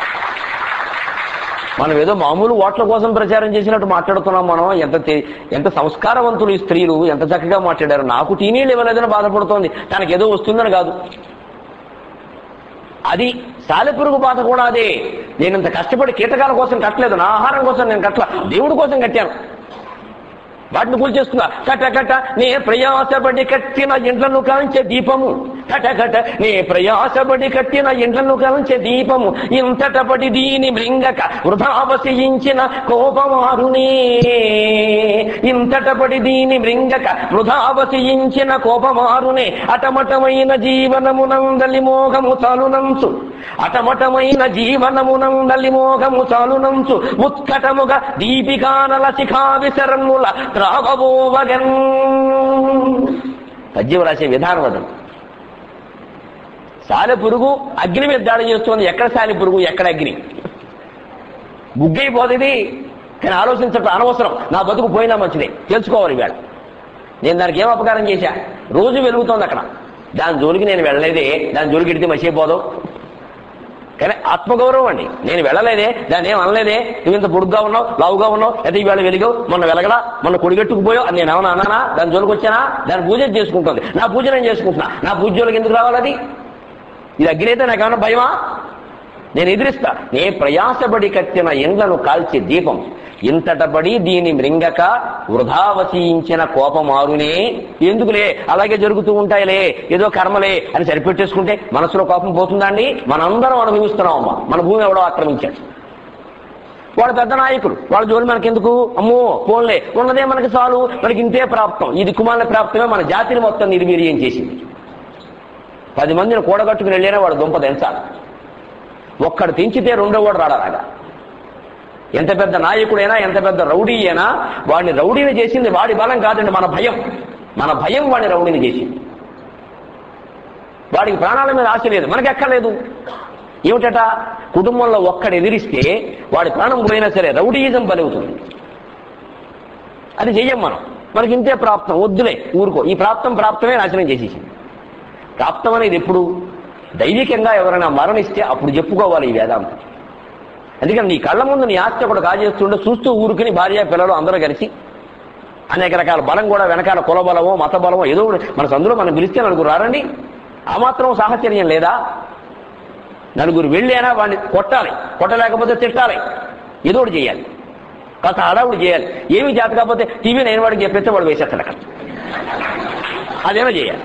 మనం ఏదో మామూలు ఓట్ల కోసం ప్రచారం చేసినట్టు మాట్లాడుతున్నాం మనం. ఎంత ఎంత సంస్కారవంతులు ఈ స్త్రీలు, ఎంత చక్కగా మాట్లాడారు. నాకు టీనీళ్ళు ఇవ్వలేదని బాధపడుతోంది, తనకేదో వస్తుందని కాదు. అది సాలెపురుగు బాధ కూడా అదే. నేను ఇంత కష్టపడి కీటకాల కోసం కట్టలేదు, నా ఆహారం కోసం నేను కట్టల, దేవుడి కోసం కట్టాను. వాటిని కూల్ చేసుకున్నా. కట కట నే ప్రయాసపడి కట్టిన ఇండ్లను కాంచే దీపము, కట కట నే ప్రయాసపడి కట్టిన ఇండ్లను కాంచే దీపము, ఇంతటపడి దీని మృంగక వృధావశయించిన కోపమారునే, ఇంతటపడి దీని మృంగక వృధావశయించిన కోపమారునే, అటమటమైన జీవనమునందలి మోహము చాలునంచు, అటమటమైన జీవనమునందలి మోహము చాలునంచు, ఉత్కటముగా దీపికానల శిఖా విసరన్నుల త్రావబోవగన్. పద్యం రాసే విధానం అది. సాలెపురుగు అగ్ని మీద దాడి చేస్తుంది. ఎక్కడ సాలెపురుగు, ఎక్కడ అగ్ని? బుగ్గైపోతుంది. కానీ ఆలోచించటం అనవసరం. నా బతుకు పోయినా మంచిదే, తెలుసుకోవాలి వేళ. నేను దానికి ఏం అపకారం చేశా? రోజు వెలుగుతోంది అక్కడ. దాని జోలికి నేను వెళ్ళలేదే, దాని జోలికి ఎడితే మర్చిపోదు. కానీ ఆత్మగౌరవం అండి. నేను వెళ్ళలేదే, దాన్ని ఏం అనలేదే, నువ్వు ఇంత పొడుగ్గా ఉన్నావు, లావుగా ఉన్నావు, అయితే ఈవేళ వెలిగావు, మొన్న వెలగలా, మొన్న కొడిగట్టుకుపోయావు అని నేను ఏమన్నా అన్నానా? దాని జోలికి వచ్చానా? దాని పూజ చేసుకుంటుంది. నా పూజ నేను చేసుకుంటున్నా. నా పూజ జోలికి ఎందుకు రావాలి? అది ఇది అగ్ని అయితే నాకేమన్నా భయమా? నేను ఎదిరిస్తా. నే ప్రయాసపడి కట్టిన ఎండ్లను కాల్చే దీపం, ఇంతటపడి దీని మృంగక వృధావశయించిన కోపమారునే. ఎందుకులే, అలాగే జరుగుతూ ఉంటాయిలే, ఏదో కర్మలే అని సరిపెట్టేసుకుంటే మనసులో కోపం పోతుందా అండి? మనందరం అనుభవిస్తున్నామమ్మా. మన భూమి ఎవడో ఆక్రమించాడు. వాడు పెద్ద నాయకులు, వాళ్ళ జోలి మనకెందుకు? అమ్మో పోన్లే, ఉన్నదే మనకి చాలు, మనకి ఇంతే ప్రాప్తం. ఈ దిక్కుమాల ప్రాప్తమే మన జాతిని మొత్తం నిర్వీర్యం చేసింది. పది మందిని కూడగట్టుకుని వెళ్ళినా వాడు దుంప తెంచాలి. ఒక్కడు తెంచితే రెండో వాడు రాడాలాగా. ఎంత పెద్ద నాయకుడైనా, ఎంత పెద్ద రౌడీ అయినా వాడిని రౌడీని చేసింది వాడి బలం కాదండి, మన భయం. మన భయం వాడిని రౌడీని చేసింది. వాడికి ప్రాణాల మీద ఆశ లేదు, మనకి ఎక్కర్లేదు. ఏమిటట? కుటుంబంలో ఒక్కడు ఎదిరిస్తే వాడి ప్రాణం పోయినా సరే రౌడీయిజం బలవుతుంది. అది చెయ్యం మనం. మనకి ఇంతే ప్రాప్తం, వద్దులే ఊరుకో. ఈ ప్రాప్తం ప్రాప్తమే నాశనం చేసేసింది. ప్రాప్తం అనేది ఎప్పుడు? దైవికంగా ఎవరైనా మరణిస్తే అప్పుడు చెప్పుకోవాలి ఈ వేదాంతం. అందుకని నీ కళ్ళ ముందు నీ ఆస్తి ఒకటి కాజేస్తుండే చూస్తూ ఊరుకుని భార్య పిల్లలు అందరూ కలిసి అనేక రకాల బలం కూడా వెనకాల కుల బలమో మత బలమో ఏదో మన సందులో మనం పిలిస్తే నలుగురు రారండి. ఆ మాత్రం సాహచర్యం లేదా? నలుగురు వెళ్ళైనా వాడిని కొట్టాలి, కొట్టలేకపోతే తిట్టాలి, ఏదో ఒకటి చేయాలి, కాస్త హడావుడి చేయాలి. ఏమి చేత కాకపోతే టీవీ నేను వాడికి చెప్పేస్తే వాడు వేసేస్తాడు అక్కడ. అదేమో చేయాలి.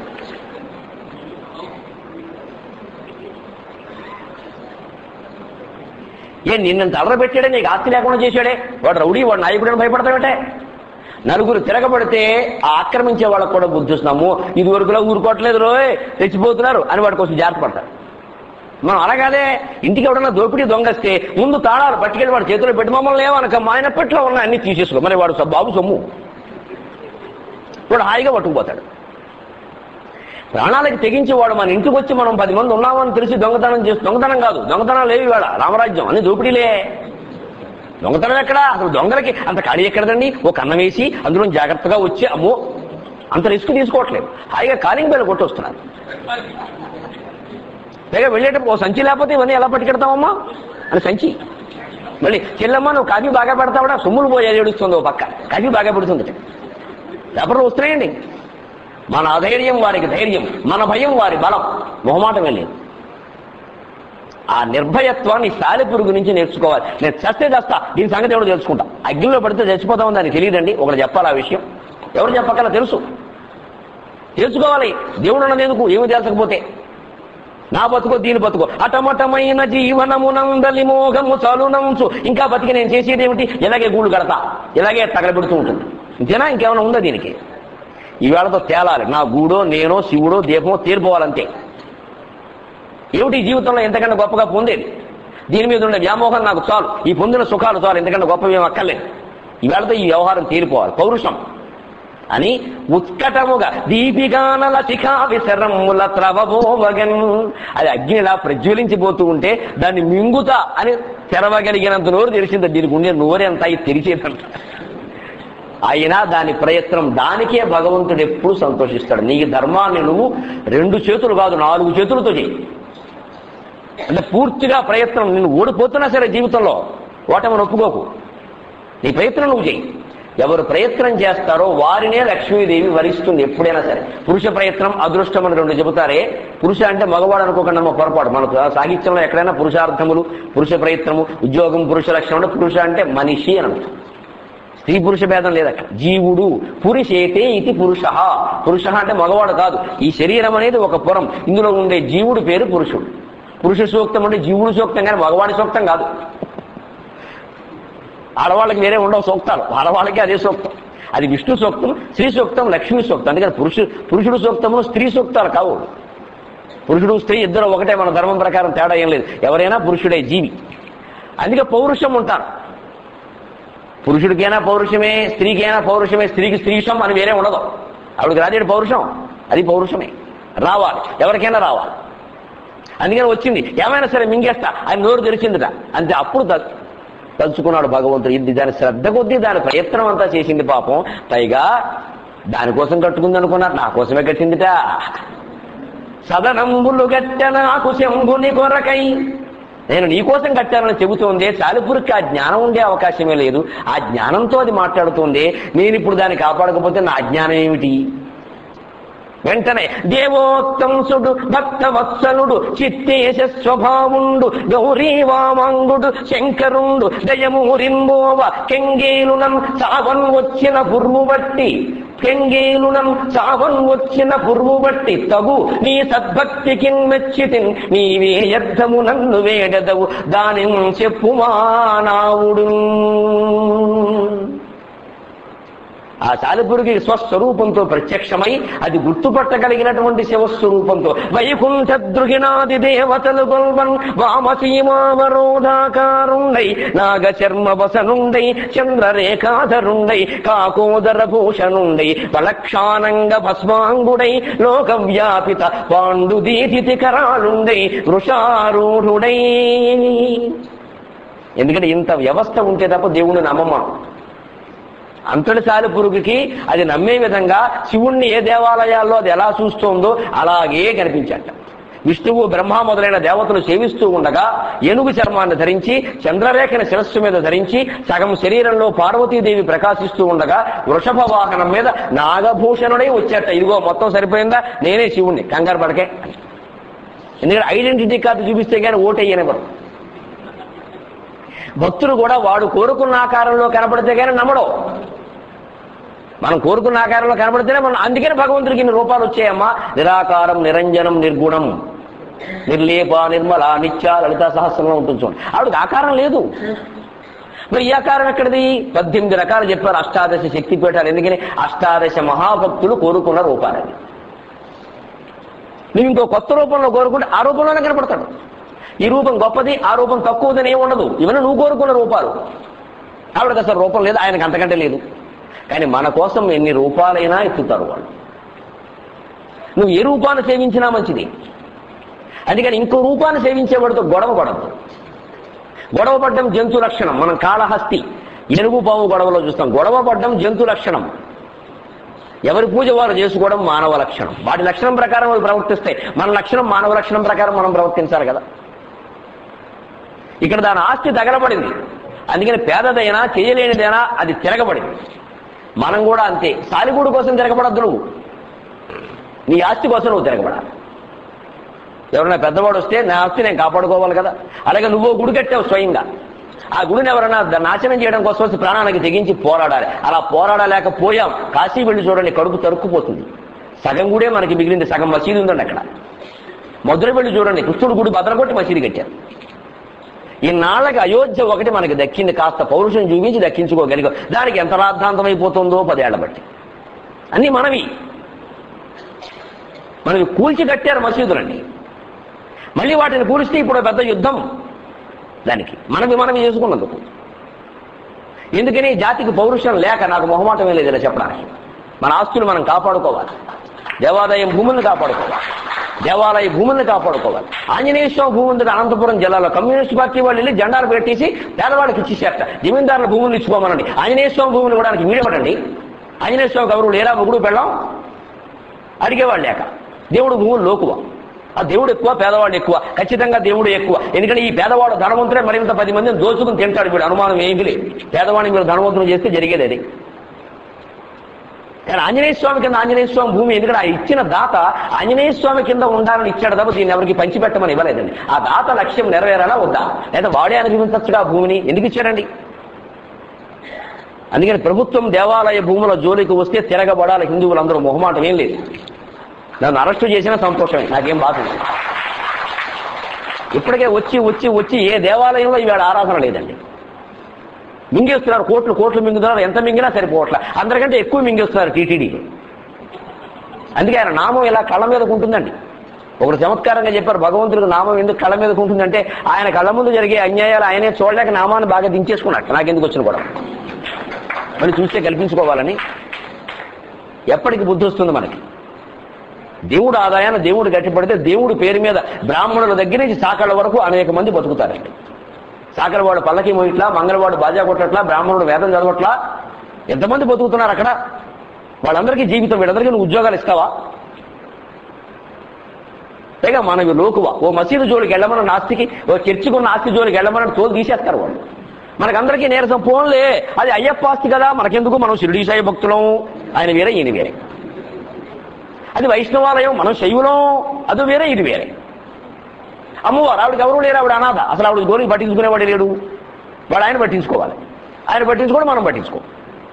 ఏ నిన్నంత అలర పెట్టాడే, నీకు ఆస్తి లేకుండా చేశాడే, వాడు రౌడీ, వాడు నాయకుడని భయపడతామంటే. నలుగురు తిరగబడితే ఆ ఆక్రమించే వాళ్ళకు కూడా బుద్ధి వస్తున్నాము. ఇది వరకులా ఊరుకోవట్లేదు రోయ్, తెచ్చిపోతున్నారు అని వాడి కోసం జాగ్రత్త పడతారు. మనం అలాగానే ఇంటికి ఎవడన్నా దోపిడీ దొంగస్తే ముందు తాళాలు పట్టుకెళ్ళి వాడి చేతిలో పెట్టి మమ్మల్ని ఏమనక మా ఆయన పెట్లో ఉన్న అన్ని తీసేసుకో, మరి వాడు బాబు సొమ్ము, వాడు హాయిగా పట్టుకుపోతాడు. ప్రాణాలకి తెగించేవాడు మన ఇంటికి వచ్చి మనం పది మంది ఉన్నామని తెలిసి దొంగతనం చేసి, దొంగతనం కాదు, దొంగతనం లేవి వాడ రామరాజ్యం అని దోపిడీలే. దొంగతనం ఎక్కడా? అసలు దొంగలకి అంత ఖాళీ ఎక్కడదండి? ఒక అన్నం వేసి అందులో జాగ్రత్తగా వచ్చి అమ్మో అంత రిస్క్ తీసుకోవట్లేదు, హాయిగా కాలింగ్ బెల్ కొట్టొస్తున్నారు. పైగా వెళ్ళేటప్పుడు ఓ సంచి లేకపోతే ఇవన్నీ ఎలా పట్టుకెడతామమ్మా అని సంచి. మళ్ళీ చెల్లమ్మ నువ్వు కాఫీ బాగా పెడతావుడా, సొమ్ములు పోయి ఏడుస్తుంది ఓ పక్క, కాఫీ బాగా పెడుతుంది. పేపర్లు వస్తున్నాయండి. మన అధైర్యం వారికి ధైర్యం, మన భయం వారి బలం, మొహమాటం వెళ్ళేది. ఆ నిర్భయత్వాన్ని సాలెపురుగు నుంచి నేర్చుకోవాలి. నేను చస్తే చేస్తా, దీని సంగతి ఎవరు తెలుసుకుంటా. అగ్నిలో పడితే చచ్చిపోతామని దానికి తెలియదండి, ఒకరు చెప్పాలి ఆ విషయం. ఎవరు చెప్పకలా తెలుసు, తెలుసుకోవాలి. దేవుడు అన్నదెందుకు ఏమి తెలుసకపోతే? నా బతుకో దీని బతుకో అటమటమైన జీవనమునందలి మోగము చాలునంచు. ఇంకా బతికి నేను చేసేది ఏమిటి? ఇలాగే గూళ్ళు కడతా, ఇలాగే తగలబెడుతూ ఉంటుంది. ఇంతేనా? ఇంకేమైనా ఉందా దీనికి? ఈవేళతో తేలాలి. నా గూడో నేనో శివుడో దీపమో తీరిపోవాలంతే. ఏమిటి జీవితంలో ఎంతకన్నా గొప్పగా పొందేది? దీని మీద ఉండే వ్యామోహం నాకు చాలు, ఈ పొందిన సుఖాలు చాలు, ఎంతకన్నా గొప్ప ఏం అక్కర్లేదు. ఈవేళతో ఈ వ్యవహారం తీరిపోవాలి. పౌరుషం అని ఉత్కటముగా దీపికానల శిఖా విసరముల త్రవబోవగన్. అది అగ్నిలా ప్రజ్వలించిపోతూ ఉంటే దాన్ని మింగుతా అని తెరవగలిగినంత నోరు తెరిచింది. దీనికి ఉండే నోరెంత అయి తెరిచేదంట. అయినా దాని ప్రయత్నం, దానికే భగవంతుడు ఎప్పుడు సంతోషిస్తాడు. నీ ధర్మాన్ని నువ్వు రెండు చేతులు కాదు నాలుగు చేతులతో చేయి. అంటే పూర్తిగా ప్రయత్నం. నిన్ను ఓడిపోతున్నా సరే జీవితంలో ఓటమని ఒప్పుకోకు, నీ ప్రయత్నం నువ్వు చేయి. ఎవరు ప్రయత్నం చేస్తారో వారినే లక్ష్మీదేవి వరిస్తుంది ఎప్పుడైనా సరే. పురుష ప్రయత్నం అదృష్టం అని రెండు చెబుతారే, పురుష అంటే మగవాడు అనుకోకుండా మా పొరపాటు. మనకు సాహిత్యంలో ఎక్కడైనా పురుషార్థములు, పురుష ప్రయత్నము, ఉద్యోగం, పురుష లక్షణం. పురుష అంటే మనిషి అని అర్థం. స్త్రీ పురుష భేదం లేదు అక్కడ. జీవుడు పురుషేతే ఇది పురుష. పురుష అంటే మగవాడు కాదు. ఈ శరీరం అనేది ఒక పురం, ఇందులో ఉండే జీవుడు పేరు పురుషుడు. పురుష సూక్తం అంటే జీవుడు సూక్తం కానీ మగవాడి సూక్తం కాదు. ఆడవాళ్ళకి వేరే ఉండవు సూక్తాలు, ఆడవాళ్ళకి అదే సూక్తం. అది విష్ణు సూక్తం, స్త్రీ సూక్తం, లక్ష్మీ సూక్తం. అందుకని పురుషు పురుషుడు సూక్తము స్త్రీ సూక్తాలు కావు. పురుషుడు స్త్రీ ఇద్దరు ఒకటే, మన ధర్మం ప్రకారం తేడా ఏం లేదు. ఎవరైనా పురుషుడే జీవి. అందుకే పౌరుషం ఉంటారు. పురుషుడికైనా పౌరుషమే, స్త్రీకైనా పౌరుషమే. స్త్రీకి స్త్రీషం అని వేరే ఉండదు. ఆవిడకి రాజేడు పౌరుషం, అది పౌరుషమే. రావాలి, ఎవరికైనా రావాలి. అందుకని వచ్చింది, ఏమైనా సరే మింగేస్తా ఆయన నోరు తెరిచిందిట అంతే. అప్పుడు తలుచుకున్నాడు భగవంతుడు. ఇది దాని శ్రద్ధ కొద్దీ దాని ప్రయత్నం అంతా చేసింది పాపం. పైగా దానికోసం కట్టుకుంది అనుకున్నారు, నా కోసమే కట్టిందిట. సదనంబులు గట్ట నాకు శంభుని కొరకై, నేను నీకోసం కట్టానని చెబుతోంది. సాలిపురికి ఆ జ్ఞానం ఉండే అవకాశమే లేదు. ఆ జ్ఞానంతో అది మాట్లాడుతోంది. నేను ఇప్పుడు దాన్ని కాపాడకపోతే నా జ్ఞానం ఏమిటి? వెంటనే దేవోత్తంసుడు భక్త వత్సలుడు చిత్తేశ స్వభావుండు గౌరీ వామాంగుడు శంకరుండు దయమూరింబోవ కెంగేలునం సావన్ వచ్చిన పుర్ము బట్టి కెంగేలునం సావన్ వచ్చిన పుర్ము బట్టి తగు నీ సద్భక్తికి మెచ్చితిన్ నీవే యర్థము నన్ను వేడదవు దాని చెప్పుమా నావుడు. ఆ సాలిపురికి స్వస్వరూపంతో ప్రత్యక్షమై అది గుర్తుపట్టగలిగినటువంటి శివస్వరూపంతో వైకుంఠ దృగినాది దేవతలు గొల్వన్ వామసీమావరోధాకారుండై నాగచర్మ వసనుండై చంద్రరేఖాధరుండై కాకోదర భూషణుండై బలక్షానంగ భస్మాంగుడై లోకవ్యాపిత పాండుదీతి కరాలుండై వృషారూఢుడై. ఎందుకంటే ఇంత వ్యవస్థ ఉంటే తప్ప దేవుణ్ణి నమ్మమా. అంతటి సాలిపురుగుకి అది నమ్మే విధంగా శివుణ్ణి ఏ దేవాలయాల్లో అది ఎలా చూస్తోందో అలాగే కనిపించాట. విష్ణువు బ్రహ్మ మొదలైన దేవతలు సేవిస్తూ ఉండగా ఏనుగు చర్మాన్ని ధరించి చంద్రరేఖని శిరస్సు మీద ధరించి సగం శరీరంలో పార్వతీదేవి ప్రకాశిస్తూ ఉండగా వృషభ వాహనం మీద నాగభూషణుడై వచ్చేట. ఇదిగో మొత్తం సరిపోయిందా, నేనే శివుణ్ణి, కంగారు పడకే. ఎందుకంటే ఐడెంటిటీ కార్డు చూపిస్తే కానీ ఓటేయనివ్వరు. భక్తులు కూడా వాడు కోరుకున్న ఆకారంలో కనపడితే కానీ నమ్మడం. మనం కోరుకున్న ఆకారంలో కనపడితేనే మనం. అందుకని భగవంతుడికి ఇన్ని రూపాలు వచ్చాయమ్మా. నిరాకారం, నిరంజనం, నిర్గుణం, నిర్లేప, నిర్మల, నిత్య, లలిత సహస్రంలో ఉంటుంది చూడండి. ఆవిడకి ఆకారం లేదు. మరి ఈ ఆకారం ఎక్కడిది? పద్దెనిమిది రకాలు చెప్పారు అష్టాదశ శక్తిపీఠాలు. ఎందుకని? అష్టాదశ మహాభక్తులు కోరుకున్న రూపాలది. నువ్వు ఇంకో కొత్త రూపంలో కోరుకుంటే ఆ రూపంలోనే కనపడతాడు. ఈ రూపం గొప్పది, ఆ రూపం తక్కువదని ఏమి ఉండదు. ఇవన్నీ నువ్వు కోరుకున్న రూపాలు. ఆవిడకి అసలు రూపం లేదు, ఆయనకు అంతకంటే లేదు. కానీ మన కోసం ఎన్ని రూపాలైనా ఎత్తుతారు వాళ్ళు. నువ్వు ఏ రూపాన్ని సేవించినా మంచిది. అందుకని ఇంకో రూపాన్ని సేవించేవాడితో గొడవ పడద్దు. గొడవ పడ్డం జంతు లక్షణం. మనం కాళహస్తి, ఏనుగు పాము గొడవలో చూస్తాం. గొడవ పడ్డం జంతు లక్షణం. ఎవరి పూజ వారు చేసుకోవడం మానవ లక్షణం. వాటి లక్షణం ప్రకారం వాళ్ళు ప్రవర్తిస్తాయి. మన లక్షణం మానవ లక్షణం ప్రకారం మనం ప్రవర్తించాలి కదా. ఇక్కడ దాని ఆస్తి తగలబడింది. అందుకని పేదదైనా చేయలేనిదైనా అది తిరగబడింది. మనం కూడా అంతే. సాలిగూడు కోసం తిరగబడద్దు. నువ్వు నీ ఆస్తి కోసం నువ్వు తిరగబడాలి. ఎవరైనా పెద్దవాడు వస్తే నా ఆస్తి నేను కాపాడుకోవాలి కదా. అలాగే నువ్వు గుడి కట్టావు స్వయంగా. ఆ గుడిని ఎవరైనా నాశనం చేయడం కోసం వచ్చి ప్రాణానికి తెగించి పోరాడాలి. అలా పోరాడలేకపోయాం. కాశీ వెళ్ళి చూడండి, కడుపు తరుక్కుపోతుంది. సగం గుడే మనకి మిగిలింది, సగం మసీదు ఉందండి అక్కడ. మధుర వెళ్ళి చూడండి, కృష్ణుడు గుడి బదలగొట్టి మసీదు కట్టారు. ఈనాళ్ళకి అయోధ్య ఒకటి మనకి దక్కింది. కాస్త పౌరుషం చూపించి దక్కించుకోగలిగాం. దానికి ఎంత రాద్ధాంతం అయిపోతుందో పదేళ్ల బట్టి. అన్నీ మనవి. మనకి కూల్చి కట్టారు మసీదులండి. మళ్ళీ వాటిని కూలిస్తే ఇప్పుడు పెద్ద యుద్ధం. దానికి మనవి మనవి చేసుకున్నందుకు. ఎందుకని? జాతికి పౌరుషం లేక, నాకు మొహమాటమే లేదు ఇలా చెప్పడానికి. మన ఆస్తులు మనం కాపాడుకోవాలి. దేవాలయం భూములను కాపాడుకోవాలి. దేవాలయ భూములను కాపాడుకోవాలి. ఆంజనేయ స్వామి భూమి ఉంది అనంతపురం జిల్లాలో. కమ్యూనిస్ట్ పార్టీ వాళ్ళు వెళ్ళి జెండాలు పెట్టేసి పేదవాళ్ళకి ఇచ్చేసేట. జమీందారుల భూములు ఇచ్చుకోమనండి. ఆంజనేయ స్వామి భూములు కూడా వీడబడండి. ఆంజనేయ స్వామికి ఎవరు లేరా? మొగుడు పెళ్ళాం అడిగేవాళ్ళు లేక. దేవుడు భూములు లోకువ. ఆ దేవుడు ఎక్కువ, పేదవాడు ఎక్కువ. ఖచ్చితంగా దేవుడు ఎక్కువ. ఎందుకంటే ఈ పేదవాడు ధనవంతుడే మరింత పది మందిని దోచుకుని తింటాడు. వీడు అనుమానం ఏమీ లేదు. పేదవాడిని మీరు ధనవంతులు చేస్తే జరిగేది అది. కానీ ఆంజనేయ స్వామి కింద ఆంజనేయ స్వామి భూమి, ఎందుకంటే ఆ ఇచ్చిన దాత ఆంజనేయ స్వామి కింద ఉండాలని ఇచ్చాడు తప్ప దీన్ని ఎవరికి పంచిపెట్టమని ఇవ్వలేదండి. ఆ దాత లక్ష్యం నెరవేరాలా వద్దా, లేదా వాడే అనుభవించచ్చుగా ఆ భూమిని, ఎందుకు ఇచ్చాడండి? అందుకని ప్రభుత్వం దేవాలయ భూముల జోలికి వస్తే తిరగబడాలి హిందువులందరూ, మొహమాటం ఏం లేదు. నన్ను అరెస్టు చేసినా సంతోషమే, నాకేం బాధ లేదు. ఇప్పటికే వచ్చి వచ్చి వచ్చి ఏ దేవాలయంలో ఇవాళ ఆరాధన లేదండి. మింగేస్తున్నారు, కోట్లు కోట్లు మింగుతున్నారు, ఎంత మింగినా సరిపోవట్ల, అందరికంటే ఎక్కువ మింగేస్తున్నారు టీటీడీ. అందుకే ఆయన నామం ఇలా కళ్ళ మీదకు ఉంటుందండి. ఒకరు చమత్కారంగా చెప్పారు, భగవంతుడికి నామం ఎందుకు కళ్ళ మీదకు ఉంటుందంటే ఆయన కళ్ళ ముందు జరిగే అన్యాయాలు ఆయనే చూడలేక నామాన్ని బాగా దించేసుకున్నట్టు. నాకెందుకు వచ్చిన కూడా మళ్ళీ చూస్తే కల్పించుకోవాలని. ఎప్పటికి బుద్ధి వస్తుంది మనకి? దేవుడు ఆదాయాన్ని దేవుడు గట్టిపడితే దేవుడి పేరు మీద బ్రాహ్మణుల దగ్గర నుంచి సాకళ్ళ వరకు అనేక మంది బతుకుతారండి. సాకలవాడు పల్లకి మోయిట్లా, మంగళవాడు బాజా కొట్టట్లా, బ్రాహ్మణుడు వేదం చదవట్లా, ఎంతమంది బతుకుతున్నారు అక్కడ. వాళ్ళందరికీ జీవితం, వీళ్ళందరికీ నువ్వు ఉద్యోగాలు ఇస్తావా? పైగా మనవి లోకువా, ఓ మసీదు జోలికి వెళ్ళమన్న నాస్తికి, ఓ చర్చికున్న ఆస్తి జోలికి వెళ్ళమన్న తోలు తీసేస్తారు వాళ్ళు. మనకందరికీ నీరసం, పోన్లే అది అయ్యప్ప ఆస్తి కదా మనకెందుకు, మనం షిరిడీ సాయి భక్తులం, ఆయన వేరే ఈయన వేరే. అది వైష్ణవాలయం, మనం శైవులం, అది వేరే ఇది వేరే. అమ్మవారు ఆవిడకి ఎవరు లేరు, ఆవిడ అనాథ, అసలు ఆవిడ గోలికి పట్టించుకునేవాడు లేడు, వాడు ఆయన పట్టించుకోవాలి, ఆయన పట్టించుకోవడం మనం పట్టించుకో.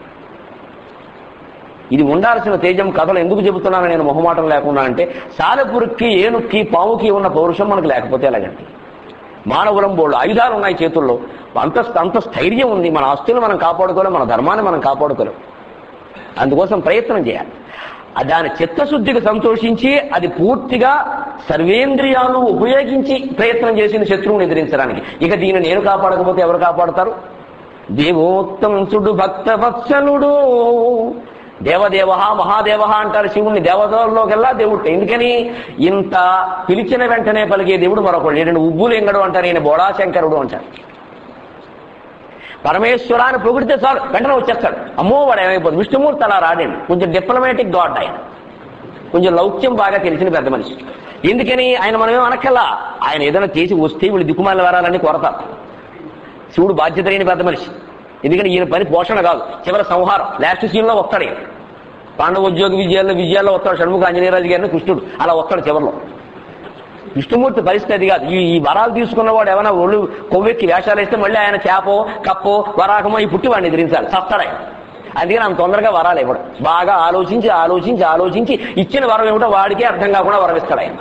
ఇది ఉండాల్సిన తేజం. కథలు ఎందుకు చెబుతున్నాను నేను మొహమాటం లేకుండా అంటే, సాలెపురుక్కి ఏనుక్కి పావుకి ఉన్న పౌరుషం మనకు లేకపోతే ఎలాగంటే, మానవులం బోళ్ళు ఆయుధాలు ఉన్నాయి చేతుల్లో, అంత అంత స్థైర్యం ఉంది, మన ఆస్తులు మనం కాపాడుకోలేం, మన ధర్మాన్ని మనం కాపాడుకోలేం. అందుకోసం ప్రయత్నం చేయాలి. దాని చిత్తశుద్ధికి సంతోషించి అది పూర్తిగా సర్వేంద్రియాలు ఉపయోగించి ప్రయత్నం చేసిన శత్రువుని ఎదిరించడానికి. ఇక దీన్ని నేను కాపాడకపోతే ఎవరు కాపాడతారు? దేవోత్తంసుడు భక్త వత్సలుడు, దేవదేవ మహాదేవ అంటారు శివుణ్ణి. దేవతల్లోకెల్లా దేవుడు. ఎందుకని? ఇంత పిలిచిన వెంటనే పలికే దేవుడు మరొకడు లేడు. ఉబ్బులింగడు అంటారు, ఈయన బోళాశంకరుడు అంటారు. పరమేశ్వరాన్ని పొగిడితే చాలు వెంటనే వచ్చేస్తాడు. అమ్మో వాడు ఏమైపోతుంది. విష్ణుమూర్తి అలా రాడండి, కొంచెం డిప్లొమాటిక్ గాడ్ ఆయన, కొంచెం లౌక్యం బాగా తెలిసిన పెద్ద మనిషి. ఎందుకని? ఆయన మనమేం అనక్కల్లా, ఆయన ఏదైనా చేసి వస్తే వీళ్ళు దిక్కుమాలి వరాలని కొరతారు. శివుడు బాధ్యత లేని పెద్ద మనిషి. ఎందుకంటే ఈయన పని పోషణ కాదు, చివరి సంహారం. లాస్ట్ సీన్ లో వస్తాడు ఈయన. పాండవ ఉద్యోగ విజయాల్లో విజయాల్లో వస్తాడు షణ్ముఖ ఆంజనేయరాజు గారిని కృష్ణుడు, అలా వస్తాడు చివరిలో. విష్ణుమూర్తి పరిస్థితి అది కాదు. ఈ ఈ వరాలు తీసుకున్నవాడు ఏమైనా ఒళ్ళు కొవ్వెక్కి వేషాలు వేస్తే మళ్ళీ ఆయన చేపో కప్పో వరాకమో ఈ పుట్టి వాడిని ఎదిరించాలి, చస్తాడు ఆయన. అందుకని అంత తొందరగా వరాలు ఇవ్వడం, బాగా ఆలోచించి ఆలోచించి ఆలోచించి ఇచ్చిన వరం ఏమిటో వాడికే అర్థం కాకుండా వరం ఇస్తాడు ఆయన.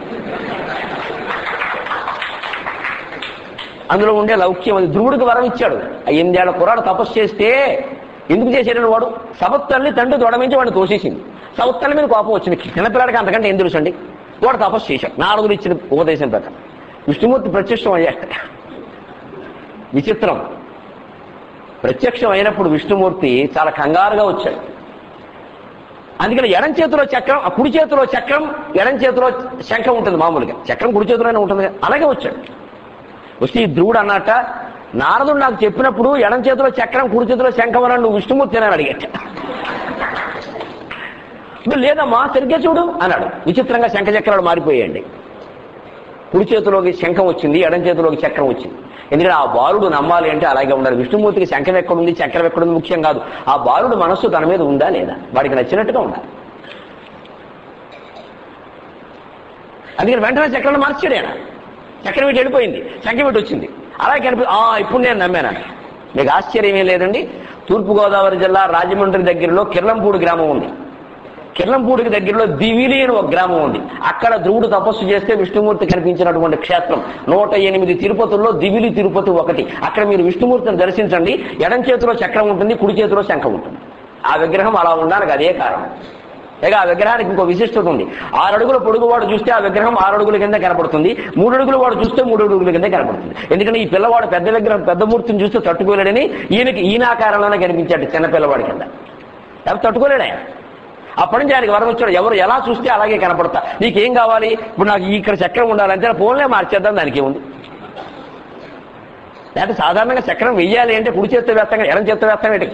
అందులో ఉండే లౌక్యం అది. ధ్రువుడికి వరం ఇచ్చాడు. ఎనిమిదేళ్ల కుర్రాడు తపస్సు చేస్తే ఎందుకు చేసేటప్పుడు వాడు సవత్తల్ని తండ్రి దొడమించి వాడిని తోసేసింది. సవత్తల్లి మీద కోపం వచ్చింది. చిన్నపిల్లాడికి అంతకంటే ఏం తెలుసండి? వాడు తపస్సు చేశాడు నారదుడు ఇచ్చిన ఉపదేశం ప్రకారం. విష్ణుమూర్తి ప్రత్యక్షం అయ్యాడు. విచిత్రం, ప్రత్యక్షం అయినప్పుడు విష్ణుమూర్తి చాలా కంగారుగా వచ్చాడు. అందుకని ఎడం చేతిలో చక్రం, ఆ కుడి చేతిలో చక్రం, ఎడం చేతిలో శంఖం ఉంటుంది. మామూలుగా చక్రం కుడి చేతిలోనే ఉంటుంది, అలాగే వచ్చాడు. వస్తే ఈ ధ్రువుడు అన్నట్ట, నారదుడు నాకు చెప్పినప్పుడు ఎడం చేతిలో చక్రం కుడి చేతిలో శంఖం అని నువ్వు విష్ణుమూర్తి అని అడిగాట. లేదమ్మా సరిగ్గా చూడు అన్నాడు. విచిత్రంగా శంఖ చక్రాలు మారిపోయాయండి. కుడి చేతిలోకి శంఖం వచ్చింది, ఎడం చేతిలోకి చక్రం వచ్చింది. ఎందుకంటే ఆ బాలుడు నమ్మాలి అంటే అలాగే ఉండాలి. విష్ణుమూర్తికి శంఖం ఎక్కడుంది చక్రం ఎక్కడుంది ముఖ్యం కాదు, ఆ బాలుడు మనస్సు తన మీద ఉందా లేదా, వాడికి నచ్చినట్టుగా ఉండాలి. అందుకని వెంటనే చక్రాన్ని మార్చాడు ఆయన. చక్రం ఇటు వెళ్ళిపోయింది, శంఖం ఇటు వచ్చింది. అలాగే కనిపి ఇప్పుడు నేను నమ్మాను. మీకు ఆశ్చర్యం ఏం లేదండి. తూర్పుగోదావరి జిల్లా రాజమండ్రి దగ్గరలో కిర్లంపూడి గ్రామం ఉంది. కిర్లంపూడికి దగ్గరలో దివిలి అని ఒక గ్రామం ఉంది. అక్కడ ధ్రువుడు తపస్సు చేస్తే విష్ణుమూర్తి కనిపించినటువంటి క్షేత్రం. నూట ఎనిమిది తిరుపతుల్లో దివిలి తిరుపతి ఒకటి. అక్కడ మీరు విష్ణుమూర్తిని దర్శించండి. ఎడం చేతిలో చక్రం ఉంటుంది, కుడి చేతిలో శంఖం ఉంటుంది. ఆ విగ్రహం అలా ఉండడానికి అదే కారణం. ఇక ఆ విగ్రహానికి ఇంకో విశిష్టత ఉంది. ఆరు అడుగుల పొడుగు వాడు చూస్తే ఆ విగ్రహం ఆరు అడుగుల కింద కనపడుతుంది, మూడు అడుగుల వాడు చూస్తే మూడు అడుగుల కింద కనపడుతుంది. ఎందుకంటే ఈ పిల్లవాడు పెద్ద విగ్రహం పెద్ద మూర్తిని చూస్తే తట్టుకోలేడని ఈయనకి ఈయన ఆకారంలోనే కనిపించాడు చిన్న పిల్లవాడి కింద. లేకపోతే తట్టుకోలేడు ఆయన. అప్పటి నుంచి ఆయనకి వరం వచ్చాడు, ఎవరు ఎలా చూస్తే అలాగే కనపడతా, నీకేం కావాలి, ఇప్పుడు నాకు ఇక్కడ చక్రం ఉండాలంటే ఫోన్లే మార్చేద్దాం, దానికి ఏముంది. లేకపోతే సాధారణంగా చక్రం వెయ్యాలి అంటే కుడి చేత్తో వేస్తాం, ఎడం చేత్తో వేస్తాం ఏంటి.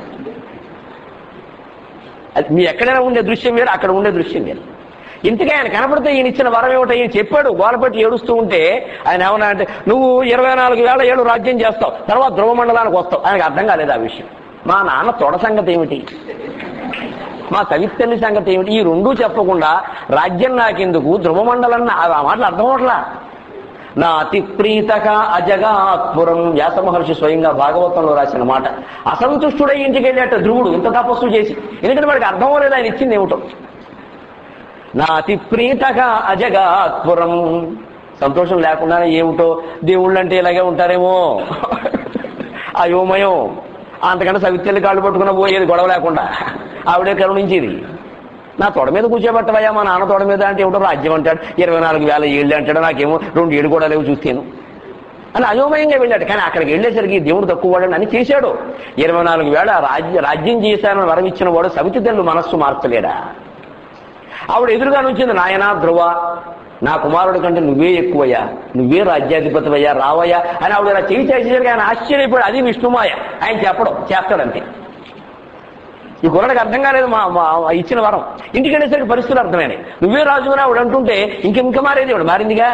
అది మీ ఎక్కడైనా ఉండే దృశ్యం వేరు, అక్కడ ఉండే దృశ్యం వేరు. ఇంతగా ఆయన కనపడితే ఈయన ఇచ్చిన వరం ఏమిటో ఈయన చెప్పాడు. గోలపెట్టి ఏడుస్తూ ఉంటే ఆయన ఏమన్నా అంటే నువ్వు ఇరవై నాలుగు వేల ఏళ్ళు రాజ్యం చేస్తావు, తర్వాత ధ్రువ మండలానికి వస్తావు. ఆయనకు అర్థం కాలేదు ఆ విషయం. మా నాన్న తొడ సంగతి ఏమిటి, మా సవితల్లి సంగతి ఏమిటి? ఈ రెండూ చెప్పకుండా రాజ్యం నాకెందుకు, ధ్రువమండలం ఆ మాటలు అర్థం అవట్లా. నా అతి ప్రీతక అజగాత్పురం, వ్యాస మహర్షి స్వయంగా భాగవతంలో రాసిన మాట. అసంతుష్టుడై ఇంటికి వెళ్ళేట ధ్రువుడు ఇంత తపస్సు చేసి, ఎందుకంటే వాడికి అర్థం అవ్వలేదు ఆయన ఇచ్చింది ఏమిటో. నా అతి ప్రీతక అజగాత్పురం, సంతోషం లేకుండానే ఏమిటో దేవుళ్ళు అంటే ఇలాగే ఉంటారేమో అయోమయం. అంతకంటే సవితల్లి కాళ్ళు పట్టుకున్న పోయేది గొడవ లేకుండా, ఆవిడే కరుణించేది. నా తొడ మీద కూర్చోబెట్టవయ్యా, మా నాన్న తొడ మీద అంటే ఏమిటో రాజ్యం అంటాడు, ఇరవై నాలుగు వేల ఏళ్ళు అంటాడు, నాకేమో రెండు ఏడు కూడా లేవు చూస్తాను అని అయోమయంగా వెళ్ళాడు. కానీ అక్కడికి వెళ్ళేసరికి దేవుడు తక్కువ వాడని అని చేశాడు. ఇరవై నాలుగు వేల రాజ్య రాజ్యం చేశానని వరం ఇచ్చిన వాడు సవితి తల్లి మనస్సు మార్చలేడా? ఆవిడ ఎదురుగా నుంచింది, నాయనా ధ్రువ, నా కుమారుడి కంటే నువ్వే ఎక్కువయ్యా, నువ్వే రాజ్యాధిపతివయ్యా, రావయ్యా అని ఆవిడ ఇలా చేయి చేసేసరికి ఆయన ఆశ్చర్యపోయాడు. అది విష్ణుమాయ, ఆయన చెప్పడం చేస్తాడంతే. ఈ కుర్రాడికి అర్థం కాలేదు మా ఇచ్చిన వరం. ఇంటికి వెళ్ళేసరికి పరిస్థితులు అర్థమైనాయి. నువ్వే రాజుగా ఆవిడ అంటుంటే ఇంకెంక మారేది ఆవిడ మారిందిగా.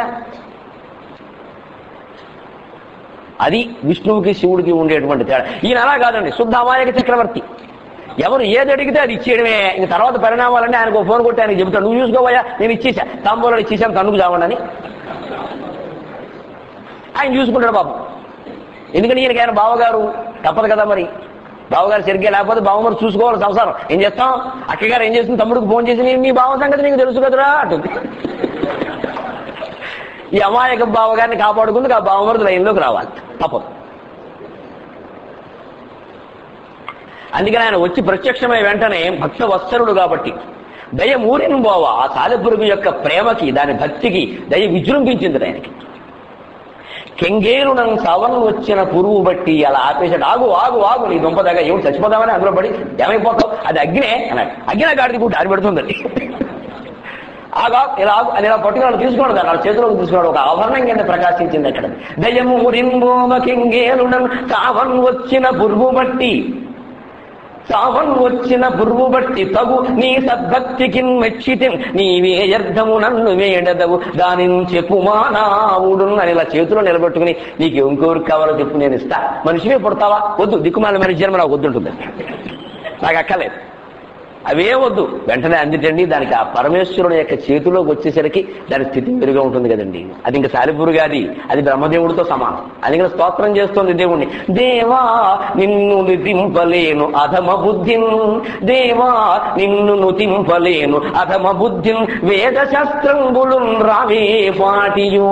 అది విష్ణువుకి శివుడికి ఉండేటువంటి తేడా. ఈయన అలా కాదండి, శుద్ధ అమాయక చక్రవర్తి. ఎవరు ఏది అడిగితే అది ఇచ్చేయడమే. ఇంక తర్వాత పరిణామాలన్నీ ఆయనకు ఫోన్ కొట్టి ఆయనకు చెబుతాడు, నువ్వు చూసుకోవయ్యా నేను ఇచ్చేసా, తాంబూలాలు ఇచ్చేసాను, తన్నుకు చావండి ఆయన చూసుకుంటాడు పాపం. ఎందుకంటే ఈయనకి ఆయన బావగారు తప్పదు కదా, మరి బావగారు సరిగ్గా లేకపోతే బావగారు చూసుకోవాలి సంసారం. ఏం చేస్తాం? అక్కగారు ఏం చేస్తుంది, తమ్ముడికి ఫోన్ చేసి మీ బావ సంగతి నీకు తెలుసు కదరా అంటుంది. ఈ అమాయక బావగారిని కాపాడుకుందుకు ఆ బావమరుదు లైన్లోకి రావాలి, తప్పదు. అందుకని ఆయన వచ్చి ప్రత్యక్షమై వెంటనే భక్త వత్సరుడు కాబట్టి దయ మూరిని పోవా, ఆ సాలెపురుగు యొక్క ప్రేమకి, దాని భక్తికి దయ విజృంభించింది ఆయనకి. కెంగేరునం సవన్ వచ్చిన పురుగు బట్టి అలా ఆపేశాడు. ఆగు ఆగు ఆగు, నీ దుంపదగా ఏమిటి చచ్చిపోతామని అందులో పడి ఏమైపోతావు, అది అగ్నే అన్నాడు. అగ్గిన గాడిది కూడా ఆడి పెడుతుందండి. ఆగా ఇలా ఆగు అని ఇలా పట్టుకున్నాడు, తీసుకోండి అన్నాడు, చేతిలోకి తీసుకున్నాడు. ఒక ఆభరణం కింద ప్రకాశించింది అక్కడ. దయము రింబోమ కెంగేరునం సావన్ వచ్చిన పురుగు బట్టి, సావన్ వచ్చిన పురుగు బట్టి తగు నీ సద్భక్తికి మెచ్చితి, నీవే అర్థము నన్ను వేడదవు దానిని చెప్పుమానావుడు అని ఇలా చేతిలో నిలబెట్టుకుని, నీకు ఇంకోరికి కావాలో చెప్పు నేను ఇస్తా, మనిషివే పుడతావా, వద్దు, దిక్కుమాల మనిషి జన్మ నాకు వద్దుంటుంది, నాకు అక్కలేదు, అవే వద్దు. వెంటనే అందిటండి దానికి ఆ పరమేశ్వరుడు యొక్క చేతిలోకి వచ్చేసరికి దాని స్థితి మెరుగా ఉంటుంది కదండి. అది ఇంకా సాలిపురుగాది, అది బ్రహ్మదేవుడితో సమానం. అది ఇంకా స్తోత్రం చేస్తోంది దేవుణ్ణి. దేవా నిన్ను నితింపలేను అధమ బుద్ధిన్, దేవా నిన్ను నుతింపలేను అధమ బుద్ధిన్, వేద శాస్త్రంబులు రావే పాటియో,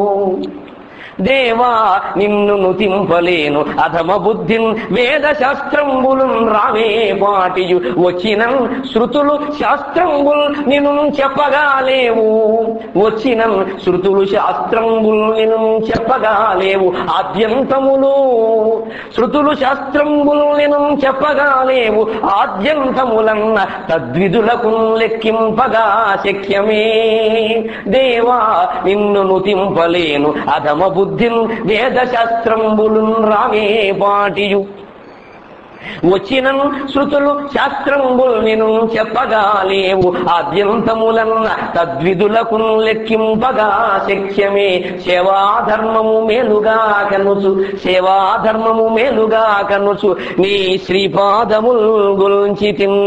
దేవా నిన్ను నుతింపలేను అధమ బుద్ధిన్, వేద శాస్త్రంబులు రావే పాటియు, వచ్చిన శృతులు శాస్త్రంబుల్ నిన్ను చెప్పగాలేవు, వచ్చిన శృతులు శాస్త్రంబుల్ నిన్ను చెప్పగాలేవు, ఆద్యంతములు శృతులు శాస్త్రంబుల్ నిన్ను చెప్పగాలేవు, ఆద్యంతములన్న తద్విధులకు లెక్కింపగా శక్యమే, దేవా నిన్ను నుతింపలేను అధమ బుద్ధిన్, వేద శాస్త్రంబులు రావే పాటియు, వచ్చిన శృతులు శాస్త్రంబుల్ నిన్ను చెప్పగాలేవు, ఆద్యంతములన్న తద్విధులకు లెక్కింపగా శక్యమే, సేవాధర్మము మేలుగా కనుచు, సేవాధర్మము మేలుగా కనుచు, నీ శ్రీపాదముల్ గురించి తిన్.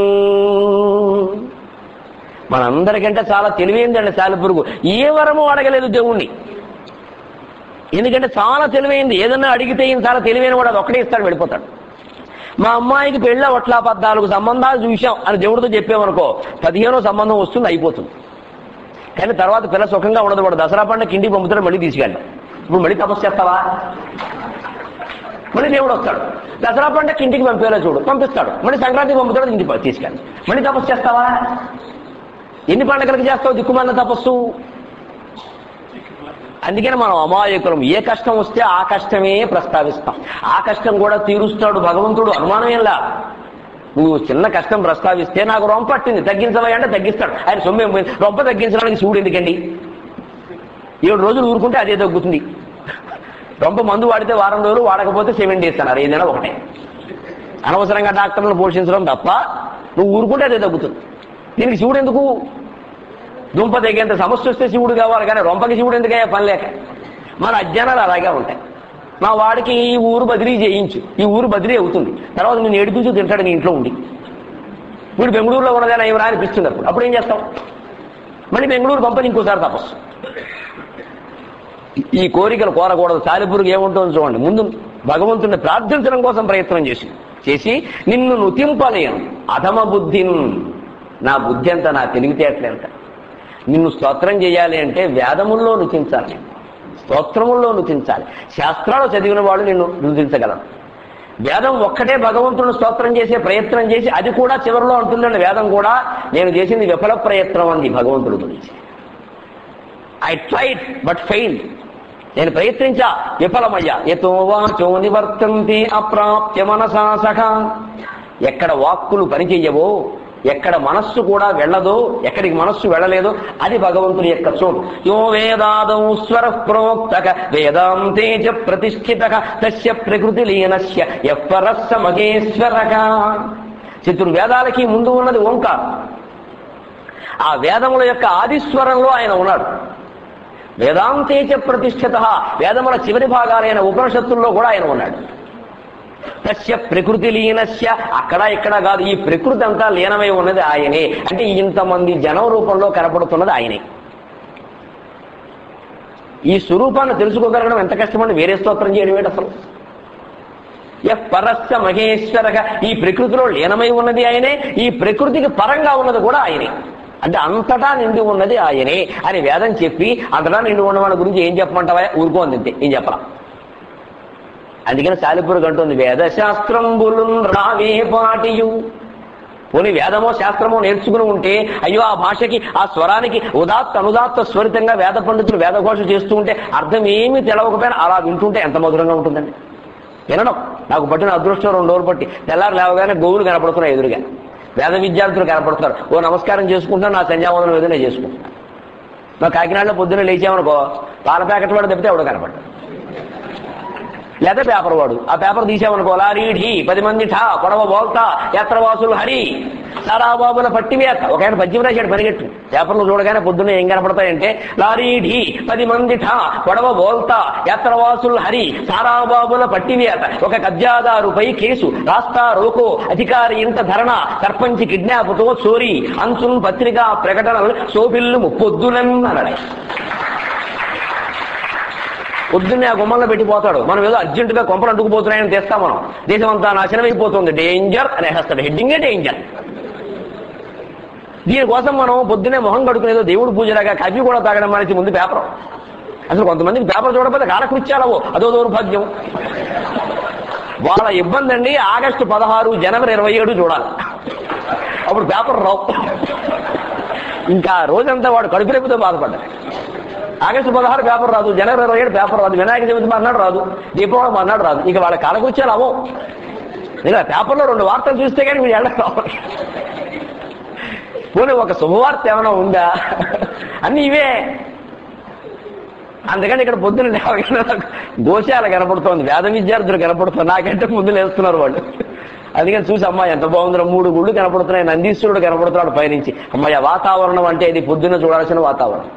మనందరికంటే చాలా తెలివైందండి సాలెపురుగు. ఏ వరము అడగలేదు దేవుణ్ణి, ఎందుకంటే చాలా తెలివైంది. ఏదన్నా అడిగితే ఈయన చాలా తెలివైన వాడు, అది ఒక్కడే ఇస్తాడు, వెళ్ళిపోతాడు. మా అమ్మాయికి పెళ్ళ ఒట్లా పద్నాలుగు సంబంధాలు చూశాం అని దేవుడితో చెప్పామనుకో, పదిహేనో సంబంధం వస్తుంది, అయిపోతుంది. కానీ తర్వాత పిల్ల సుఖంగా ఉండదు. వాడు దసరా పండుగ ఇంటికి పంపుతాడు, మళ్ళీ తీసుకెళ్ళాడు. ఇప్పుడు మళ్ళీ తపస్సు చేస్తావా? మళ్ళీ దేవుడు వస్తాడు, దసరా పండుగ ఇంటికి పంపేలా చూడు, పంపిస్తాడు. మళ్ళీ సంక్రాంతికి పంపుతాడు, ఇంటికి తీసుకెళ్ళి మళ్ళీ తపస్సు చేస్తావా? ఎన్ని పండుగలకు చేస్తావు దిక్కుమాలిన తపస్సు? అందుకని మనం అమాయకులం. ఏ కష్టం వస్తే ఆ కష్టమే ప్రస్తావిస్తాం. ఆ కష్టం కూడా తీరుస్తాడు భగవంతుడు, అనుమానం ఏంలా. నువ్వు చిన్న కష్టం ప్రస్తావిస్తే నాకు రొంప పట్టింది తగ్గించవా అంటే తగ్గిస్తాడు. ఆయన సొమ్మేం పోయింది, రొంప తగ్గించడానికి శివుడు ఎందుకండి? ఏడు రోజులు ఊరుకుంటే అదే తగ్గుతుంది. రొంప మందు వాడితే వారం రోజులు, వాడకపోతే సెవెన్ డేస్ అన్నారు. ఏదైనా ఒకటే. అనవసరంగా డాక్టర్లను పోషించడం తప్ప నువ్వు ఊరుకుంటే అదే తగ్గుతుంది. దీనికి శివుడు ఎందుకు? దుంప తగ్గేంత సమస్య వస్తే శివుడు కావాలి, కానీ రొంపకి శివుడు ఎందుకయ్యా పని లేక. మన అజ్ఞానాలు అలాగే ఉంటాయి. మా వాడికి ఈ ఊరు బదిలీ చేయించు, ఈ ఊరు బదిలీ అవుతుంది, తర్వాత నేను ఏడిపించు తింటాడు నీ ఇంట్లో ఉండి. వీడు బెంగళూరులో ఉన్నదేనా ఏమరా అనిపిస్తుంది. అప్పుడు అప్పుడు ఏం చేస్తాం? మళ్ళీ బెంగళూరు పంపని ఇంకోసారి తపస్సు. ఈ కోరికలు కోరకూడదు. సాలిపురుగు ఏముంటుందో చూడండి, ముందు భగవంతుడిని ప్రార్థించడం కోసం ప్రయత్నం చేసి చేసి నిన్ను నుతింపలేను అధమ బుద్ధిని, నా బుద్ధి అంతా నా తెలివితేటలేంత. నిన్ను స్తోత్రం చేయాలి అంటే వేదముల్లో నుతించాలి, స్తోత్రముల్లో నుతించాలి. శాస్త్రాలు చదివిన వాళ్ళు నిన్ను నుతించగలరు. వేదం ఒక్కటే భగవంతుడిని స్తోత్రం చేసే ప్రయత్నం చేసి అది కూడా చివరిలో అంటుందండి. వేదం కూడా నేను చేసింది విఫల ప్రయత్నం అంది భగవంతుడి గురించి. ఐ ట్రైడ్ బట్ ఫెయిల్, నేను ప్రయత్నించా విఫలమయ్యా. ఎతో వాచో నివర్తంతే అప్రాప్య మనసా సఖా. ఎక్కడ వాక్కులు పనిచెయ్యవో, ఎక్కడ మనస్సు కూడా వెళ్ళదో, ఎక్కడికి మనస్సు వెళ్ళలేదో అది భగవంతుని యొక్క చోటు. యో వేదాదౌ స్వర ప్రోక్తక వేదాంతే చ ప్రతిష్ఠితక తస్య ప్రకృతి లీనస్య యఃపరస్స మహేశ్వరక. చతుర్వేదాలకి ముందు ఉన్నది ఓంకారం. ఆ వేదముల యొక్క ఆదిస్వరంలో ఆయన ఉన్నాడు. వేదాంతేచ ప్రతిష్ఠిత, వేదముల చివరి భాగాలైన ఉపనిషత్తుల్లో కూడా ఆయన ఉన్నాడు. తస్య ప్రకృతి లీనస్య, అక్కడ ఇక్కడ కాదు, ఈ ప్రకృతి అంతా లీనమై ఉన్నది ఆయనే. అంటే ఇంతమంది జనం రూపంలో కనపడుతున్నది ఆయనే. ఈ స్వరూపాన్ని తెలుసుకోగలగడం ఎంత కష్టమండి. వేరే స్తోత్రం చేయడం ఏంటి అసలు? యః పరస్స మహేశ్వరక, ఈ ప్రకృతిలో లీనమై ఉన్నది ఆయనే, ఈ ప్రకృతికి పరంగా ఉన్నది కూడా ఆయనే. అంటే అంతటా నిండి ఉన్నది ఆయనే అని వేదం చెప్పి అంతటా నిండి ఉన్న వాళ్ళ గురించి ఏం చెప్పమంటావా? ఊరుకోంది అంతే, ఏం చెప్పరా. అందుకని సాలిపురుగు అంటుంది వేదశాస్త్రంబులు రావే పాటియు. పోనీ వేదమో శాస్త్రమో నేర్చుకుని ఉంటే అయ్యో ఆ భాషకి ఆ స్వరానికి ఉదాత్త అనుదాత్త స్వరితంగా వేద పండితులు వేదఘోష చేస్తూ ఉంటే అర్థం ఏమీ తెలవకపోయినా అలా వింటుంటే ఎంత మధురంగా ఉంటుందండి. వినడం నాకు పట్టిన అదృష్టం రెండు రోజులు పట్టి తెల్లారు లేవగానే గోవులు కనపడుతున్నాయి ఎదురుగా, వేద విద్యార్థులు కనపడుతున్నారు. ఓ నమస్కారం చేసుకుంటాను, నా సంధ్యావందనం ఏదో నేను చేసుకుంటాను. మా కాకినాడలో పొద్దున్న లేచామనుకో పాల ప్యాకెట్ వాడు తప్పితే ఎవడో కనపడ్డాడు, లేదా పేపర్ వాడు. ఆ పేపర్ తీసామనుకో లారీ ఢీ పది మంది ఠా పొడవ బోల్తా యాత్రవాసులు హరి సారాబాబుల పట్టివేత. ఒక ఆయన పద్యం రాశాడు పరిగెట్టు. పేపర్లు చూడగానే పొద్దున్న ఏం కనపడతాయంటే లారీ ఢీ పది మంది ఠా పొడవ బోల్తా యాత్రవాసులు హరి సారాబాబుల పట్టివేత. ఒక కబ్జాదారుపై కేసు రాస్తా రోకో అధికారి ఇంత ధరణ సర్పంచ్ కిడ్నాప్తో చోరీ అంచున్ పత్రికా ప్రకటనలు సోపిల్లు ముప్పొద్దునన్ అన్నాడు. పొద్దున్నే ఆ గుమ్మల్లో పెట్టిపోతాడు. మనం ఏదో అర్జెంటుగా కొంపలు అంటుకుపోతున్నాయని తెస్తాం. మనం దేశం అంతా నాశనం అయిపోతుంది, డేంజర్ అని వేస్తాడు. హెడ్డింగే డేంజర్. దీనికోసం మనం పొద్దున్నే మొహం కడుకునేదో దేవుడు పూజలాగా కాఫీ కూడా తాగడం అనేసి ముందు పేపర్. అసలు కొంతమందికి పేపర్ చూడకపోతే కాలకృత్యాలవో అదో దౌర్భాగ్యం. వాళ్ళ ఇబ్బంది అండి. ఆగస్టు పదహారు జనవరి ఇరవై ఏడు చూడాలి, అప్పుడు పేపర్ రావు. ఇంకా రోజంతా వాడు కడుపు రేపుతో బాధపడ్డాడు. ఆగస్టు పదహారు పేపర్ రాదు, జనవరి ఇరవై ఏడు పేపర్ రాదు, వినాయక చవితి మర్నాడు రాదు, దీపావళి మర్నాడు రాదు. ఇక వాళ్ళ కాలకృత్యాలు అవో. ఇలా పేపర్లో రెండు వార్తలు చూస్తే కానీ మీరు వెళ్ళడం రావాలి. పోనీ ఒక శుభవార్త ఏమైనా ఉందా? అన్ని ఇవే. అందుకని ఇక్కడ పొద్దున్న గోశాల కనపడుతోంది, వేద విద్యార్థులు కనపడుతుంది. నాకంటే ముందు లేస్తున్నారు వాళ్ళు. అందుకని చూసి అమ్మాయి ఎంత బాగుందో, మూడు గుళ్ళు కనపడుతున్నాయి, నందీశ్వరుడు కనపడుతున్నాడు పైనుంచి. అమ్మాయి వాతావరణం అంటే ఇది పొద్దున్న చూడాల్సిన వాతావరణం.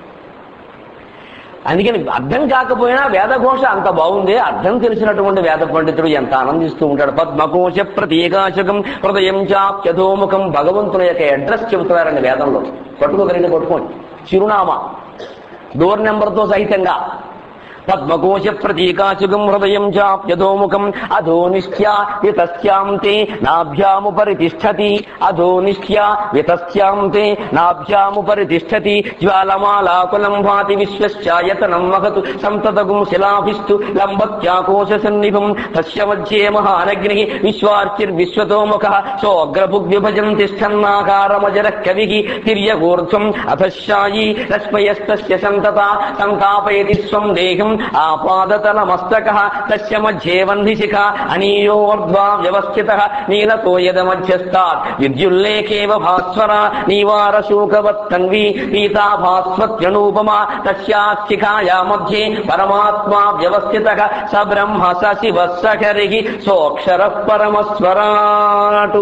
అందుకని అర్థం కాకపోయినా వేదఘోష అంత బాగుంది. అర్థం తెలిసినటువంటి వేద పండితుడు ఎంత ఆనందిస్తూ ఉంటాడు. పద్మకోశ ప్రత్యేకాశకం హృదయం చాప్యధోముఖం. భగవంతుని యొక్క అడ్రస్ చెబుతున్నారండి వేదంలో. పట్టుకోగలిగిన పట్టుకోండి, చిరునామా డోర్ నెంబర్తో సహితంగా. పద్మకోశ ప్రతీకాశుగం హృదయం చాప్యధోముఖం అధో నిష్ట్యా వితస్యాంతే నాభ్యాముపరి తిష్టతి. అధో నిష్ట్యా వితస్యాంతే నాభ్యాముపరి తిష్టతి. జ్వాలమాలాకులం భాతి విశ్వశ్చాయతనం మహతు సంతతగుం శిలాభిస్తు లంబత్యాకోశ సన్నిభం. తస్య మధ్యే మహానగ్ని విశ్వార్చిర్విశ్వతోముఖ సోగ్రభుగ్విభజన్ తిష్టన్నాకారమజర కవిః తిర్యగూర్ధ్వం అధశాయీ రశ్మయస్తస్య సంతత సంతాపయతి స్వం దేహం ఆపాదతల మస్తక. తస్య మధ్యే వన్నిశిఖ అనీయోర్ధ్వా వ్యవస్థిత. నీలతో యద మధ్యస్థాత్ విద్యుల్లేఖేవ భాస్వర. నీవార శూకవత్తన్వి పీతా భాస్వత్యనూపమా. తస్యా శిఖాయా మధ్యే పరమాత్మా వ్యవస్థిత. స బ్రహ్మ స శివ స హరిః సోక్షర పరమస్వరాటు.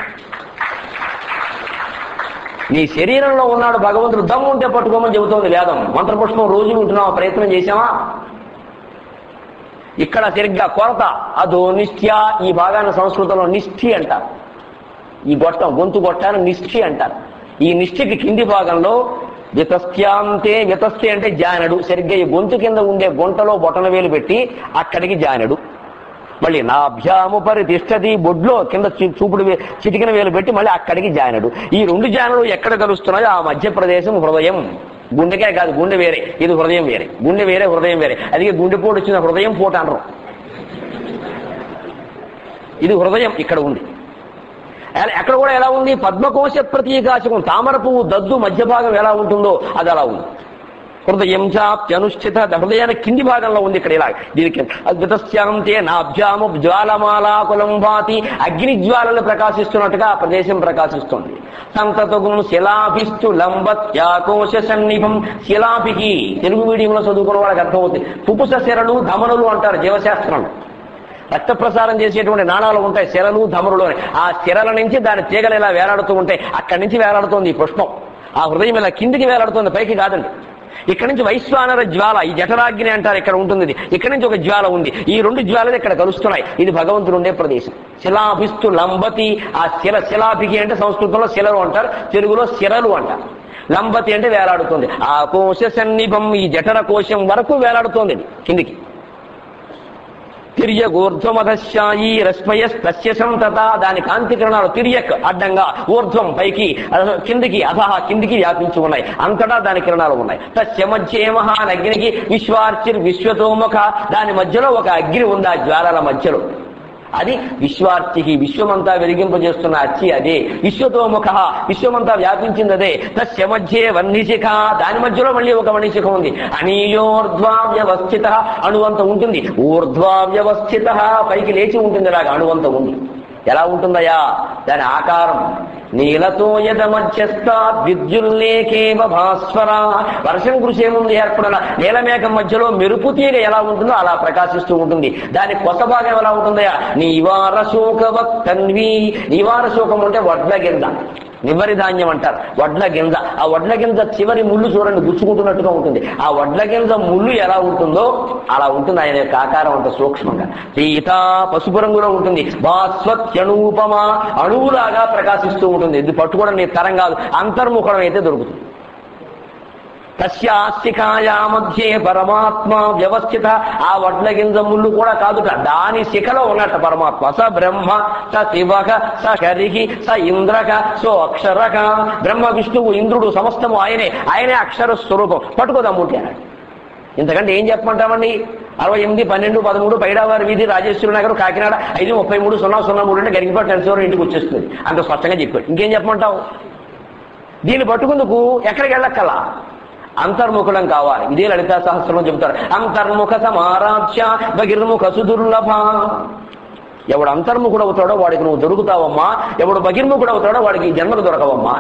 నీ శరీరంలో ఉన్నాడు భగవంతుడు. దమ్ము ఉంటే పట్టుకోమని చెబుతోంది వేదం. మంత్రపుష్పం రోజు వింటున్నావా? ప్రయత్నం చేశామా? ఇక్కడ సరిగ్గా కొరత. అదో నిష్ఠ్య. ఈ భాగాన్ని సంస్కృతంలో నిష్ఠి అంటారు. ఈ గొట్టం గొంతు గొట్టాన్ని నిష్ఠి అంటారు. ఈ నిష్ఠికి కింది భాగంలో వితస్యాంతే, వితస్థి అంటే జానడు, సరిగ్గా ఈ గొంతు కింద ఉండే గుంటలో బొటన వేలు పెట్టి అక్కడికి జానడు. మళ్ళీ నాభ్యాము పరితిష్టది, బొడ్లో కింద చూపుడు చిటికిన వేలు పెట్టి మళ్ళీ అక్కడికి జానడు. ఈ రెండు జానలు ఎక్కడ కలుస్తున్నాయో ఆ మధ్య ప్రదేశం హృదయం. గుండెకే కాదు, గుండె వేరే, ఇది హృదయం వేరే. గుండె వేరే, హృదయం వేరే. అందుకే గుండెపోటు వచ్చిన హృదయం పోటు అనరు. ఇది హృదయం ఇక్కడ ఉంది. ఎక్కడ కూడా ఎలా ఉంది? పద్మకోశ ప్రతీకాశకం, తామర పువ్వు దద్దు మధ్య భాగం ఎలా ఉంటుందో అది అలా ఉంది. హృదయం చాప్యనుష్ఠిత, హృదయానికి కింది భాగంలో ఉంది ఇక్కడ ఇలా. దీనికి అద్భుతస్యాంతే నాభ్యాము జ్వాలమాలాకులం భాతి, అగ్ని జ్వాలలు ప్రకాశిస్తున్నట్టుగా ఆ ప్రదేశం ప్రకాశిస్తుంది. సంతతుగుం శిలాభిస్తు లంబత్యాకోశ సన్నిభం. శిలాభికి తెలుగు మీడియంలో చదువుకున్న వాళ్ళకి అర్థమవుతుంది. పుపుస శిరలు ధమనులు అంటారు జీవశాస్త్రంలో. రక్త ప్రసారం చేసేటువంటి నాణాలు ఉంటాయి శిరలు ధమరులు అని. ఆ శిరల నుంచి దాని తీగలు ఇలా వేలాడుతూ ఉంటాయి. అక్కడి నుంచి వేలాడుతోంది ఈ పుష్పం. ఆ హృదయం ఇలా కిందికి వేలాడుతోంది, పైకి కాదండి. ఇక్కడ నుంచి వైశ్వానర జ్వాల, ఈ జఠరాగ్ని అంటారు, ఇక్కడ ఉంటుంది. ఇక్కడ నుంచి ఒక జ్వాల ఉంది. ఈ రెండు జ్వాలలు ఇక్కడ కలుస్తున్నాయి. ఇది భగవంతుడు ఉండే ప్రదేశం. శిలాభిస్తు లంబతి, ఆ శిల శిలాభికి అంటే సంస్కృతంలో శిలలు అంటారు, తెలుగులో శిరలు అంటారు. లంబతి అంటే వేలాడుతుంది. ఆ కోశ సన్నిభం, ఈ జఠర కోశం వరకు వేలాడుతోంది కిందికి. తిర్యగోర్ధ్వమధశాయి రశ్మయ తస్య సంతత, దాని కాంతి కిరణాలు తిర్యక్ అడ్డంగా, ఊర్ధ్వం పైకి, కిందికి అధహ కిందికి వ్యాపించి ఉన్నాయి. అంతటా దాని కిరణాలు ఉన్నాయి. తస్య మధ్యే మహానగ్నికి విశ్వార్చిర్ విశ్వతోముఖ, దాని మధ్యలో ఒక అగ్ని ఉంది ఆ జ్వాలల మధ్యలో. అది విశ్వార్చికి, విశ్వమంతా వెలిగింపజేస్తున్న అచ్చి అదే. విశ్వతోముఖ, విశ్వమంతా వ్యాపించింది అదే. తస్య మధ్యే వన్నిశిఖ, దాని మధ్యలో మళ్ళీ ఒక వన్నిశిఖ ఉంది. అనీయోర్ధ్వావ్యవస్థిత, అణువంత ఉంటుంది. ఊర్ధ్వావ్యవస్థిత, పైకి లేచి ఉంటుంది. ఇలాగా అణువంత ఉంది. ఎలా ఉంటుందయా దాని ఆకారం? నీలతో యద మధ్యస్థాత్ విద్యుల్లేఖేవ భాస్వర, వర్షం కురిసేముంది ఏర్పడిన నీలమేఘం మధ్యలో మెరుపు తీగ ఎలా ఉంటుందో అలా ప్రకాశిస్తూ ఉంటుంది. దాని కొత్త భాగం ఎలా ఉంటుందయా? నీవార శోకవత్తన్వి, నీవార శోకం అంటే వడ్ల గింజ, నివరి ధాన్యం అంటారు. వడ్ల గింజ, ఆ వడ్ల గింజ చివరి ముళ్ళు చూడండి గుచ్చుకుంటున్నట్టుగా ఉంటుంది. ఆ వడ్ల గింజ ముళ్ళు ఎలా ఉంటుందో అలా ఉంటుంది ఆయన యొక్క ఆకారం, అంత సూక్ష్మంగా. సీత పసుపు రంగులో ఉంటుంది. భాస్వత్యనూపమ, అణువులాగా ప్రకాశిస్తూ ఉంటుంది. ఇది పట్టుకోవడం నీ తరం కాదు, అంతర్ముఖం అయితే దొరుకుతుంది. తస్యాశిఖాయా మధ్యే పరమాత్మ వ్యవస్థిత, ఆ వడ్ల గింజ ముళ్ళు కూడా కాదుట, దాని శిఖలో ఉన్నట్టు పరమాత్మ. స బ్రహ్మ స శివక స హరికి స ఇంద్రక సో అక్షరక. బ్రహ్మ విష్ణువు ఇంద్రుడు సమస్తము ఆయనే, ఆయనే అక్షర స్వరూపం. పట్టుకోదమ్ముంటే అన్నాడు. ఇంతకంటే ఏం చెప్పమంటామండి? అరవై ఎనిమిది పన్నెండు పదమూడు పైడావారి వీధి రాజేశ్వరి నగర్ కాకినాడ ఐదు ముప్పై మూడు సున్నా సున్నా మూడు అంటే గరిగిపాటు తెలిసేవారు ఇంటికి వచ్చేస్తుంది. అంత స్పష్టంగా చెప్పాడు. ఇంకేం చెప్పమంటావు? దీన్ని పట్టుకుందుకు ఎక్కడికి వెళ్ళక్కలా అంతర్ముఖులం కావాలి. ఇదే లలితా సహస్రంలో చెబుతారు. అంతర్ముఖ సమారాధ్య బహిర్ముఖ సుదుర్లభ. ఎవడు అంతర్ముఖుడు అవుతాడో వాడికి నువ్వు దొరుకుతావమ్మా, ఎవడు బహిర్ముఖుడు అవుతాడో వాడికి జన్మకు దొరకవమ్మా.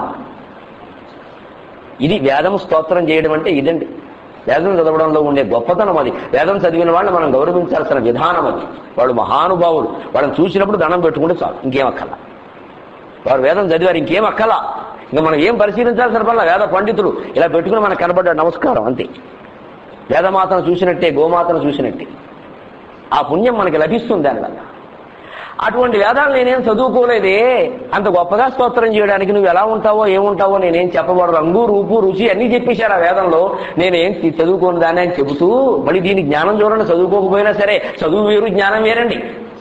ఇది వేదం స్తోత్రం చేయడం అంటే ఇదండి. వేదం చదవడంలో ఉండే గొప్పతనం అది. వేదం చదివిన వాళ్ళని మనం గౌరవించాల్సిన విధానం అది. వాడు మహానుభావుడు. వాళ్ళని చూసినప్పుడు దండం పెట్టుకుంటే చాలు, ఇంకేం అక్కల. వారు వేదం చదివారు, ఇంకేం అక్కల. ఇంకా మనం ఏం పరిశీలించాల్సిన పనుల వేద పండితులు ఇలా పెట్టుకుని మనకు కనబడ్డాడు నమస్కారం అంతే. వేదమాతను చూసినట్టే, గోమాతను చూసినట్టే ఆ పుణ్యం మనకి లభిస్తుంది దానివల్ల. అటువంటి వేదాలు నేనేం చదువుకోలేదే, అంత గొప్పగా స్తోత్రం చేయడానికి నువ్వు ఎలా ఉంటావో ఏముంటావో నేనేం చెప్పబడు. రంగు రూపు రుచి అన్నీ చెప్పేశారు ఆ వేదంలో. నేనేం చదువుకోని దాన్ని అని చెబుతూ మళ్ళీ దీని జ్ఞానం చూడండి. చదువుకోకపోయినా సరే చదువు వేరు జ్ఞానం వేరండి.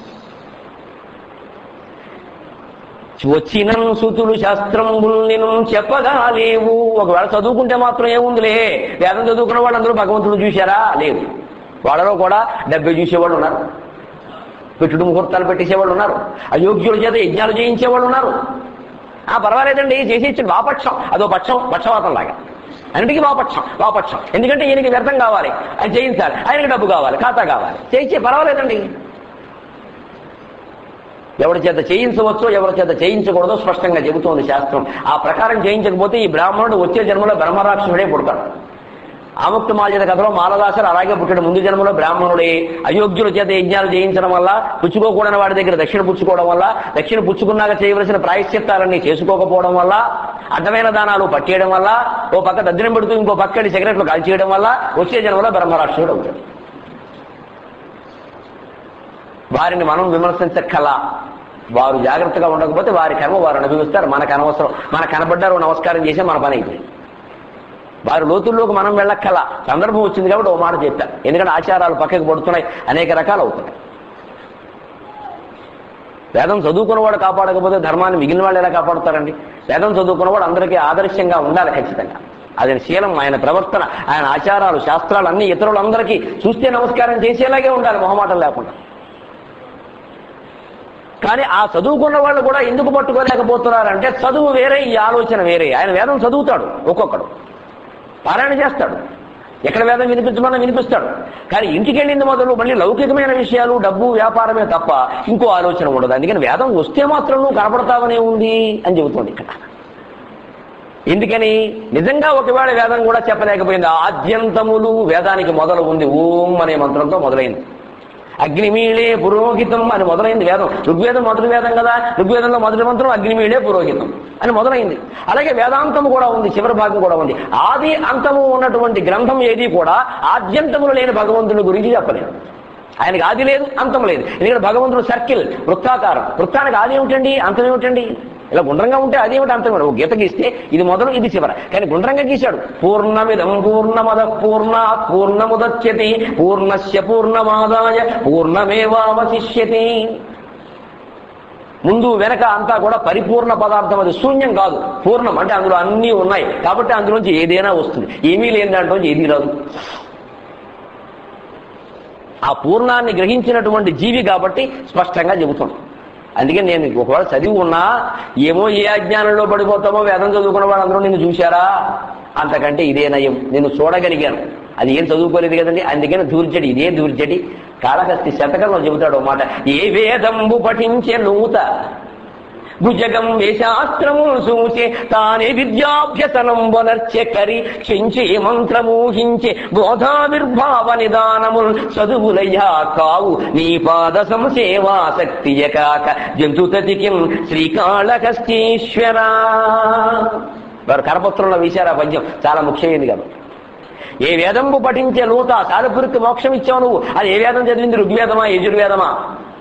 వచ్చిన సుతులు శాస్త్రంబుల్నిను చెప్పగా లేవు. ఒకవేళ చదువుకుంటే మాత్రం ఏముందిలే, వేదం చదువుకున్న వాళ్ళు అందరూ భగవంతుడు చూశారా? లేవు. వాళ్ళలో కూడా డెబ్బై చూసేవాళ్ళు ఉన్నారు, పెట్టుడు ముహూర్తాలు పెట్టేసేవాళ్ళు ఉన్నారు, అయోగ్యుల చేత యజ్ఞాలు చేయించేవాళ్ళు ఉన్నారు. ఆ పర్వాలేదండి చేసేచ్చి వాపక్షం, అదో పక్షం, పక్షవాతం లాగా అన్నిటికీ వాపక్షం వాపక్షం. ఎందుకంటే ఈయనకి వ్యర్థం కావాలి, ఆయన చేయించాలి, ఆయనకి డబ్బు కావాలి, ఖాతా కావాలి, చేయించే పర్వాలేదండి. ఎవరి చేత చేయించవచ్చో ఎవరి చేత చేయించకూడదో స్పష్టంగా చెబుతోంది శాస్త్రం. ఆ ప్రకారం చేయించకపోతే ఈ బ్రాహ్మణుడు వచ్చే జన్మలో బ్రహ్మరాక్షసుడే పుడతాడు. ఆముక్త మాల్యద కథలో మాలదాసరు అలాగే పుట్టాడు. ముందు జన్మలో బ్రాహ్మణుడే. అయోగ్యుల చేత యజ్ఞాలు చేయించడం వల్ల, పుచ్చుకోకూడని వాడి దగ్గర దక్షిణ పుచ్చుకోవడం వల్ల, దక్షిణ పుచ్చుకున్నాక చేయవలసిన ప్రాయశ్చిత్తాలన్నీ చేసుకోకపోవడం వల్ల, అడ్డమైన దానాలు పట్టేయడం వల్ల, ఓ పక్క దద్దినం పెడుతూ ఇంకో పక్కడి సిగరెట్లు కాల్చేయడం వల్ల వచ్చే జన్మలో బ్రహ్మరాక్షసుడు అవుతాడు. వారిని మనం విమర్శించక్కల. వారు జాగ్రత్తగా ఉండకపోతే వారి కర్మ వారు అనుభవిస్తారు. మనకు అనవసరం. మన కనబడ్డారు నమస్కారం చేసే మన పని అయిపోయింది. వారి లోతుల్లోకి మనం వెళ్ళక్కల సందర్భం వచ్చింది కాబట్టి ఓ మాట చెప్పా. ఎందుకంటే ఆచారాలు పక్కకు పడుతున్నాయి, అనేక రకాలు అవుతున్నాయి. వేదం చదువుకున్నవాడు కాపాడకపోతే ధర్మాన్ని మిగిలిన వాళ్ళు ఎలా కాపాడుతారండి? వేదం చదువుకున్నవాడు అందరికీ ఆదర్శంగా ఉండాలి ఖచ్చితంగా. ఆయన శీలం, ఆయన ప్రవర్తన, ఆయన ఆచారాలు, శాస్త్రాలు అన్ని ఇతరులందరికీ చూస్తే నమస్కారం చేసేలాగే ఉండాలి, మొహమాటం లేకుండా. కానీ ఆ చదువుకున్న వాళ్ళు కూడా ఎందుకు పట్టుకోలేకపోతున్నారంటే చదువు వేరే, ఈ ఆలోచన వేరే. ఆయన వేదం చదువుతాడు, ఒక్కొక్కడు పారాయణ చేస్తాడు, ఎక్కడ వేదం వినిపించమన్నా వినిపిస్తాడు. కానీ ఇంటికి వెళ్ళింది మొదలు మళ్ళీ లౌకికమైన విషయాలు, డబ్బు, వ్యాపారమే తప్ప ఇంకో ఆలోచన ఉండదు. అందుకని వేదం వస్తే మాత్రం నువ్వు కనపడతావనే ఉంది అని చెబుతోంది ఇక్కడ. ఎందుకని నిజంగా ఒకవేళ వేదం కూడా చెప్పలేకపోయింది. ఆద్యంతములు వేదానికి మొదలు ఉంది, ఓం అనే మంత్రంతో మొదలైంది. అగ్నిమీళే పురోహితం అని మొదలైంది వేదం. ఋగ్వేదం మొదటి వేదం కదా, ఋగ్వేదంలో మొదటి మంత్రం అగ్నిమీళే పురోహితం అని మొదలైంది. అలాగే వేదాంతం కూడా ఉంది, చివరి భాగం కూడా ఉంది. ఆది అంతము ఉన్నటువంటి గ్రంథం ఏది కూడా ఆద్యంతములు లేని భగవంతుని గురించి చెప్పలేదు. ఆయనకి ఆది లేదు, అంతం లేదు. ఎందుకంటే భగవంతుడు సర్కిల్, వృత్తాకారం. వృత్తానికి ఆది ఏమిటండి, అంతం ఏమిటండి? ఇలా గుండ్రంగా ఉంటే అది ఏమిటి, అంతం ఏమిటి? గీత గీస్తే ఇది మొదలు ఇది చివర, కానీ గుండ్రంగా గీశాడు. పూర్ణమిదం పూర్ణమద పూర్ణాత్ పూర్ణముదచ్యతే పూర్ణస్య పూర్ణమాదాయ పూర్ణమేవావశిష్యతే. ముందు వెనక అంతా కూడా పరిపూర్ణ పదార్థం, అది శూన్యం కాదు, పూర్ణం. అంటే అందులో అన్నీ ఉన్నాయి కాబట్టి అందులోంచి ఏదైనా వస్తుంది. ఏమీ లేని దాంట్లోంచి ఏదీ రాదు. ఆ పూర్ణాన్ని గ్రహించినటువంటి జీవి కాబట్టి స్పష్టంగా చెబుతాం. అందుకే నేను ఒకవేళ చదివి ఉన్నా ఏమో ఏ అజ్ఞానంలో పడిపోతామో, వేదం చదువుకున్న వాళ్ళు అందరూ నిన్ను చూశారా, అంతకంటే ఇదే నయం. నేను చూడగలిగాను, అది ఏం చదువుకోలేదు కదండి. అందుకని దూర్చడి, ఇదే దూర్చడి. కాళహస్తి శతకంలో చెబుతాడు అన్నమాట. ఏ వేదంబు పఠించే నూత భుజగం వేశాస్త్రము సూచే తానే విద్యాభ్యసనం వనర్చె కరి క్షించే మంత్రమూహించే బోధావిర్భావ నిదానముల్ చదువులయ్యా కావు నీ పాద సంసేవాసక్తియ కాక జంతుతతికిం శ్రీకాళహస్తీశ్వర. వారు కరపత్రంలో వేశారు ఆ పద్యం, చాలా ముఖ్యమైనది కదా. ఏ వేదంబు పఠించే నూత, సాలపురికి మోక్షం ఇచ్చావు నువ్వు, అది ఏ వేదం చదివింది? ఋగ్వేదమా, యజుర్వేదమా?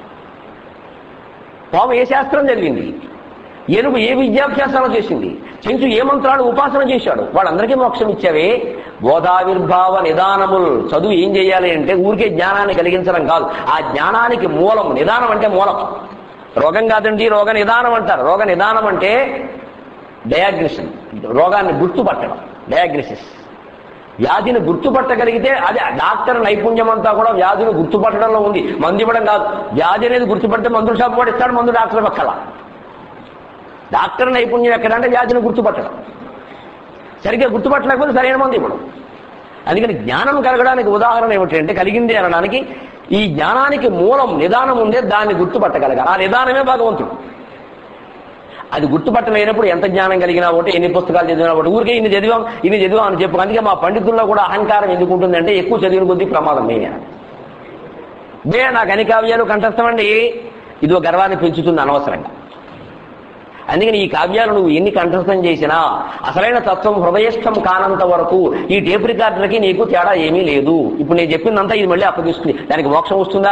పాము ఏ శాస్త్రం చదివింది? ఏనుగు ఏ విద్యాభ్యాసాలు చేసింది? చెంచు ఏ మంత్రాలు ఉపాసన చేశాడు? వాళ్ళందరికీ మోక్షం ఇచ్చావే. బోధావిర్భావ నిదానములు. చదువు ఏం చేయాలి అంటే ఊరికే జ్ఞానాన్ని కలిగించడం కాదు, ఆ జ్ఞానానికి మూలం. నిదానం అంటే మూలం, రోగం కాదండి, రోగ నిదానం అంటారు. రోగ నిదానం అంటే డయాగ్నిషన్, రోగాన్ని గుర్తుపట్టడం, డయాగ్నిసిస్. వ్యాధిని గుర్తుపట్టగలిగితే అది డాక్టర్ నైపుణ్యం అంతా కూడా వ్యాధిని గుర్తుపట్టడంలో ఉంది, మందు ఇవ్వడం కాదు. వ్యాధి అనేది గుర్తుపడితే మందుల షాపు కూడా ఇస్తాడు, మందు డాక్టర్ పక్కల. డాక్టర్ నైపుణ్యం ఎక్కడంటే వ్యాధిని గుర్తుపట్టడం. సరిగ్గా గుర్తుపట్టలేకపోతే సరైన మందు ఇవ్వడం. అందుకని జ్ఞానం కలగడానికి ఉదాహరణ ఏమిటంటే, కలిగింది అనడానికి ఈ జ్ఞానానికి మూలం నిదానం ఉందే, దాన్ని గుర్తుపట్టగలగాలి. ఆ నిదానమే భగవంతుడు. అది గుర్తుపట్టలేనప్పుడు ఎంత జ్ఞానం కలిగినా ఒకటి, ఎన్ని పుస్తకాలు చదివినా ఒకటి, ఊరికే ఇన్ని చదివాం ఇన్ని చదివాం అని చెప్పు. అందుకే మా పండితుల్లో కూడా అహంకారం ఎందుకు ఉంటుందంటే, ఎక్కువ చదివిన కొద్దీ ప్రమాదం. మేమే మే నాకు అన్ని కావ్యాలు కంఠస్థమండి, ఇదో గర్వాన్ని పెంచుతుంది అనవసరంగా. అందుకని ఈ కావ్యాలు నువ్వు ఎన్ని కంఠస్థం చేసినా అసలైన తత్వం హృదయస్థం కానంత వరకు ఈ టేప్ రికార్డులకి నీకు తేడా ఏమీ లేదు. ఇప్పుడు నేను చెప్పిందంతా ఇది మళ్ళీ అప్పగిస్తుంది, దానికి మోక్షం వస్తుందా?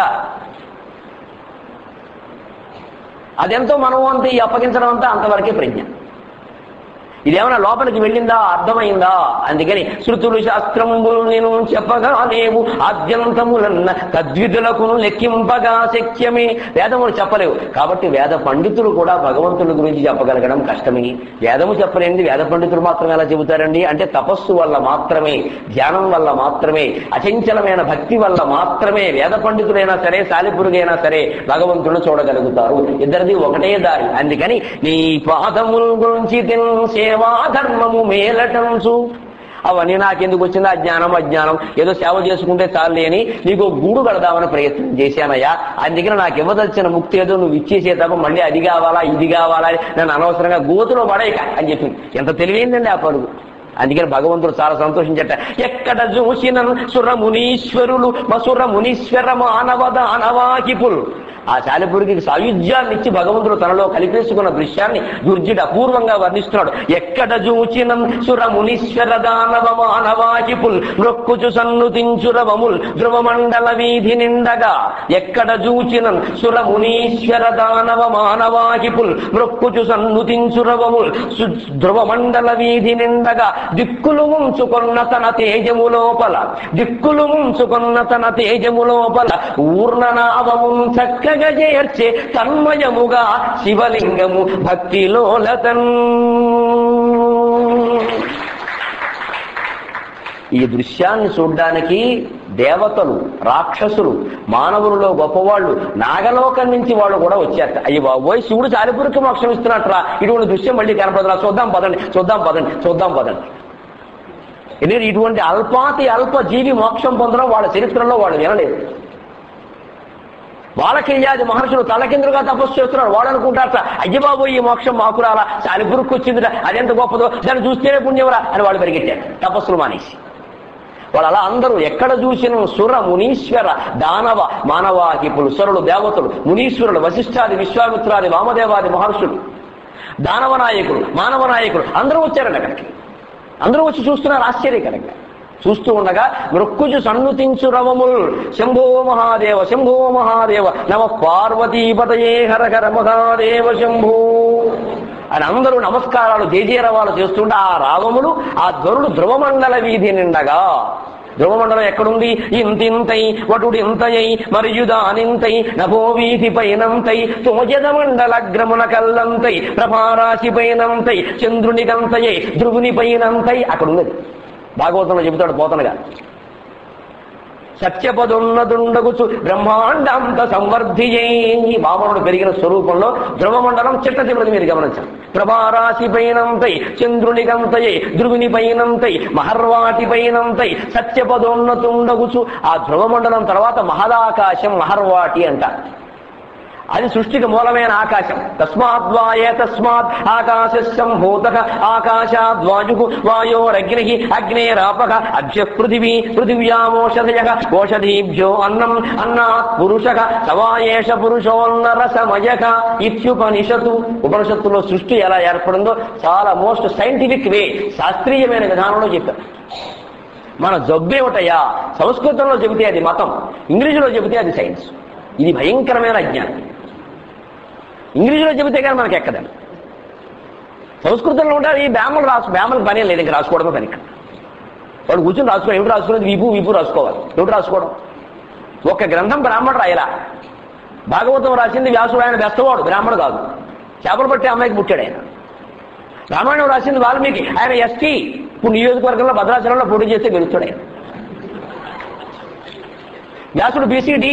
అదెంతో మనం అంతా ఈ అప్పగించడం అంతా అంతవరకే ప్రజ్ఞ. ఇదేమైనా లోపలికి వెళ్ళిందా, అర్థమైందా? అందుకని శృతులు శాస్త్రములు నేను చెప్పగా లేవు ఆద్యంతములన్న తద్విధులకు లెక్కింపగా శక్యమే. వేదములు చెప్పలేవు కాబట్టి వేద పండితులు కూడా భగవంతుని గురించి చెప్పగలగడం కష్టమే. వేదము చెప్పలేనిది వేద పండితులు మాత్రం ఎలా చెబుతారండి అంటే, తపస్సు వల్ల మాత్రమే, ధ్యానం వల్ల మాత్రమే, అచంచలమైన భక్తి వల్ల మాత్రమే వేద పండితులైనా సరే, సాలిపురుగైనా సరే భగవంతుడు చూడగలుగుతారు. ఇద్దరిది ఒకటే దారి. అందుకని నీ పాదముల గురించి తెలిసే సేవాధర్మము మేలటంచు. అవన్నీ నాకెందుకు వచ్చింది, అజ్ఞానం అజ్ఞానం ఏదో సేవ చేసుకుంటే చాలు అని నీకు గూడు కడదామని ప్రయత్నం చేశానయ్యా. అందుకని నాకు ఇవ్వదచ్చిన ముక్తి ఏదో నువ్వు ఇచ్చేసే తప్ప మళ్ళీ అది కావాలా ఇది కావాలా నన్ను అనవసరంగా గోతులో పడేయక అని చెప్పి ఎంత తెలివైందండి ఆ పరుగు. అందుకని భగవంతుడు చాలా సంతోషించట. ఎక్కడ చూసిన సుర మునీశ్వరులు మసుర మునీశ్వర మానవ దానవాకిపుల్ ఆ సాలెపురికి సాయుధ్యాన్ని ఇచ్చి భగవంతుడు తనలో కలిపేసుకున్న దృశ్యాన్ని దుర్జుడు అపూర్వంగా వర్ణిస్తున్నాడు. ఎక్కడ చూచినం సురమునీశ్వర దానవ మానవాహిపుల్ మృక్కుచు సన్నుతించురవముల్ ధ్రువమండల వీధి నిండగా. ఎక్కడ చూచినం సురమునీశ్వర దానవ మానవాహిపుల్ మృక్కుచు సన్నుతించురవముల్ ధ్రువమండల వీధి నిండగా. దిక్కులు ముంచుకొన్న తన తేజము లోపల దిక్కులు ముంచుకొన్న తన తేజము లోపల ఊర్ణనామము చక్కగా చేర్చే తన్మయముగా శివలింగము భక్తిలోలతన్. ఈ దృశ్యాన్ని చూడ్డానికి దేవతలు, రాక్షసులు, మానవులలో గొప్పవాళ్ళు, నాగలోకం నుంచి వాళ్ళు కూడా వచ్చారట. అయ్యి బాబోయ్, శివుడు సాలెపురికి మోక్షం ఇస్తున్నట్రా, ఇటువంటి దృశ్యం మళ్ళీ కనపడదురా, చూద్దాం పదండి చూద్దాం పదండి చూద్దాం పదండి. ఎందుకంటే ఇటువంటి అల్పాతి అల్ప జీవి మోక్షం పొందడం వాళ్ళ చరిత్రలో వాళ్ళు వినలేదు. వాళ్ళకిల్యాది మహర్షులు తలకిందులుగా తపస్సు చేస్తున్నారు. వాడు అనుకుంటారట, అయ్యబాబు ఈ మోక్షం మాకురాలా, సాలెపురికి వచ్చిందిరా, అదెంత గొప్పదో, దాన్ని చూస్తేనే పుణ్యవరా అని వాళ్ళు పెరిగెట్టారు తపస్సులు మానేసి. వాళ్ళు అలా అందరూ ఎక్కడ చూసిన సుర మునీశ్వర దానవ మానవాహిపులు, సురులు, దేవతలు, మునీశ్వరులు, వశిష్ఠాది, విశ్వామిత్రాది, వామదేవాది మహర్షులు, దానవ నాయకులు, మానవ నాయకులు అందరూ వచ్చారండి అక్కడికి. అందరూ వచ్చి చూస్తున్నారు ఆశ్చర్యకరంగా. చూస్తూ ఉండగా మృక్కుజు సన్నుతించు రవముల్ శంభో మహాదేవ శంభో మహాదేవ నమ పార్వతీపతయే హర హర మహాదేవ శంభో అని అందరూ నమస్కారాలు జయజయరవాలు చేస్తుంటే ఆ రావములు ఆ ధ్వరుడు ధ్రువమండల వీధి నిండగా. ధ్రువమండలం ఎక్కడుంది? ఇంతింతై వటుడు ఇంతయై మరియు దానింతై నభో వీధి పైనంతై తోజద మండలగ్రమున కల్లంతై ప్రభారాశి పైనంతై చంద్రుని కంతయై ధ్రువుని పైనంతై అక్కడున్నది. భాగవతంలో చెబుతాడు పోతనగా. సత్యపదున్నదుండగుచు బ్రహ్మాండాంత సంవర్ధియై. వామనుడు పెరిగిన స్వరూపంలో ధ్రువమండలం చిట్ట చివరిది మీరు గమనించారు. ప్రభారాశి పైనంతై చంద్రుని కంతయై ధ్రువుని పైనంతై మహర్వాటి పైనంతై సత్యపదోన్నతుండగుచు. ఆ ధ్రువమండలం తర్వాత మహదాకాశం మహర్వాటి అంటారు. అది సృష్టికి మూలమైన ఆకాశం. తస్మాద్వాయే తస్మాత్ ఆకాశ సంభూత ఆకాశాద్వాయు వాయోరగ్ని అగ్నేరాపక అభ్య పృథివీ పృథివ్యామోషధయ ఓషధీభ్యో అన్నం అన్నాత్ పురుషక సవాయేష పురుషోన్నరసమయక ఇత్యుపనిషత్తు. ఉపనిషత్తులో సృష్టి ఎలా ఏర్పడిందో చాలా మోస్ట్ సైంటిఫిక్ వే, శాస్త్రీయమైన విధానంలో చెప్పారు. మన జబ్బేమిటయ్యా, సంస్కృతంలో చెబితే అది మతం, ఇంగ్లీషులో చెబితే అది సైన్స్. ఇది భయంకరమైన అజ్ఞానం. ఇంగ్లీషులో చెబితే కానీ మనకి ఎక్కదండి. సంస్కృతంలో ఉంటారు ఈ బ్యామలు రాసు బ్యామలకు పని లేదు, ఇంకా రాసుకోవడమే పని. ఇక్కడ వాడు కూర్చొని రాసుకోవడం ఏమిటి? రాసుకునేది వీపు వీపు రాసుకోవాలి. ఏమిటి రాసుకోవడం? ఒక గ్రంథం బ్రాహ్మణుడు రాయలా. భాగవతం రాసింది వ్యాసుడు, ఆయన బెస్తవాడు, బ్రాహ్మణుడు కాదు. చేపలు పట్టే అమ్మాయికి పుట్టాడు ఆయన. రామాయణం రాసింది వాల్మీకి, ఆయన ఎస్టీ. ఇప్పుడు నియోజకవర్గంలో భద్రాచలంలో పోటీ చేస్తే గెలుస్తాడు ఆయన. వ్యాసుడు బీసీడీ.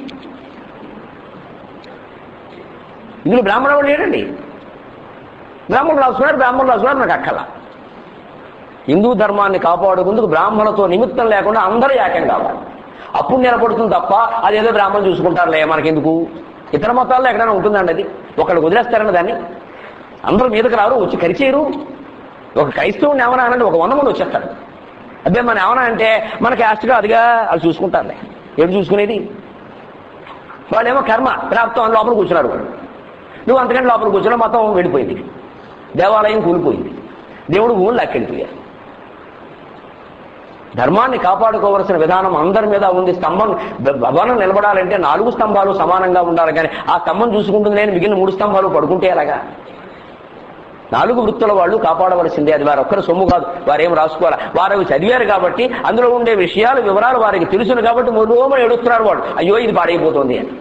ఇందులో బ్రాహ్మణుడు లేడండి. బ్రాహ్మణులు రాసుకున్నారు, బ్రాహ్మణులు రాసుకున్నారు, నాకు అక్కల. హిందూ ధర్మాన్ని కాపాడుకుందుకు బ్రాహ్మణులతో నిమిత్తం లేకుండా అందరూ ఏకం కావాలి. అప్పుడు నిలబడుతుంది తప్ప అదేదో బ్రాహ్మణులు చూసుకుంటారులే మనకెందుకు. ఇతర మతాల్లో ఎక్కడైనా ఉంటుందండి అది. ఒకళ్ళు వదిలేస్తారని దాన్ని. అందరూ మీదకి రారు, వచ్చి కరిచేయరు. ఒక క్రైస్తవుని ఏమన్నా అనంటే ఒక వంద మంది వచ్చేస్తాడు. అదే మన ఏమన్నా అంటే మన క్యాస్ట్గా అదిగా వాళ్ళు చూసుకుంటారులే. ఏం చూసుకునేది? వాళ్ళేమో కర్మ ప్రాప్తం లోపల కూర్చున్నారు. వాళ్ళు నువ్వు అంతకంటే లోపల కూర్చున్నా మొత్తం వెళ్ళిపోయింది. దేవాలయం కూలిపోయింది. దేవుడు ఊళ్ళు అక్కడిపోయారు. ధర్మాన్ని కాపాడుకోవలసిన విధానం అందరి మీద ఉంది. స్తంభం భవనం నిలబడాలంటే నాలుగు స్తంభాలు సమానంగా ఉండాలి, కానీ ఆ స్తంభం చూసుకుంటుంది నేను మిగిలిన మూడు స్తంభాలు పడుకుంటే ఎలాగా? నాలుగు వృత్తుల వాళ్ళు కాపాడవలసిందే. అది వారు ఒక్కరు సొమ్ము కాదు, వారేం రాసుకోవాలి. వారు అవి చదివారు కాబట్టి అందులో ఉండే విషయాలు వివరాలు వారికి తెలుసును కాబట్టి మూడోమని ఏడుస్తున్నారు వాళ్ళు, అయ్యో ఇది పాడైపోతుంది అని.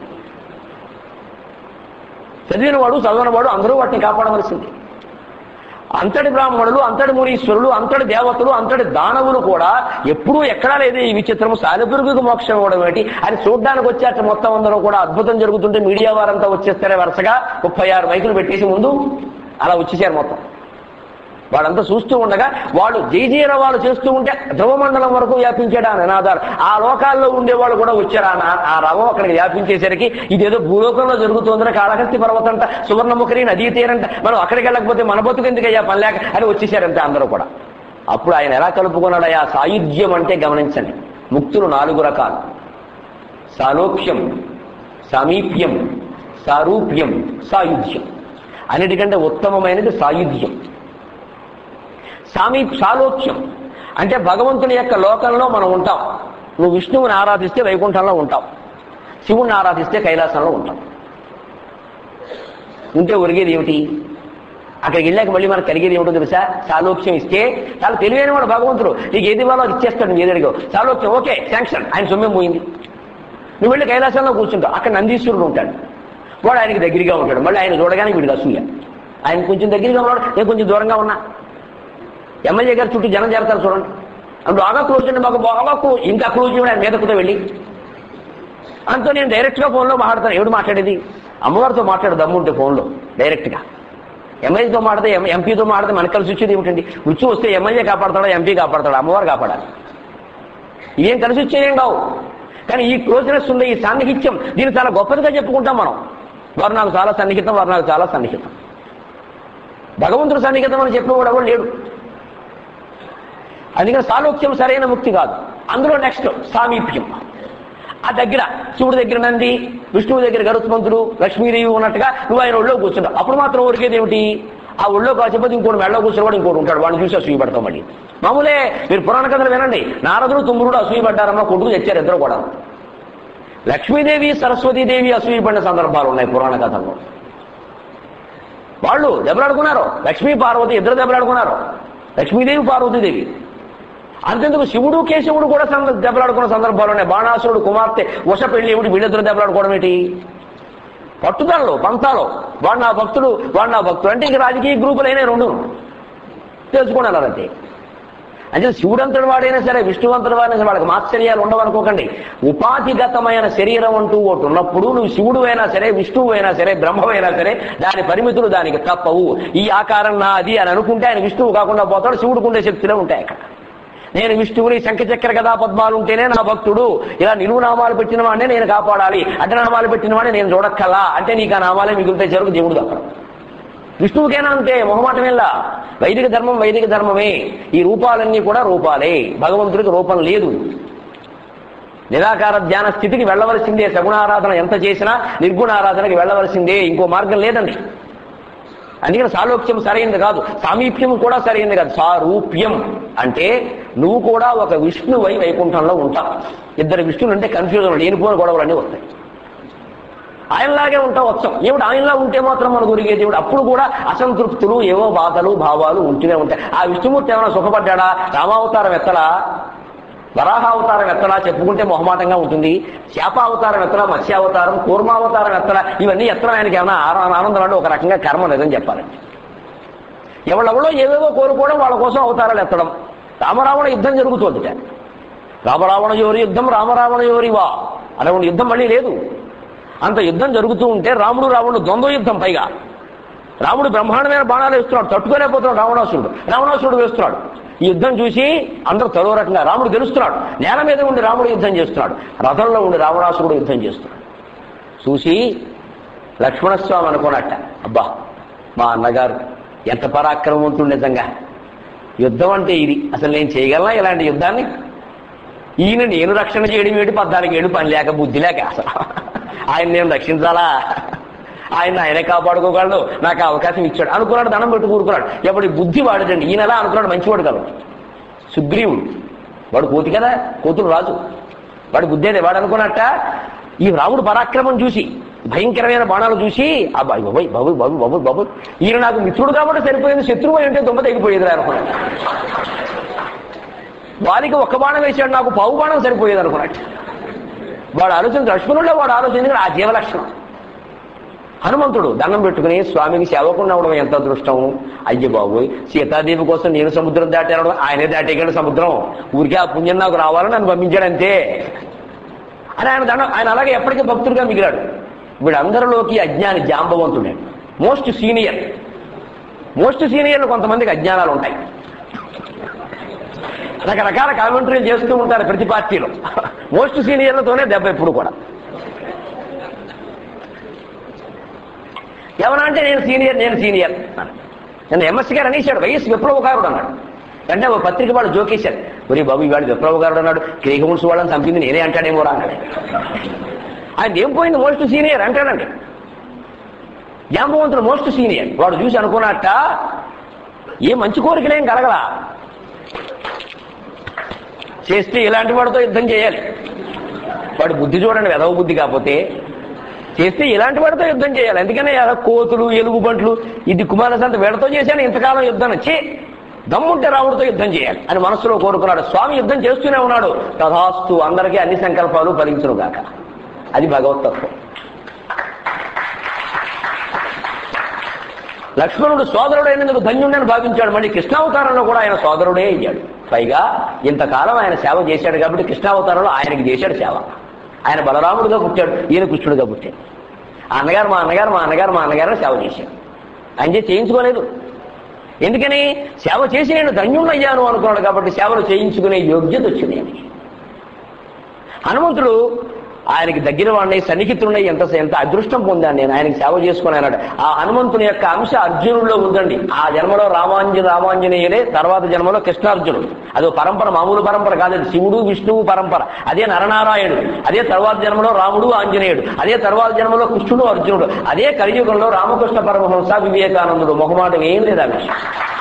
చదివిన వాడు చదవని వాడు అందరూ వాటిని కాపాడవలసింది. అంతటి బ్రాహ్మణులు, అంతటి మునీశ్వరులు, అంతటి దేవతలు, అంతటి దానవులు కూడా ఎప్పుడూ ఎక్కడా లేదు ఈ విచిత్రము. సాలెపురుగుకు మోక్షం ఇవ్వడం ఏంటి అని చూడ్డానికి వచ్చాక మొత్తం అందరూ కూడా అద్భుతం జరుగుతుంటే మీడియా వారంతా వచ్చేస్తారే వరుసగా ముప్పై ఆరు మైకులు పెట్టేసి ముందు అలా వచ్చేసారు మొత్తం. వాళ్ళంతా చూస్తూ ఉండగా వాళ్ళు జయజీరవాలు చేస్తూ ఉంటే ధ్రువమండలం వరకు వ్యాపించాడు ఆ నినాదాలు. ఆ లోకాల్లో ఉండేవాళ్ళు కూడా వచ్చారు. ఆ రవం అక్కడికి వ్యాపించేసరికి ఇదేదో భూలోకంలో జరుగుతుందని కాళహస్తి పర్వతంట, సువర్ణముఖరి నదీ తీరంట, మనం అక్కడికి వెళ్ళకపోతే మన బతుకు ఎందుకయ్యా పనిలేక అని వచ్చేసారంటే అందరూ కూడా. అప్పుడు ఆయన ఎలా కలుపుకున్నాడు? ఆ సాయుధ్యం అంటే గమనించండి. ముక్తులు నాలుగు రకాలు: సాలోక్యం, సామీప్యం, సారూప్యం, సాయుధ్యం. అన్నిటికంటే ఉత్తమమైనది సాయుధ్యం. సామీ సాలోక్యం అంటే భగవంతుని యొక్క లోకంలో మనం ఉంటాం. నువ్వు విష్ణువుని ఆరాధిస్తే వైకుంఠంలో ఉంటాం, శివుణ్ణి ఆరాధిస్తే కైలాసంలో ఉంటాం. ఉంటే ఒరిగేది ఏమిటి? అక్కడికి వెళ్ళాక మళ్ళీ మనకు కలిగేది ఏమిటో తెలుసా? సాలోక్యం ఇస్తే చాలా తెలివైన వాడు భగవంతుడు. నీకు ఏది ఇవ్వాలో ఇచ్చేస్తాడు. నువ్వు ఏదడిగో సాలోక్యం, ఓకే శాంక్షన్, ఆయన సొమ్మెం పోయింది. నువ్వు వెళ్ళి కైలాసంలో కూర్చుంటావు. అక్కడ నందీశ్వరుడు ఉంటాడు, వాడు ఆయనకి దగ్గరగా ఉంటాడు. మళ్ళీ ఆయన చూడగానే వీడికి అసూయ. ఆయన కొంచెం దగ్గరగా ఉన్నాడు, నేను కొంచెం దూరంగా ఉన్నా. ఎమ్మెల్యే గారు చుట్టూ జనం చేరతారు చూడండి. అప్పుడు బాగా క్లోజ్ అండి, మాకు బాగా క్లోజ్, ఇంకా క్లోజ్ చేయడం ఆయన మీదకుతో వెళ్ళి. అంతా నేను డైరెక్ట్గా ఫోన్లో మాట్లాడతాను. ఎవడు మాట్లాడేది? అమ్మవారితో మాట్లాడు దమ్ముంటే ఫోన్లో డైరెక్ట్గా. ఎమ్మెల్యేతో మాట్లాడితే ఎంపీతో మాట్లాడితే మనకు కలిసి వచ్చేది ఏమిటండి? మృత్యు వస్తే ఎమ్మెల్యే కాపాడతాడా, ఎంపీ కాపాడతాడు, అమ్మవారు కాపాడాలి. ఇవేం కలిసి వచ్చేదేం కావు. కానీ ఈ క్లోజ్నెస్ ఉంది, ఈ సన్నిహిత్యం, దీన్ని చాలా గొప్పదిగా చెప్పుకుంటాం మనం. వారు నాకు చాలా సన్నిహితం, వారు నాకు చాలా సన్నిహితం. భగవంతుడు సన్నిహితం అని చెప్పేవాడు ఎవరు లేడు. అందుకని సాలోక్యం సరైన ముక్తి కాదు. అందులో నెక్స్ట్ సామీప్యం. ఆ దగ్గర శివుడి దగ్గర నంది, విష్ణువు దగ్గర గరుత్మంతుడు, లక్ష్మీదేవి ఉన్నట్టుగా నువ్వు ఆయన ఒళ్ళో కూర్చుంటావు. అప్పుడు మాత్రం ఊరికేది ఏమిటి? ఆ ఒళ్ళో కాసేపోతే ఇంకోటి మెళ్ళో కూర్చున్నవాడు ఇంకోటి ఉంటాడు, వాడిని చూసి అసూయ పడతాం. మళ్ళీ మామూలే. మీరు పురాణ కథలు వినండి. నారదుడు తుమ్ముడు అసూయ పడ్డారమ్మా, కొడుకు తెచ్చారు ఇద్దరు కూడా. లక్ష్మీదేవి సరస్వతీదేవి అసూయ పడిన సందర్భాలు ఉన్నాయి పురాణ కథల్లో. వాళ్ళు దెబ్బలాడుకున్నారు. లక్ష్మీ పార్వతి ఇద్దరు దెబ్బలాడుకున్నారు. లక్ష్మీదేవి పార్వతీదేవి. అంతెందుకు శివుడు కేశవుడు కూడా దెబ్బలాడుకున్న సందర్భాలు ఉన్నాయి. బాణాసురుడు కుమార్తె ఉష పెళ్లి ఏమిటి, వీళ్ళిద్దరు దెబ్బలాడుకోవడం ఏంటి? పట్టుదలలో పంతాలో వాడు నా భక్తుడు, వాడు నా భక్తుడు అంటే ఇంక రాజకీయ గ్రూపులైనా రెండు తెలుసుకోండి. అలాంటి అంటే శివుడంతటి వాడైనా సరే, విష్ణువంతటి వాడైనా సరే వాళ్ళకి మాత్సర్యాలు ఉండవనుకోకండి. ఉపాధిగతమైన శరీరం అంటూ ఒకటి ఉన్నప్పుడు నువ్వు శివుడు అయినా సరే, విష్ణువు అయినా సరే, బ్రహ్మమైనా సరే, దాని పరిమితులు దానికి తప్పవు. ఈ ఆకారం నాది అని అనుకుంటే ఆయన విష్ణువు కాకుండా పోతాడు. శివుడికి ఉండే శక్తులే ఉంటాయి అక్కడ. నేను విష్ణువుని శంఖచక్ర గదా పద్మాలు ఉంటేనే నా భక్తుడు, ఇలా నిలువు నామాలు పెట్టిన వాడినే నేను కాపాడాలి, అడ్డనామాలు పెట్టిన వాడిని నేను చూడక్కలా అంటే నీకు ఆ నామాలే మిగులుతాయి చెరుకు దేవుడు అక్కడ. విష్ణువుకైనా అంతే, మొహమాటమేలా. వైదిక ధర్మం వైదిక ధర్మమే. ఈ రూపాలన్నీ కూడా రూపాలే. భగవంతుడికి రూపం లేదు. నిరాకార ధ్యాన స్థితికి వెళ్ళవలసిందే. సగుణారాధన ఎంత చేసినా నిర్గుణారాధనకి వెళ్ళవలసిందే, ఇంకో మార్గం లేదండి. అందుకని సాలోక్యం సరైనది కాదు, సామీప్యం కూడా సరైనది కాదు. సారూప్యం అంటే నువ్వు కూడా ఒక విష్ణువై వైకుంఠంలో ఉంటావు. ఇద్దరు విష్ణువులు అంటే కన్ఫ్యూజన్, లేనిపోని గొడవలన్నీ వస్తాయి. ఆయనలాగే ఉంటావు వచ్చాం. ఏమిటి ఆయనలా ఉంటే మాత్రం మనకు ఉరిగేది ఏమిటి? అప్పుడు కూడా అసంతృప్తులు, ఏవో బాధలు భావాలు ఉంటూనే ఉంటాయి. ఆ విష్ణుమూర్తి ఏమైనా సుఖపడ్డా? రామావతారం ఎత్తలా, వరాహావతారం ఎత్తలా చెప్పుకుంటే మొహమాటంగా ఉంటుంది. శాపావతారం ఎత్తలా, మత్స్యావతారం, కూర్మావతారం ఎత్తలా, ఇవన్నీ ఎత్తడం ఆయనకి ఏమైనా ఆనందం అంటే ఒక రకంగా కర్మ లేదని చెప్పాలండి. ఎవరెవరో ఏవేవో కోరుకోవడం, వాళ్ళ కోసం అవతారాలు ఎత్తడం. రామరావణ యుద్ధం జరుగుతుంది. రామరావణ యోరి యుద్ధం రామరావణ యోరివా అటువంటి యుద్ధం మళ్ళీ లేదు. అంత యుద్ధం జరుగుతూ ఉంటే రాముడు రావణుడు ద్వంద్వ యుద్ధం. పైగా రాముడు బ్రహ్మాండమైన బాణాలు వేస్తున్నాడు, తట్టుకోలేకపోతున్నాడు రావణాసురుడు. రావణాసురుడు వేస్తున్నాడు. ఈ యుద్ధం చూసి అందరూ తరో రకంగా రాముడు గెలుస్తున్నాడు. నేల మీద ఉండి రాముడు యుద్ధం చేస్తున్నాడు, రథంలో ఉండి రావణాసురుడు యుద్ధం చేస్తున్నాడు. చూసి లక్ష్మణస్వామి అనుకున్నట్ట, అబ్బా మా అన్నగారు ఎంత పరాక్రమవంతుడు నిజంగా. యుద్ధం అంటే ఇది, అసలు నేను చేయగలనా ఇలాంటి యుద్ధాన్ని? ఈయన నేను రక్షణ చేయడం ఏంటి? పద్నాలుగు ఏడు పని లేక బుద్ధి లేక అసలు ఆయన నేను రక్షించాలా? ఆయన ఆయనే కాపాడుకోగలడు, నాకు అవకాశం ఇచ్చాడు అనుకున్నాడు. దండం పెట్టి కూరుకున్నాడు. ఎప్పుడు బుద్ధి వాడటండి. ఈయన ఎలా అనుకున్నాడు? మంచివాడు కదా సుగ్రీవుడు. వాడు కోతి కదా, కోతులు రాజు, వాడు బుద్ధి అదే. వాడు అనుకున్నట్ట ఈ రాముడు పరాక్రమం చూసి, భయంకరమైన బాణాలు చూసి, ఆ బాబు బాబు బాబు బాబు బాబు ఈయన నాకు మిత్రుడు కాబట్టి సరిపోయింది, శత్రువు అంటే దుమ్మ తెగిపోయేది అనుకున్నాడు. వారికి ఒక్క బాణం వేసాడు, నాకు పావు బాణం సరిపోయేది అనుకున్నట్టు. వాడు ఆలోచన లక్ష్మణుల్లో వాడు ఆలోచన ఆ జీవలక్షణం. హనుమంతుడు దండం పెట్టుకుని స్వామికి సేవకుండా అవడం ఎంత అదృష్టం. అయ్య బాబోయ్, సీతాదేవి కోసం నేను సముద్రం దాటాను, ఆయనే దాటేగాడు సముద్రం. ఊరికే ఆ పుణ్యం నాకు రావాలని నన్ను పంపించాడంతే అని ఆయన దండం. ఆయన అలాగే ఎప్పటికీ భక్తుడిగా మిగిలాడు. వీడందరిలోకి అజ్ఞాని జాంబవంతుడే, మోస్ట్ సీనియర్. మోస్ట్ సీనియర్లు కొంతమందికి అజ్ఞానాలు ఉంటాయి. రకరకాల కామెంటరీలు చేస్తూ ఉంటారు ప్రతి పార్టీలో. మోస్ట్ సీనియర్లతోనే దెబ్బ ఎప్పుడు కూడా. ఎవరా అంటే నేను సీనియర్ నేను సీనియర్ నేను ఎంఎస్సీ గారు అనేసాడు. వైఎస్ విప్లవకారుడు అన్నాడు. అంటే ఒక పత్రిక వాళ్ళు జోకేశారు, ఒరే బాబు ఇవాడు విప్లవకారుడు అన్నాడు, క్రీగముల్స్ వాళ్ళని చంపింది నేనే అంటాడేమో రా అన్నాడు. ఆయన ఏం పోయింది? మోస్ట్ సీనియర్ అంటాడండి. జాంబవంతుడు మోస్ట్ సీనియర్. వాడు చూసి అనుకున్నట్ట ఏ మంచి కోరికలేం కలగలా, చేస్తే ఇలాంటి వాడితో యుద్ధం చేయాలి. వాడి బుద్ధి చూడండి, వెధవ బుద్ధి కాకపోతే చేస్తే ఇలాంటి వాడితో యుద్ధం చేయాలి. అందుకనే కోతులు ఎలుగు బంట్లు ఇది కుమారసంత వీడతో చేశాను ఇంతకాలం యుద్ధం చే దమ్ముంటే రాముడితో యుద్ధం చేయాలి అని మనసులో కోరుకున్నాడు. స్వామి యుద్ధం చేస్తూనే ఉన్నాడు. తథాస్తు, అందరికీ అన్ని సంకల్పాలు ఫలించును గాక. అది భగవతత్వం. లక్ష్మణుడు సోదరుడైనందుకు ధన్యుడని భావించాడు. మళ్ళీ కృష్ణావతారంలో కూడా ఆయన సోదరుడే అయ్యాడు. పైగా ఇంతకాలం ఆయన సేవ చేశాడు కాబట్టి కృష్ణావతారంలో ఆయనకి చేశాడు సేవ. ఆయన బలరాముడుగా పుట్టాడు, ఈయన కృష్ణుడుగా పుట్టాడు. ఆ అన్నగారు మా అన్నగారు మా అన్నగారు మా అన్నగారు సేవ చేశాడు. ఆయన చేసి చేయించుకోలేదు. ఎందుకని? సేవ చేసి నేను ధన్యుడయ్యాను అనుకున్నాడు కాబట్టి సేవలు చేయించుకునే యోగ్యత వచ్చింది ఆయనకి. హనుమంతుడు ఆయనకి దగ్గర వాడిని సన్నిహితుడిని ఎంత ఎంత అదృష్టం పొందాను నేను ఆయనకి సేవ చేసుకుని అన్నాడు. ఆ హనుమంతుని యొక్క అంశ అర్జునుడిలో ఉందండి. ఆ జన్మలో రామాంజ రామాంజనేయులే, తర్వాత జన్మలో కృష్ణార్జునుడు. అదో పరంపర, మామూలు పరంపర కాదు. శివుడు విష్ణువు పరంపర. అదే నరనారాయణుడు. అదే తర్వాత జన్మలో రాముడు ఆంజనేయుడు. అదే తర్వాత జన్మలో కృష్ణుడు అర్జునుడు. అదే కలియుగంలో రామకృష్ణ పరమహంస వివేకానందుడు. మొహమాటం ఏం లేదు ఆ విషయం.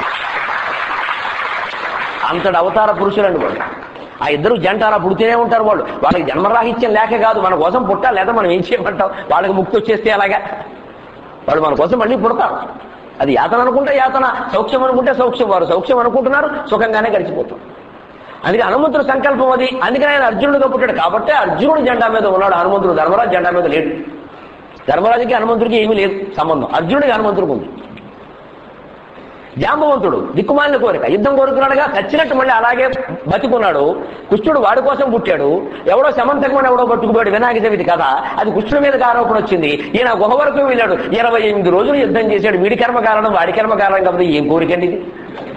అంతటి అవతార పురుషులండి వాళ్ళు. ఆ ఇద్దరు జంట అలా పుడుతూనే ఉంటారు. వాళ్ళు వాళ్ళకి జన్మరాహిత్యం లేక కాదు, మన కోసం పుట్టాలి. లేదా మనం ఏం చేయమంటాం? వాళ్ళకి ముక్తి వచ్చేస్తే అలాగా వాళ్ళు మన కోసం మళ్ళీ పుడతారు. అది యాతన అనుకుంటే యాతన, సౌఖ్యం అనుకుంటే సౌఖ్యం. వారు సౌఖ్యం అనుకుంటున్నారు, సుఖంగానే గడిచిపోతారు. అందుకే హనుమంతుడు సంకల్పం అది. అందుకని ఆయన అర్జునుడిగా పుట్టాడు కాబట్టి అర్జునుడు జెండా మీద ఉన్నాడు. హనుమంతుడు ధర్మరాజు జెండా మీద లేడు. ధర్మరాజుకి హనుమంతుడికి ఏమీ లేదు సంబంధం. అర్జునుడికి హనుమంతుడికి ఉంది. జాంబవంతుడు దిక్కుమాలిన కోరిక, యుద్ధం కోరుకున్నాడుగా, చచ్చినట్టు మళ్ళీ అలాగే బతికున్నాడు. కృష్ణుడు వాడి కోసం పుట్టాడు. ఎవడో శమంతకమని ఎవడో పట్టుకుపోయాడు. వినాయక చవితి కథ అది కృష్ణుడి మీదకి ఆరోపణ వచ్చింది. ఈయన గుహ వరకు వెళ్ళాడు. ఇరవై ఎనిమిది రోజులు యుద్ధం చేశాడు. వీడి కర్మ కారణం వాడి కర్మ కారణం కాబట్టి ఏం కోరికండి ఇది?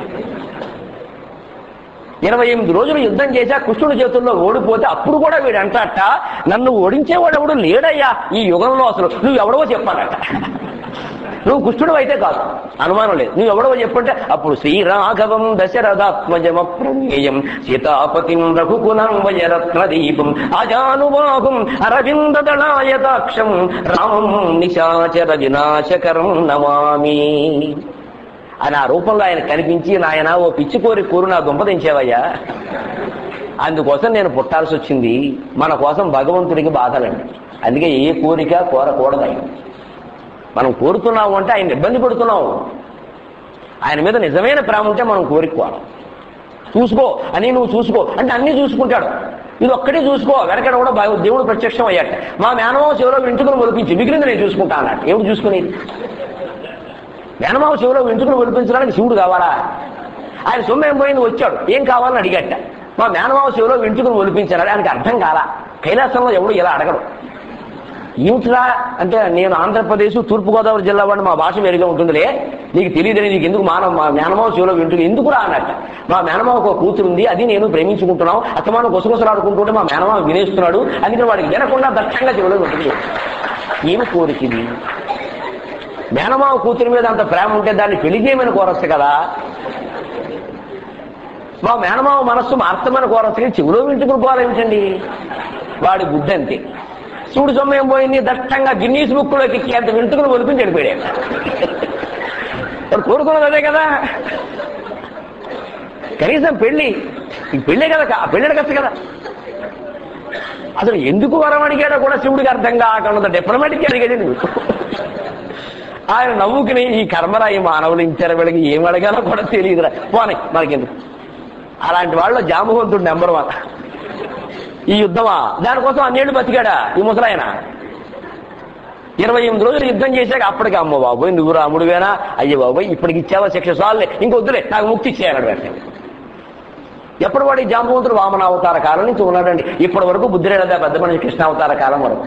ఇరవై ఎనిమిది రోజులు యుద్ధం చేశా కృష్ణుడి చేతుల్లో ఓడిపోతే అప్పుడు కూడా వీడు అంటాట, నన్ను ఓడించేవాడు ఎవడు లేడయ్యా ఈ యుగంలో, అసలు నువ్వు ఎవడవో చెప్పాలట. నువ్వు కృష్ణుడు అయితే కాదు, అనుమానం లేదు. నువ్వు ఎవడో చెప్పుంటే అప్పుడు శ్రీరాఘవం దశరథాత్మజమప్రమేయం సీతాపతిం రఘుకులం వయరత్న దీపం అజానుబాహుం అరవిందదళాయతాక్షం రామం నిశాచర వినాశకరం నమామి అని ఆ రూపంలో ఆయన కనిపించి, నాయన ఓ పిచ్చి కోరి కోరు నా దుంపదించేవయ్యా, అందుకోసం నేను పుట్టాల్సి వచ్చింది. మన కోసం భగవంతుడికి బాధలండి. అందుకే ఏ కోరిక కోరకూడదు. ఆయన మనం కోరుతున్నాము అంటే ఆయన ఇబ్బంది పడుతున్నాము. ఆయన మీద నిజమైన ప్రేమ ఉంటే మనం కోరుకోవాలి. చూసుకో అని నువ్వు చూసుకో అంటే అన్నీ చూసుకుంటాడు. ఇది ఒక్కటే చూసుకో, వెనకడ కూడా దేవుడు ప్రత్యక్షం అయ్యాట. మా మేనమావ చెవిలో వెంట్రుకలు ఒలిపించి మిగిలింది నేను చూసుకుంటా అన్నట్టు. ఎవడు చూసుకునేది? మేనమావ చెవిలో వెంట్రుకలు ఒలిపించడానికి శివుడు కావాలా? ఆయన సొమ్మేం పోయింది, వచ్చాడు, ఏం కావాలని అడిగట. మా మేనమావ చెవిలో వెంట్రుకలు ఒలిపించాడు. ఆయనకి అర్థం కాలా. కైలాసంలో ఎవడు ఇలా అడగడు. ఏమిట్రా అంటే, నేను ఆంధ్రప్రదేశ్ తూర్పుగోదావరి జిల్లా వాడిని, మా భాష వేరుగా ఉంటుందిలే, నీకు తెలియదని, నీకు ఎందుకు మానవ మా మేనమావ చెవిలో వింటుంది ఎందుకురా అన్నట్ట. మా మేనమావకు ఒక కూతురు ఉంది, అది నేను ప్రేమించుకుంటున్నాం, అత్తమాను గుసగుసలాడుకుంటుంటే మా మేనమావ వినేస్తున్నాడు, అందుకని వాడికి వినకుండా దట్టంగా చెవిలో ఉంటుంది. ఏమి కోరికింది? మేనమావ కూతురి మీద అంత ప్రేమ ఉంటే దాన్ని పెళ్లి చేయమని కోరచ్చు కదా. మా మేనమావ మనస్సు మార్తమని కోరచ్చు, చెవిలో వింటుకుని పోవాలేమిటండి? వాడి బుద్ధి అంతే. చూడు సొమ్మేం పోయింది, దట్టంగా గిన్నీస్ బుక్లోకి ఎక్కి అంత వెంట్రుకలు ఒలిపించి వెళ్ళిపోయాడు. వాడు కోరుకున్నది అదే కదా. కనీసం పెళ్లి పెళ్ళే కదా, పెళ్ళి కచ్చు కదా. అసలు ఎందుకు వరం అడిగాడో కూడా శివుడికి అర్థం కాకుండా డిప్లొమాటిక్ అడిగాడు. ఆయన నవ్వుకుని, ఈ కర్మరాయి మానవులు ఇచ్చారు, వీళ్ళకి ఏం అడగాలో కూడా తెలియదురా, పోనీ మనకెందుకు. అలాంటి వాళ్ళు జాంబవంతుడు నెంబర్ వన్. ఈ యుద్ధమా, దానికోసం అన్నేళ్ళు బతికాడా ఈ ముసలాయన. ఇరవై ఎనిమిది రోజులు యుద్ధం చేశాక అప్పటికి అమ్మ బాబోయ్ నువ్వు రాముడువేనా, అయ్యో బాబోయ్ ఇప్పటికి ఇచ్చావా శిక్ష, చాలులే ఇంకొద్దులే నాకు ముక్తి ఇచ్చేయాలడు. వెంటనే ఎప్పుడు వాడి జాంబవంతుడు వామనావతార కాలం నుంచి ఉన్నాడండి. ఇప్పటి వరకు బుద్ధి లేదా పెద్ద మనిషి కృష్ణావతార కాలం వరకు.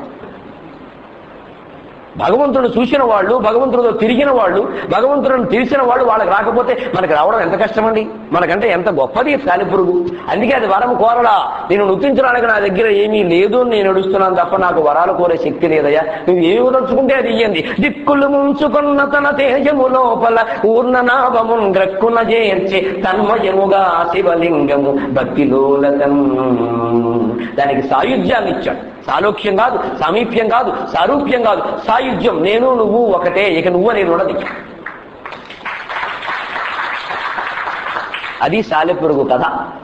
భగవంతుడు చూసిన వాళ్ళు, భగవంతుడితో తిరిగిన వాళ్ళు, భగవంతుడిని తెలిసిన వాళ్ళు, వాళ్ళకి రాకపోతే మనకి రావడం ఎంత కష్టమండి. మనకంటే ఎంత గొప్పది సాలిపురుగు. అందుకే అది వరం కోరడా, నేను నృత్తించడానికి నా దగ్గర ఏమీ లేదు, నేను నడుస్తున్నాను తప్ప నాకు వరాలు కోరే శక్తి లేదయ్యా, నువ్వు ఏమి నడుచుకుంటే అది ఇయ్యండి. దిక్కులు ముంచుకున్న తన తేజము లోపల ఊర్ణనాభమున్ గ్రక్కున చేర్చి తన్మయముగా శివలింగము భక్తిలోలతం. దానికి సాయుధ్యాన్ని ఇచ్చాడు. సాలోక్యం కాదు, సమీప్యం కాదు, సారూప్యం కాదు, సాయుధ్యం. సాయుధ్యం, నేను నువ్వు ఒకటే, ఇక నువ్వు నేను ఉన్నది. అది సాలెపురుగు కథ.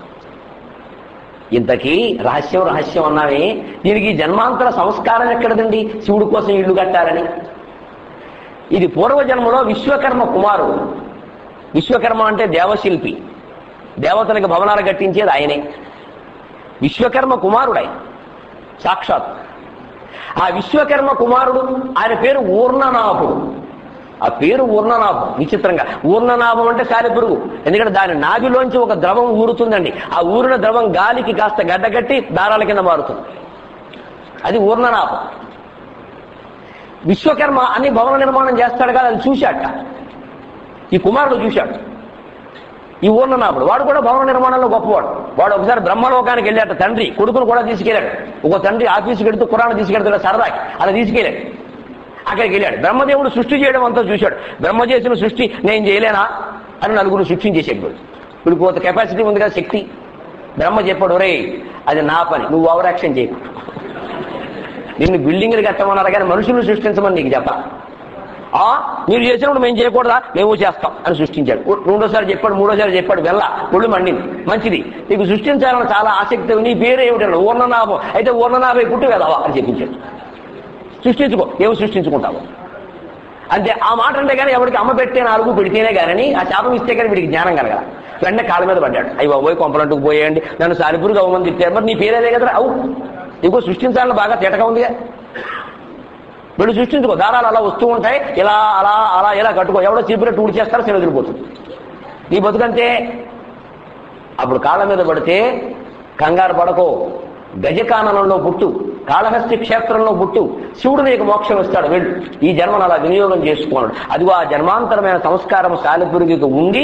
ఇంతకీ రహస్యం రహస్యం అన్నామే, దీనికి జన్మాంతర సంస్కారం ఎక్కడదండి? శివుడి కోసం ఇల్లు కట్టాలని. ఇది పూర్వజన్మలో విశ్వకర్మ కుమారుడు. విశ్వకర్మ అంటే దేవశిల్పి, దేవతలకు భవనాలు కట్టించేది ఆయనే. విశ్వకర్మ కుమారుడు ఆయన సాక్షాత్. ఆ విశ్వకర్మ కుమారుడు, ఆయన పేరు ఊర్ణనాభుడు. ఆ పేరు ఊర్ణనాభం. విచిత్రంగా ఊర్ణనాభం అంటే సాలెపురుగు, ఎందుకంటే దాని నాభిలోంచి ఒక ద్రవం ఊరుతుందండి. ఆ ఊరిన ద్రవం గాలికి కాస్త గడ్డగట్టి దారాల కింద మారుతుంది. అది ఊర్ణనాభం. విశ్వకర్మ అన్ని భవన నిర్మాణం చేస్తాడు కదా, అది చూశాట ఈ కుమారుడు, చూశాడు ఈ ఊర్ణనాభుడు. వాడు కూడా భవన నిర్మాణంలో గొప్పవాడు. వాడు ఒకసారి బ్రహ్మలోకానికి వెళ్ళాట. తండ్రి కొడుకును కూడా తీసుకెళ్ళాడు. ఒక తండ్రి ఆఫీసుకి వెళ్తూ కురాను తీసుకెళ్తాడు సరదాకి, అలా తీసుకెళ్ళాడు. అక్కడికి వెళ్ళాడు. బ్రహ్మదేవుడు సృష్టి చేయడం అంతా చూశాడు. బ్రహ్మ చేసిన సృష్టి నేను చేయలేనా అని నలుగురు సృష్టించేసాడు. ఇప్పుడు కొంత కెపాసిటీ ఉంది కదా, శక్తి. బ్రహ్మ చెప్పాడు, రే అది నా పని, నువ్వు ఓవర్ యాక్షన్ చేయకు. నిన్ను బిల్డింగ్లు కట్టమన్నారు కానీ మనుషులు సృష్టించమని నీకు చెప్ప. ఆ మీరు చేసినప్పుడు మేము చేయకూడదా? మేము చేస్తాం అని సృష్టించాడు. రెండోసారి చెప్పాడు, మూడోసారి చెప్పాడు, వెళ్ళ ఒళ్ళు మండింది. మంచిది, నీకు సృష్టించాలని చాలా ఆసక్తి, నీ పేరు ఏమిటన్నా ఊర్ణనాభం, అయితే ఊర్ణనాభై పుట్టు వెదవా అని చెప్పించాడు. సృష్టించుకో, ఏమి సృష్టించుకుంటావు అంతే. ఆ మాట అంటే కానీ ఎవరికి అమ్మ పెట్టే నాలుగు పెడితేనే కానీ, ఆ శాపం ఇస్తే కానీ వీడికి జ్ఞానం కలగల. వెంటనే కాళ్ళ మీద పడ్డాడు. అయ్యి బాబోయ్ కొంపలంటుకు పోయేయండి, నన్ను సాలిపురుగు అవ్వమని తిట్టారు, మరి నీ పేరేదే కదా. అవు ఇంకో సృష్టించాలని బాగా తేటగా ఉందిగా, వీళ్ళు సృష్టించుకో. దారాలు అలా వస్తూ ఉంటాయి, ఇలా అలా అలా ఇలా కట్టుకో. ఎవడో చీపురెట్టు ఊడి చేస్తారో చెలదిరిపోతుంది నీ బతుకంతే. అప్పుడు కాళ్ళ మీద పడితే కంగారు పడకో, గజకాననంలో పుట్టు, కాళహస్తి క్షేత్రంలో పుట్టు, శివుడు నీకు మోక్షం ఇస్తాడు, వెళ్ళు. ఈ జన్మను అలా వినియోగం చేసుకున్నాడు. అదిగో ఆ జన్మాంతరమైన సంస్కారం సాలెపురుగుకి ఉండి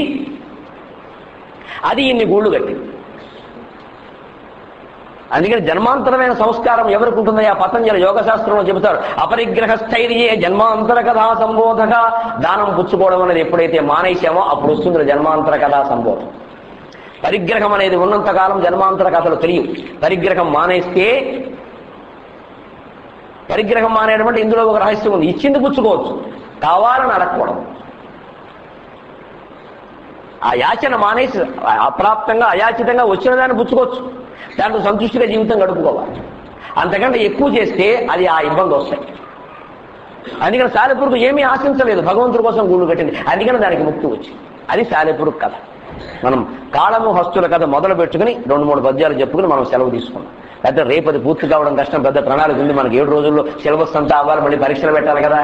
అది ఇన్ని గూళ్ళు కట్టి. అందుకని జన్మాంతరమైన సంస్కారం ఎవరికి ఉంటుందో ఆ పతంజలి యోగ శాస్త్రంలో చెబుతారు. అపరిగ్రహ స్థైర్యే జన్మాంతర కథా సంబోధక. దానం పుచ్చుకోవడం అనేది ఎప్పుడైతే మానేశామో అప్పుడు వస్తుంది జన్మాంతర కథా సంబోధం. పరిగ్రహం అనేది ఉన్నంతకాలం జన్మాంతర కథలు తెలియవు. పరిగ్రహం మానేస్తే, పరిగ్రహం మానేయడం అంటే ఇందులో ఒక రహస్యం ఉంది. ఇచ్చింది పుచ్చుకోవచ్చు, కావాలని అడగకూడదు. ఆ యాచన మానేసి అప్రాప్తంగా అయాచితంగా వచ్చిన దాన్ని పుచ్చుకోవచ్చు, దాంట్లో సంతుష్టిగా జీవితం గడుపుకోవాలి. అంతకంటే ఎక్కువ చేస్తే అది ఆ ఇబ్బంది వస్తాయి. అందుకని సాలెపురుగు ఏమీ ఆశించలేదు, భగవంతుడి కోసం గూళ్ళు కట్టింది. అందుకని దానికి ముక్తి వచ్చింది. అది సాలెపురుగు కథ. మనం కాళము హస్తుల కథ మొదలు పెట్టుకుని రెండు మూడు పద్యాలు చెప్పుకుని మనం సెలవు తీసుకున్నాం. అయితే రేపు అది పూర్తి కావడం కష్టం, పెద్ద ప్రణాళిక ఉంది మనకి. ఏడు రోజుల్లో సిలబస్ అంతా అవ్వాలి, మళ్ళీ పరీక్షలు పెట్టాలి కదా.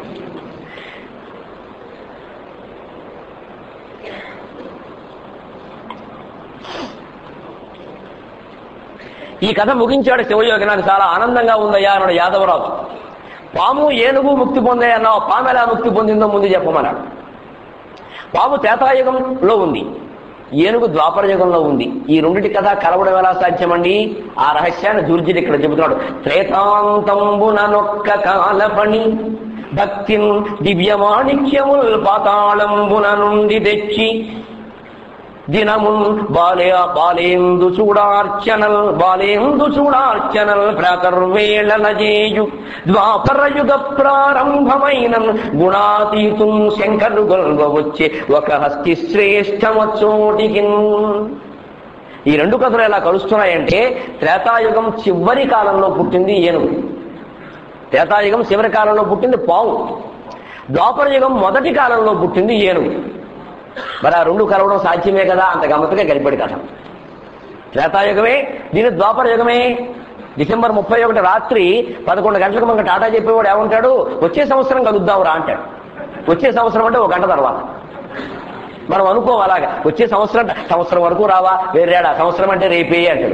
ఈ కథ ముగించాడు శివయోగి. నాకు చాలా ఆనందంగా ఉందయ్యా అన్నాడు యాదవరాజు. పాము ఏనుగు ముక్తి పొందాయి అన్నావు, పాము ఎలా ముక్తి పొందిందో ముందు చెప్పమన్నాడు. పాము త్రేతాయుగంలో ఉంది, ఏనుగు ద్వాపర యుగంలో ఉంది. ఈ రెండింటి కథ కలవడం ఎలా సాధ్యమండి? ఆ రహస్యాన్ని దూర్జుడు ఇక్కడ చెబుతున్నాడు. త్రేతాంతంబుననొక్క కాలపణి భక్తిన్ దివ్యమాణిక్యముల్ పాతాళంబున నుండి తెచ్చి దినమున్ బాలే బాలేందు చూడార్చనల్ బాలేందు చూడార్చనల్ ప్రాతర్వేళన చేయు ద్వాపరయుగ ప్రారంభమైన గుణాతీతుం శంకరు గొల్వ వచ్చే ఒక హస్తి శ్రేష్టమచోటికి. ఈ రెండు కథలు ఎలా కలుస్తున్నాయంటే, త్రేతాయుగం చివరి కాలంలో పుట్టింది ఏనుగు, త్రేతాయుగం చివరి కాలంలో పుట్టింది పాము, ద్వాపర యుగం మొదటి కాలంలో పుట్టింది ఏనుగు. మరి ఆ రెండు కలవడం సాధ్యమే కదా, అంత గమ్మత్తుగా గడిపడి కథ. త్రేతాయుగమే, దీని ద్వాపర యుగమే. డిసెంబర్ ముప్పై ఒకటి రాత్రి పదకొండు గంటలకు మనకు టాటా చెప్పేవాడు ఏమంటాడు, వచ్చే సంవత్సరం కలుద్దాం రా అంటాడు. వచ్చే సంవత్సరం అంటే ఒక గంట తర్వాత. మనం అనుకోవాలాగా, వచ్చే సంవత్సరం సంవత్సరం వరకు రావా, వేరేడా సంవత్సరం అంటే రేపే అంటాడు.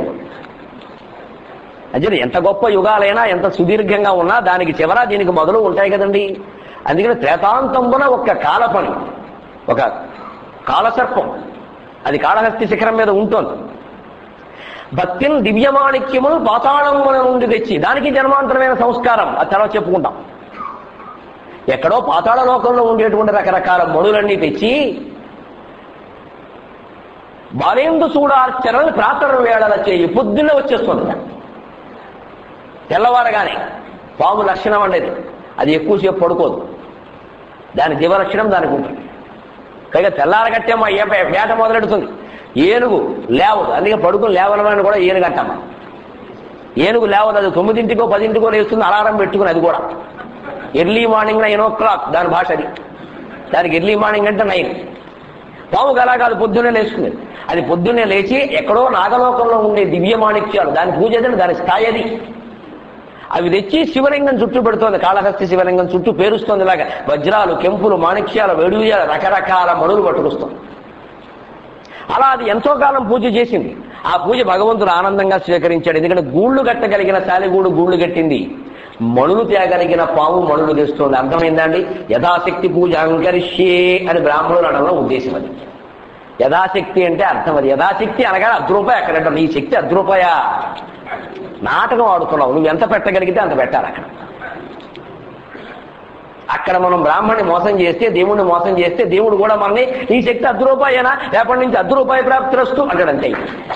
అంటే ఎంత గొప్ప యుగాలైనా ఎంత సుదీర్ఘంగా ఉన్నా దానికి చివర దీనికి మొదలు ఉంటాయి కదండి. అందుకని త్రేతాంతంబున ఒక్క కాలపని, ఒక కాలసర్పం, అది కాళహస్తి శిఖరం మీద ఉంటుంది. భక్తిని దివ్యమాణిక్యములు పాతాళమున నుండి తెచ్చి, దానికి జన్మాంతరమైన సంస్కారం, అది తర్వాత చెప్పుకుంటాం. ఎక్కడో పాతాళ లోకంలో ఉండేటువంటి రకరకాల మణులన్నీ తెచ్చి బాలేందు చూడార్చనలు ప్రాతర్ వేళల చేయి, పొద్దున్నే వచ్చేస్తుంది. తెల్లవారగానే పాము లక్షణం అనేది అది ఎక్కువసేపు పడుకోదు, దాని జీవలక్షణం దానికి ఉంటుంది. పైగా తెల్లారగట్టేమో ఏ వేట మొదలెడుతుంది. ఏనుగు లేవదు, అందుకే పడుకుని లేవనమని కూడా ఏనుగు అంటామా. ఏనుగు లేవదు, అది తొమ్మిదింటికో పదింటికో లేస్తుంది అలారం పెట్టుకుని. అది కూడా early morning nine o'clock దాని భాష. అది దానికి ఎర్లీ మార్నింగ్ అంటే నైన్. పాముకు అలా కాదు, పొద్దున్నే లేస్తుంది. అది పొద్దున్నే లేచి ఎక్కడో నాగలోకంలో ఉండే దివ్య మాణిక్యాలు, దాని పూజ చేసి దాని స్థాయి అది. అవి తెచ్చి శివలింగం చుట్టూ పెడుతోంది, కాళహస్తి శివలింగం చుట్టూ పేరుస్తోంది. ఇలాగా వజ్రాలు, కెంపులు, మాణిక్యాలు, వేడుయాలు, రకరకాల మణులు పట్టుకొస్తుంది. అలా అది ఎంతో కాలం పూజ చేసింది. ఆ పూజ భగవంతుడు ఆనందంగా స్వీకరించాడు. ఎందుకంటే గూళ్ళు కట్టగలిగిన శాలిగూడు గూళ్ళు కట్టింది, మణులు తేగలిగిన పాము మణులు తెస్తోంది. అర్థమైందండి? యథాశక్తి పూజ అంకరిష్యే అని బ్రాహ్మణులు అనడంలో ఉద్దేశం అది. యథాశక్తి అంటే అర్థం అది. యథాశక్తి అనగా అర్ధ రూపాయి అక్కడ. నీ శక్తి అర్ధ రూపాయా? నాటకం ఆడుతున్నావు. నువ్వు ఎంత పెట్టగలిగితే అంత పెట్టాలి. అక్కడ అక్కడ మనం బ్రాహ్మణ్ణి మోసం చేస్తే, దేవుణ్ణి మోసం చేస్తే, దేవుడు కూడా మనని నీ శక్తి అర్ధ రూపాయేనా, రేపటి నుంచి అర్ధ రూపాయి ప్రాప్తి వస్తూ అంటాడంతే.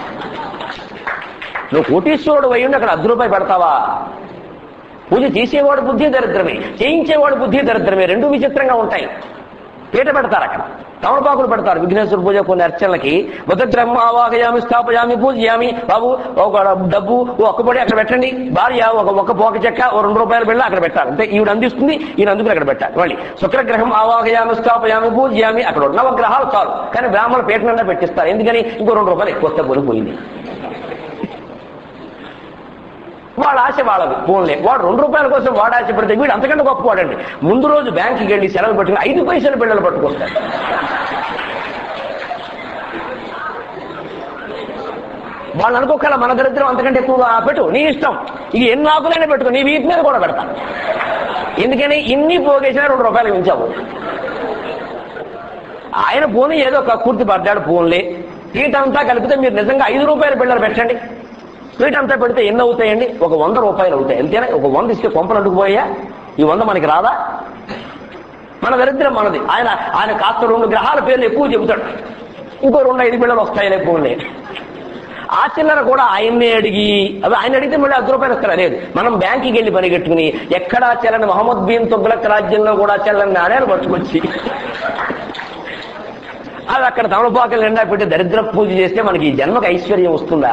నువ్వు కోటీశ్వరుడు అయ్యుండి అక్కడ అర్ధ రూపాయి పెడతావా? పూజ చేసేవాడు బుద్ధి దరిద్రమే, చేయించేవాడు బుద్ధి దరిద్రమే, రెండు విచిత్రంగా ఉంటాయి. పీట పెడతారు అక్కడ, తమలపాకులు పెడతారు విఘ్నేశ్వర పూజ. కొన్ని అర్చనలకి మొదగ్రహం ఆవాహయామి స్థాపయామి పూజయామి. బాబు ఒక డబ్బు ఒక్కపడి అక్కడ పెట్టండి, భార్య ఒక ఒక్క పోక చెక్క ఓ రెండు రూపాయలు బిళ్ళ అక్కడ పెట్టాలి. అంటే ఈవిడ అందిస్తుంది, ఈయన అందుకుని అక్కడ పెట్టాలి. మళ్ళీ శుక్రగ్రహం ఆవాహయామి స్థాపయామి పూజయామి. అక్కడ నవగ్రహాలు చాలు, కానీ బ్రాహ్మణ పీటనన్నా పెట్టిస్తారు. ఎందుకని? ఇంకో రెండు రూపాయలు ఎక్కువ వస్తే పోయిపోయింది. వాళ్ళ ఆశ వాళ్ళది. ఫోన్లే వాడు రెండు రూపాయల కోసం వాడు ఆశ పెడితే వీడు అంతకంటే గొప్పవాడండి. ముందు రోజు బ్యాంకుకి వెళ్ళి సెలవు పెట్టుకుని ఐదు పైసలు బిళ్ళలు పట్టుకొస్తాడు. వాళ్ళు అనుకోకల మన దరిద్రం అంతకంటే ఎక్కువగా పెట్టు, నీ ఇష్టం, ఇక ఎన్ని ఆకులైనా పెట్టుకో, నీ వీటి మీద కూడా పెడతాను. ఎందుకని? ఇన్ని పోగేసినా రెండు రూపాయలు మించావు. ఆయన పోనీ ఏదో కక్కుర్తి పడ్డాడు, ఫోన్లే వీటంతా కలిపితే మీరు నిజంగా ఐదు రూపాయల బిళ్ళలు పెట్టండి. వీటంతా పెడితే ఎన్ని అవుతాయండి? ఒక వంద రూపాయలు అవుతాయి. అంతేనా? ఒక వంద ఇస్తే కొంపలు అడ్డుకుపోయా? ఈ వంద మనకి రాదా? మన దరిద్రం మనది. ఆయన ఆయన కాస్త రెండు గ్రహాల పేర్లు ఎక్కువ చెబుతాడు, ఇంకో రెండు ఐదు బిళ్ళలు వస్తాయి లేకపోలే. ఆ చిల్లర కూడా ఆయన్నే అడిగి, అవి ఆయన అడిగితే మళ్ళీ అర్ధ రూపాయలు వస్తారా? లేదు, మనం బ్యాంకుకి వెళ్ళి పరిగెట్టుకుని ఎక్కడా చెల్లని మహమ్మద్ బిన్ తుగ్లక్ రాజ్యంలో కూడా చెల్లని నాణ్యాలు పట్టుకొచ్చి అది అక్కడ తమలపాకలు నిండా పెట్టి దరిద్ర పూజ చేస్తే మనకి ఈ జన్మకు ఐశ్వర్యం వస్తుందా?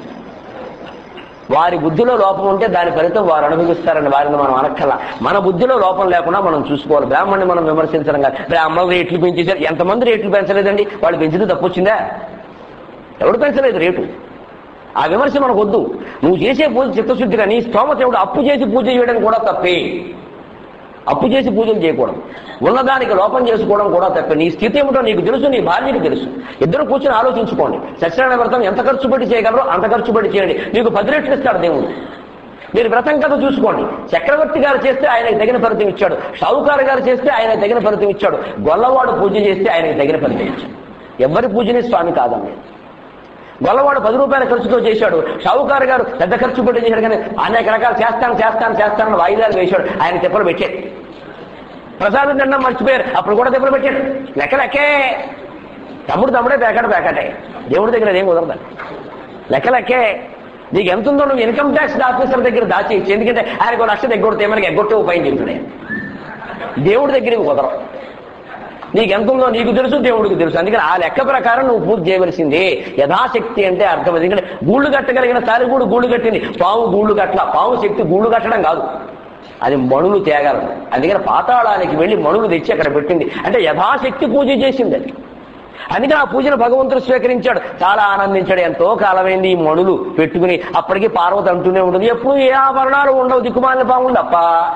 వారి బుద్ధిలో లోపం ఉంటే దాని ఫలితం వారు అనుభవిస్తారని వారిని మనం అనక్కల్లా. మన బుద్ధిలో లోపం లేకుండా మనం చూసుకోవాలి. బ్రాహ్మణ్ణి మనం విమర్శించడం కాదు. బ్రాహ్మణులు రేట్లు పెంచేశారు, ఎంతమంది రేట్లు పెంచలేదండి? వాళ్ళు పెంచితే తప్పు వచ్చిందా? ఎవడు పెంచలేదు రేటు. ఆ విమర్శ మనకు వద్దు. నువ్వు చేసే పూజ చిత్తశుద్ధిగా, నీ స్తోమత ఎవడు అప్పు చేసి పూజ చేయడం కూడా తప్పే. అప్పు చేసి పూజలు చేయకూడదు, ఉన్నదానికి లోపం చేసుకోవడం కూడా తప్పే. నీ స్థితి ఏమిటో నీకు తెలుసు, నీ భార్యకు తెలుసు. ఇద్దరు కూర్చొని ఆలోచించుకోండి. సత్యనారాయణ వ్రతం ఎంత ఖర్చు పెట్టి చేయగలరో అంత ఖర్చు పెట్టి చేయండి, మీకు పది రెట్లు ఇస్తాడు దేవుడు. మీరు వ్రతం కథ చూసుకోండి. చక్రవర్తి గారు చేస్తే ఆయనకు తగిన ఫలితం ఇచ్చాడు, షావుకారు గారు చేస్తే ఆయనకు తగిన ఫలితం ఇచ్చాడు, గొల్లవాడు పూజ చేస్తే ఆయనకు తగిన ఫలితం ఇచ్చాడు. ఎవరి పూజనే స్వామి కాదండి. గొల్లవాడు పది రూపాయల ఖర్చుతో చేశాడు, షావుకారు గారు పెద్ద ఖర్చు పెట్టి చేశాడు, కానీ అనేక రకాలు చేస్తాను చేస్తాను చేస్తానని వాయిదాలు వేశాడు, ఆయన తిప్పలు పెట్టాడు. ప్రసాదం తినడం మర్చిపోయారు, అప్పుడు కూడా తిప్పలు పెట్టాడు. లెక్క లెక్కే. తమ్ముడు తమ్ముడే పేకాట పేకాటే, దేవుడి దగ్గర ఏం కుదరదు. లెక్క లెక్కే. నీకు ఎంత ఉందో నువ్వు ఇన్కమ్ ట్యాక్స్ ఆఫీసర్ దగ్గర దాచేయచ్చు, ఎందుకంటే ఆయనకు లక్ష దగ్గొడితే మనకి ఎగ్గొట్టే ఉపాయం చెబుతున్నాయి. దేవుడి దగ్గరికి కుదరవు. నీకు ఎంత ఉందో నీకు తెలుసు, దేవుడికి తెలుసు. అందుకని ఆ లెక్క ప్రకారం నువ్వు పూజ చేయవలసిందే. యథాశక్తి అంటే అర్థం. ఎందుకంటే గూళ్ళు కట్టగలిగిన తాలిగూడు గూళ్ళు కట్టింది, పాము గూళ్ళు కట్టల. పాము శక్తి గూళ్ళు కట్టడం కాదు, అది మణులు తేగలదు. అందుకని పాతాళానికి వెళ్ళి మణులు తెచ్చి అక్కడ పెట్టింది. అంటే యథాశక్తి పూజ చేసింది అది. అందుకని ఆ పూజను భగవంతుడు స్వీకరించాడు, చాలా ఆనందించాడు. ఎంతో కాలమైంది ఈ మణులు పెట్టుకుని. అప్పటికీ పార్వతి అంటూనే ఉంటుంది, ఎప్పుడు ఏ ఆభరణాలు ఉండవు, దిక్కుమాలిన పాములు తప్ప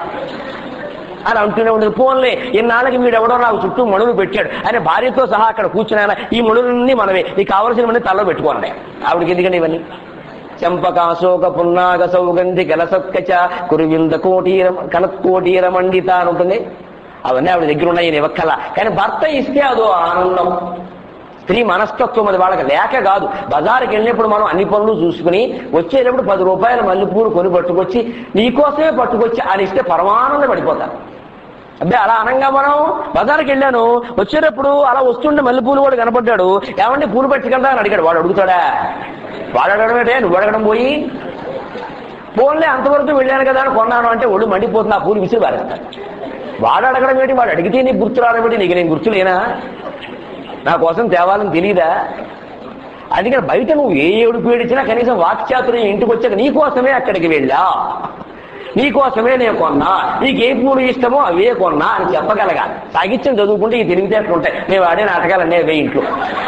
అని అంటూనే ఉండదు. పోన్లే, ఇన్నాళ్ళకి వీడెవడో నాకు చుట్టూ మణులు పెట్టాడు అని భార్యతో సహా అక్కడ కూర్చున్నాయన. ఈ మణులన్నీ మనమే, నీకు కావలసినవన్నీ తలలో పెట్టుకోండి. ఆవిడకి ఎందుకంటే ఇవన్నీ చంపకాశోక పున్నాగ సౌగంధి గలసత్కచ కురువింద కోటీర కనత్కోటీర మండిత అని ఉంటుంది. అవన్నీ ఆవిడ దగ్గర ఉన్నాయి, నేను ఇవ్వక్కల. కానీ భర్త ఇస్తే అదో ఆనందం. స్త్రీ మనస్తత్వం అది వాళ్ళకి లేక కాదు. బజారుకి వెళ్ళినప్పుడు మనం అన్ని పనులు చూసుకుని వచ్చేటప్పుడు పది రూపాయల మల్లెపూలు కొని పట్టుకొచ్చి నీకోసమే పట్టుకొచ్చి అని ఇస్తే పరమానంద పడిపోతారు. అబ్బే అలా అనంగా మనం బజారుకి వెళ్ళాను, వచ్చేటప్పుడు అలా వస్తుండే మల్లెపూలు వాడు కనపడ్డాడు, ఏమంటే పూలు పట్టుకెళ్తా అని అడిగాడు. వాడు అడుగుతాడా? వాడు అడగడం ఏంటే, నువ్వు అడగడం పోయి పోన్లే అంతవరకు వెళ్ళాను కదా అని కొన్నాను అంటే ఒళ్ళు మండిపోతుంది, ఆ పూలు విసిరి పారేస్తాడు. వాడు అడగడం ఏంటి, వాడు అడిగితే నీకు గుర్తు రావడం, నీకు నేను గుర్తులేనా, నా కోసం తేవాలని తెలియదా? అందుకని బయట నువ్వు ఏ ఏడుపు ఏడిచినా కనీసం వాక్చాతుర్యం ఇంటికి వచ్చాక నీకోసమే అక్కడికి వెళ్ళా, నీకోసమే నేను కొన్నా, నీకు ఏ పూలు ఇష్టమో అవే కొన్నా అని చెప్పగలగాలి. సాగిత్యం చదువుకుంటే ఈ తెలివితేటలు ఉంటాయి. మేము ఆడే నాటకాలన్నీ అవే ఇంట్లో.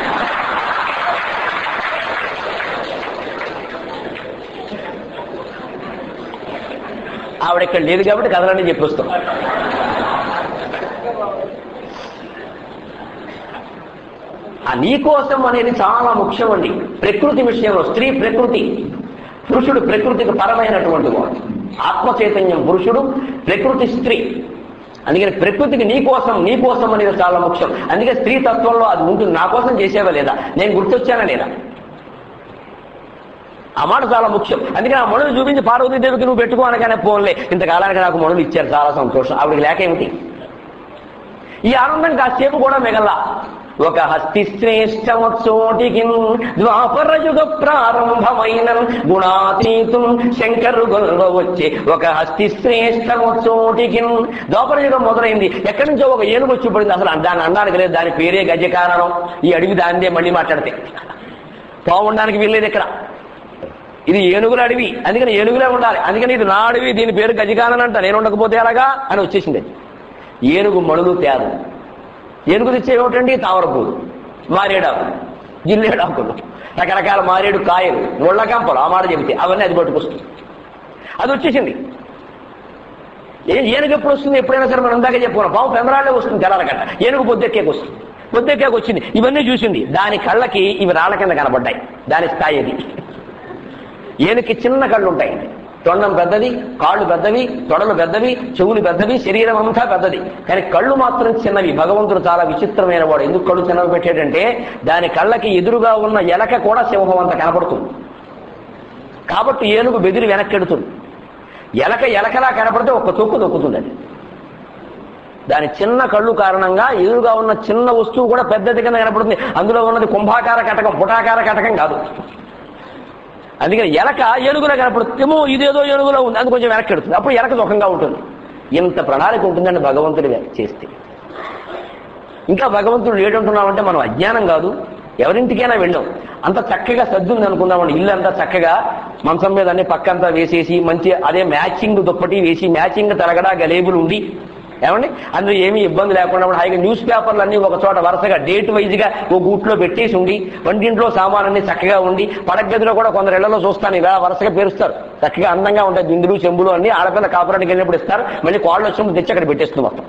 ఆవిడ ఇక్కడ లేదు కాబట్టి కథలన్నీ చెప్పొస్తాం. ఆ నీకోసం అనేది చాలా ముఖ్యం అండి. ప్రకృతి విషయంలో స్త్రీ ప్రకృతి, పురుషుడు ప్రకృతికి పరమైనటువంటి వాడు. ఆత్మ చైతన్యం పురుషుడు, ప్రకృతి స్త్రీ. అందుకని ప్రకృతికి నీకోసం నీకోసం అనేది చాలా ముఖ్యం. అందుకే స్త్రీ తత్వంలో అది ఉంటుంది. నా కోసం చేసేవా లేదా, నేను గుర్తొచ్చానా లేదా, ఆ మాట చాలా ముఖ్యం. అందుకని ఆ మణులు చూపించి పార్వతీదేవికి నువ్వు పెట్టుకో అనగానే పోన్లే ఇంతకాలానికి నాకు మణులు ఇచ్చారు, చాలా సంతోషం. ఆవిడికి లేక ఏమిటి ఈ ఆనందం? కాసేపు కూడా మిగల్లా. ఒక హస్తి శ్రేష్టమోటికి ద్వాపరయుగ ప్రారంభమైన గుణాతీతం శంకరు గొల్వ వచ్చే ఒక హస్తి శ్రేష్టమోటికి ద్వాపరయుగం మొదలైంది. ఎక్కడి నుంచో ఒక ఏనుగు వచ్చి పడింది. అసలు దాన్ని అనడానికి లేదు, దాని పేరే గజకారణం. ఈ అడివి దానిదే మళ్ళీ మాట్లాడితే బాగుండడానికి వెళ్ళేది ఇక్కడ. ఇది ఏనుగుల అడవి, అందుకని ఏనుగులే ఉండాలి. అందుకని ఇది నా అడవి, దీని పేరు గజకానన్ అంట, నేను ఉండకపోతే అలాగా అని వచ్చేసింది. ఏనుగు మణులు తేదు. ఏనుగు తెచ్చే ఏమిటండి, తామరపూలు, మారేడాకులు, జిల్లేడాకులు, రకరకాల మారేడు కాయలు, ముళ్ళకంపలు, ఆ మాట చెబితే అవన్నీ అది పట్టుకొస్తుంది. అది వచ్చేసింది. ఏ ఏనుగు ఎప్పుడు వస్తుంది? ఎప్పుడైనా సరే మనం ఇందాక చెప్పుకున్నాం, పాము పెందరాళ్ళే వస్తుంది తెల్లారగట్ట, ఏనుగు పొద్దెక్కేకి వస్తుంది. పొద్దెక్కేకి వచ్చింది, ఇవన్నీ చూసింది. దాని కళ్ళకి ఇవి రాళ్ళ కింద కనబడ్డాయి. దాని స్థాయి అది. ఏనుగుకి చిన్న కళ్ళు ఉంటాయి, తొండం పెద్దది, కాళ్ళు పెద్దవి, తొడలు పెద్దవి, చెవులు పెద్దవి, శరీరం అంతా పెద్దది, కానీ కళ్ళు మాత్రం చిన్నవి. భగవంతుడు చాలా విచిత్రమైన వాడు. ఎందుకు కళ్ళు చిన్నవి పెట్టాడంటే దాని కళ్ళకి ఎదురుగా ఉన్న ఎలక కూడా సింహం అంత కనపడుతుంది. కాబట్టి ఏనుగు బెదిరి వెనక్కెడుతుంది. ఎలక ఎలకలా కనపడితే ఒక్క తొక్కు తొక్కుతుంది. అది దాని చిన్న కళ్ళు కారణంగా ఎదురుగా ఉన్న చిన్న వస్తువు కూడా పెద్దది కింద కనపడుతుంది. అందులో ఉన్నది కుంభాకార కటకం, పుటాకార కటకం కాదు. అందుకని ఎలక ఏనుగులో కనపడుతుంది, ఏమో ఇదేదో ఏనుగులో ఉంది, అది కొంచెం వెనక్కెడుతుంది. అప్పుడు ఎలక సుఖంగా ఉంటుంది. ఇంత ప్రణాళిక ఉంటుందండి భగవంతుడు చేస్తే. ఇంకా భగవంతుడు లేడంటున్నామంటే మనం అజ్ఞానం కాదు, ఎవరింటికైనా వెళ్ళాం. అంత చక్కగా సర్దుంది అనుకుందామండి, ఇల్లు అంతా చక్కగా మంచం మీద అన్ని పక్కంతా వేసేసి మంచి అదే మ్యాచింగ్ దుప్పటి వేసి మ్యాచింగ్ తరగడా గలేబులు ఉండి ఏమండి అందులో ఏమీ ఇబ్బంది లేకుండా హాయిగా న్యూస్ పేపర్లు అన్ని ఒక చోట వరుసగా డేట్ వైజ్గా ఓ గూట్లో పెట్టేసి ఉండి, వంటింట్లో సామాన్లన్నీ చక్కగా ఉండి, పడగదిలో కూడా కొందరు ఇళ్లలో చూస్తాను ఇలా వరుసగా పేరుస్తారు, చక్కగా అందంగా ఉంటాయి బిందులు చెంబులు అన్ని. ఆడపిల్ల కాపురానికి వెళ్ళినప్పుడు ఇస్తారు, మళ్ళీ కాళ్ళు వచ్చినప్పుడు తెచ్చి అక్కడ పెట్టేస్తుంది మొత్తం.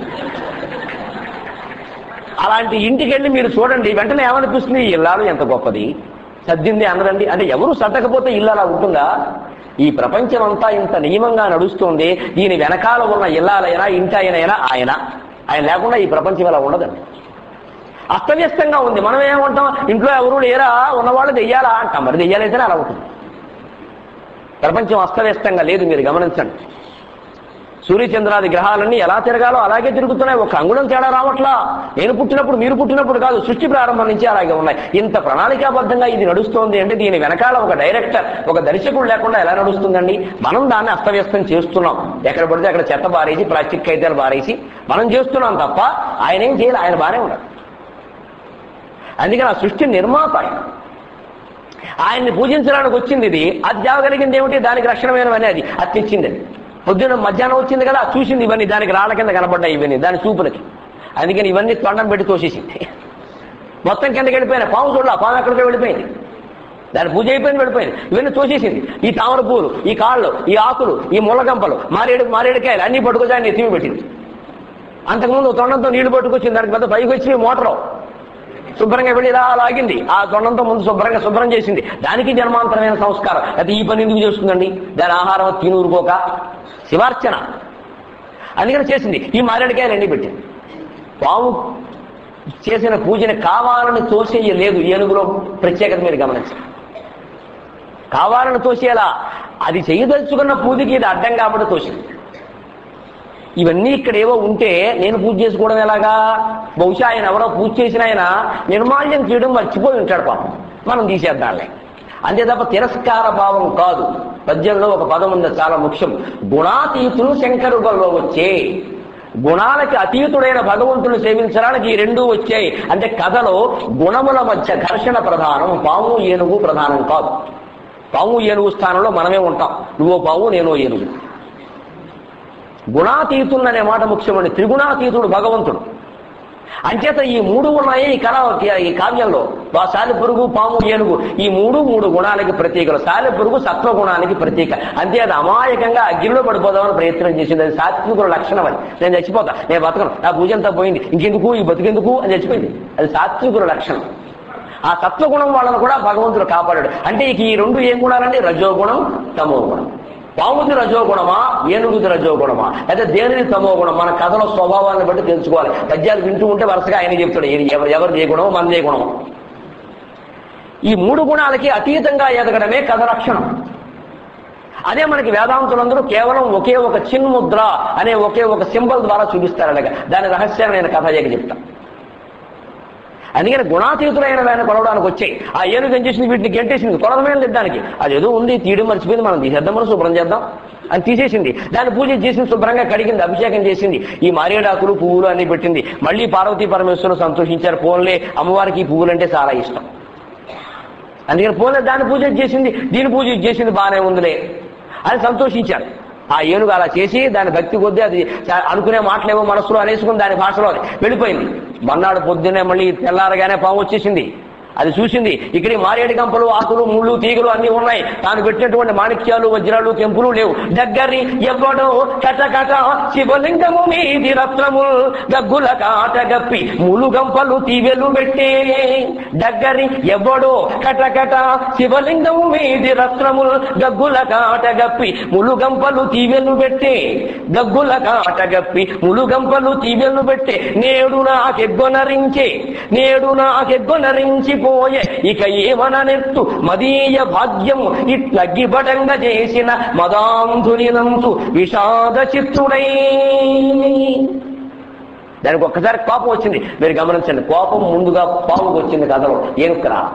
అలాంటి ఇంటికి వెళ్ళి మీరు చూడండి, వెంటనే ఏమనిపిస్తుంది, ఇల్లాలు ఎంత గొప్పది, సర్దింది అనరండి. అంటే ఎవరు సర్దకపోతే ఇల్లు అలా ఉంటుందా? ఈ ప్రపంచం అంతా ఇంత నియమంగా నడుస్తుంది. దీని వెనకాల ఉన్న ఇల్లాలైనా ఇంటాయనైనా ఆయన ఆయన లేకుండా ఈ ప్రపంచం ఇలా ఉండదండి. అస్తవ్యస్తంగా ఉంది. మనం ఏమంటాం, ఇంట్లో ఎవరు లేరా, ఉన్నవాళ్ళు దెయ్యాలా అంటాం. మరి దెయ్యాలైతేనే అలా ఉంటుంది. ప్రపంచం అస్తవ్యస్తంగా లేదు, మీరు గమనించండి. సూర్యచంద్రాది గ్రహాలన్నీ ఎలా తిరగాలో అలాగే తిరుగుతున్నాయి. ఒక అంగుళం తేడా రావట్లా. నేను పుట్టినప్పుడు మీరు పుట్టినప్పుడు కాదు, సృష్టి ప్రారంభం నుంచి అలాగే ఉన్నాయి. ఇంత ప్రణాళికాబద్ధంగా ఇది నడుస్తోంది అంటే దీని వెనకాల ఒక డైరెక్టర్, ఒక దర్శకుడు లేకుండా ఎలా నడుస్తుందండి? మనం దాన్ని అస్తవ్యస్తం చేస్తున్నాం. ఎక్కడ పడితే అక్కడ చెత్త బారేసి, ప్లాస్టిక్ కైతాలు బారేసి మనం చేస్తున్నాం తప్ప ఆయన ఏం చేయాలి, ఆయన బానే ఉన్నాడు. అందుకని ఆ సృష్టి నిర్మాత ఆయన. ఆయన్ని పూజించడానికి వచ్చింది ఇది. అది జాగలిగింది ఏమిటి, దానికి రక్షణమైనవని అది అది తెచ్చింది. పొద్దున్న మధ్యాహ్నం వచ్చింది కదా, చూసింది ఇవన్నీ, దానికి రాళ్ళ కింద కనబడ్డాయి ఇవన్నీ దాని చూపులకి. అందుకని ఇవన్నీ తొండం పెట్టి తోసేసింది. మొత్తం కిందకి వెళ్ళిపోయినాయి. పాము చూడాల, పాము ఎక్కడికో వెళ్ళిపోయింది, దాని పూజ అయిపోయింది, వెళ్ళిపోయింది. ఇవన్నీ తోసేసింది. ఈ తామర పూలు, ఈ కాళ్ళు, ఈ ఆకులు, ఈ ముళ్ళగంపలు, మారేడు మారేడుకాయలు అన్ని పట్టుకొచ్చి ఆయన ఎత్తిమి పెట్టింది. అంతకుముందు తొండంతో నీళ్లు పట్టుకొచ్చింది, దానికి పెద్ద పైకి వచ్చి మోటారు శుభ్రంగా వెళ్ళి ఇలా లాగింది. ఆ తొండంతో ముందు శుభ్రంగా శుభ్రం చేసింది. దానికి జన్మాంతరమైన సంస్కారం. అది ఈ పని ఎందుకు చేస్తుందండి? దాని ఆహారం తినూరుకోక శివార్చన అందుకని చేసింది. ఈ మారేడుకాయలు ఎండి పెట్టింది. పాము చేసిన పూజని కావాలని తోసేయలేదు. ఏనుగులో ప్రత్యేకత మీరు గమనించండి. కావాలని తోసేలా, అది చేయదలుచుకున్న పూజకి ఇది అడ్డం కాబట్టి తోసింది. ఇవన్నీ ఇక్కడ ఏవో ఉంటే నేను పూజ చేసుకోవడం ఎలాగా? బహుశా ఆయన ఎవరో పూజ చేసిన ఆయన నిర్మాల్యం చేయడం మర్చిపోయి ఉంటాడు పాపం, మనం తీసేద్దాంలే. అంతే తప్ప తిరస్కార భావం కాదు. పద్యంలో ఒక పదం ఉంది చాలా ముఖ్యం, గుణాతీతులు శంకరులలో వచ్చే. గుణాలకి అతీతుడైన భగవంతుని సేవించడానికి ఈ రెండూ వచ్చాయి. అంటే కథలో గుణముల మధ్య ఘర్షణ ప్రధానం, పాము ఏనుగు ప్రధానం కాదు. పాము ఏనుగు స్థానంలో మనమే ఉంటాం, నువ్వో పాము నేనో ఏనుగు. గుణాతీతులు అనే మాట ముఖ్యమండి. త్రిగుణాతీతుడు భగవంతుడు. అంచేత ఈ మూడు ఉన్నాయి ఈ కళ ఈ కావ్యంలో. సాలెపురుగు, పాము, ఏనుగు ఈ మూడు మూడు గుణాలకి ప్రతీకలు. సాలెపురుగు సత్వగుణానికి ప్రతీక. అంతే అది అమాయకంగా అగ్నిలో పడిపోదామని ప్రయత్నం చేసింది. అది సాత్వికుల లక్షణం. అది నేను చచ్చిపోతా, నేను బతకను, నా పూజ అంతా పోయింది, ఇంకెందుకు ఈ బతికెందుకు అని చచ్చిపోయింది. అది సాత్వికుల లక్షణం. ఆ సత్వగుణం వాళ్ళను కూడా భగవంతుడు కాపాడాడు. అంటే ఇక ఈ రెండు ఏం గుణాలండి? రజోగుణం, తమో గుణం. పాముది రజోగుణమా, ఏనుగుది రజోగుణమా, అయితే దేనిది తమో గుణం? మన కథల స్వభావాన్ని బట్టి తెలుసుకోవాలి. పద్యాలు వింటూ ఉంటే వరుసగా ఆయన చెప్తాడు ఎవరు ఎవరిది ఏ గుణమో మనది ఏ గుణమో. ఈ మూడు గుణాలకి అతీతంగా ఎదగడమే కథ లక్షణం. అదే మనకి వేదాంతులందరూ కేవలం ఒకే ఒక చిన్ముద్ర అనే ఒకే ఒక సింబల్ ద్వారా చూపిస్తారు. అలాగా దాని రహస్యాన్ని నేను కథ చేయక చెప్తాను. అందుకని గుణాతీతులైన ఆయన కొలవడానికి వచ్చాయి. ఆ ఏనుగు ఏం చేసింది? వీటిని గెంటేసింది. కొలవమే లేదు దానికి. అది ఏదో ఉంది, తీయడం మర్చిపోయింది, మనం తీసేద్దాం, మనం శుభ్రం చేద్దాం అని తీసేసింది. దాన్ని పూజ చేసింది, శుభ్రంగా కడిగింది, అభిషేకం చేసింది, ఈ మారేడాకులు పువ్వులు అన్ని పెట్టింది. మళ్ళీ పార్వతీ పరమేశ్వరులు సంతోషించారు. పోన్లే, అమ్మవారికి ఈ పువ్వులు అంటే చాలా ఇష్టం, అందుకని పోన్లే దాన్ని పూజ చేసింది, దీని పూజ చేసింది, బాగానే ఉందిలే అని సంతోషించారు. ఆ ఏనుగు అలా చేసి దాని భక్తి కొద్దీ అది అనుకునే మాటలేమో మనసులో అనేసుకుని దాని భాషలో అది వెళ్ళిపోయింది. మన్నాడు పొద్దున్నే మళ్ళీ తెల్లారగానే పాము వచ్చేసింది. అది చూసింది, ఇక్కడ మారేడు గంపలు, ఆకులు, ముళ్ళు, తీగలు అన్ని ఉన్నాయి, తాను పెట్టినటువంటి మాణిక్యాలు, వజ్రాలు, కెంపులు లేవు. దగ్గరి ఎవ్వడో కటకట శివలింగము మీది రత్నము గగ్గుల కాటగప్పి ములు గంపలు తీవెలు పెట్టే. దగ్గరి ఎవ్వడో కటకట శివలింగము మీది రత్నము గగ్గుల కాటగప్పి ములు గంపలు తీవెలు పెట్టే. గగ్గుల కాటగప్పి ములు గంపలు తీవెలు పెట్టే. నేడు నాకెగ్గొనరించే, నేడు నాకెగ్గొనరించి పోయే, ఇక ఏమననెత్తు మదీయ భాగ్యము ఇట్లగ్గిబడంగా చేసిన మదాంధునినంతు విషాద చిత్తుడై. దానికి ఒక్కసారి కోపం వచ్చింది. మీరు గమనించండి, కోపం ముందుగా పాముకు వచ్చింది కథలో, ఏనుక్కు రాలా.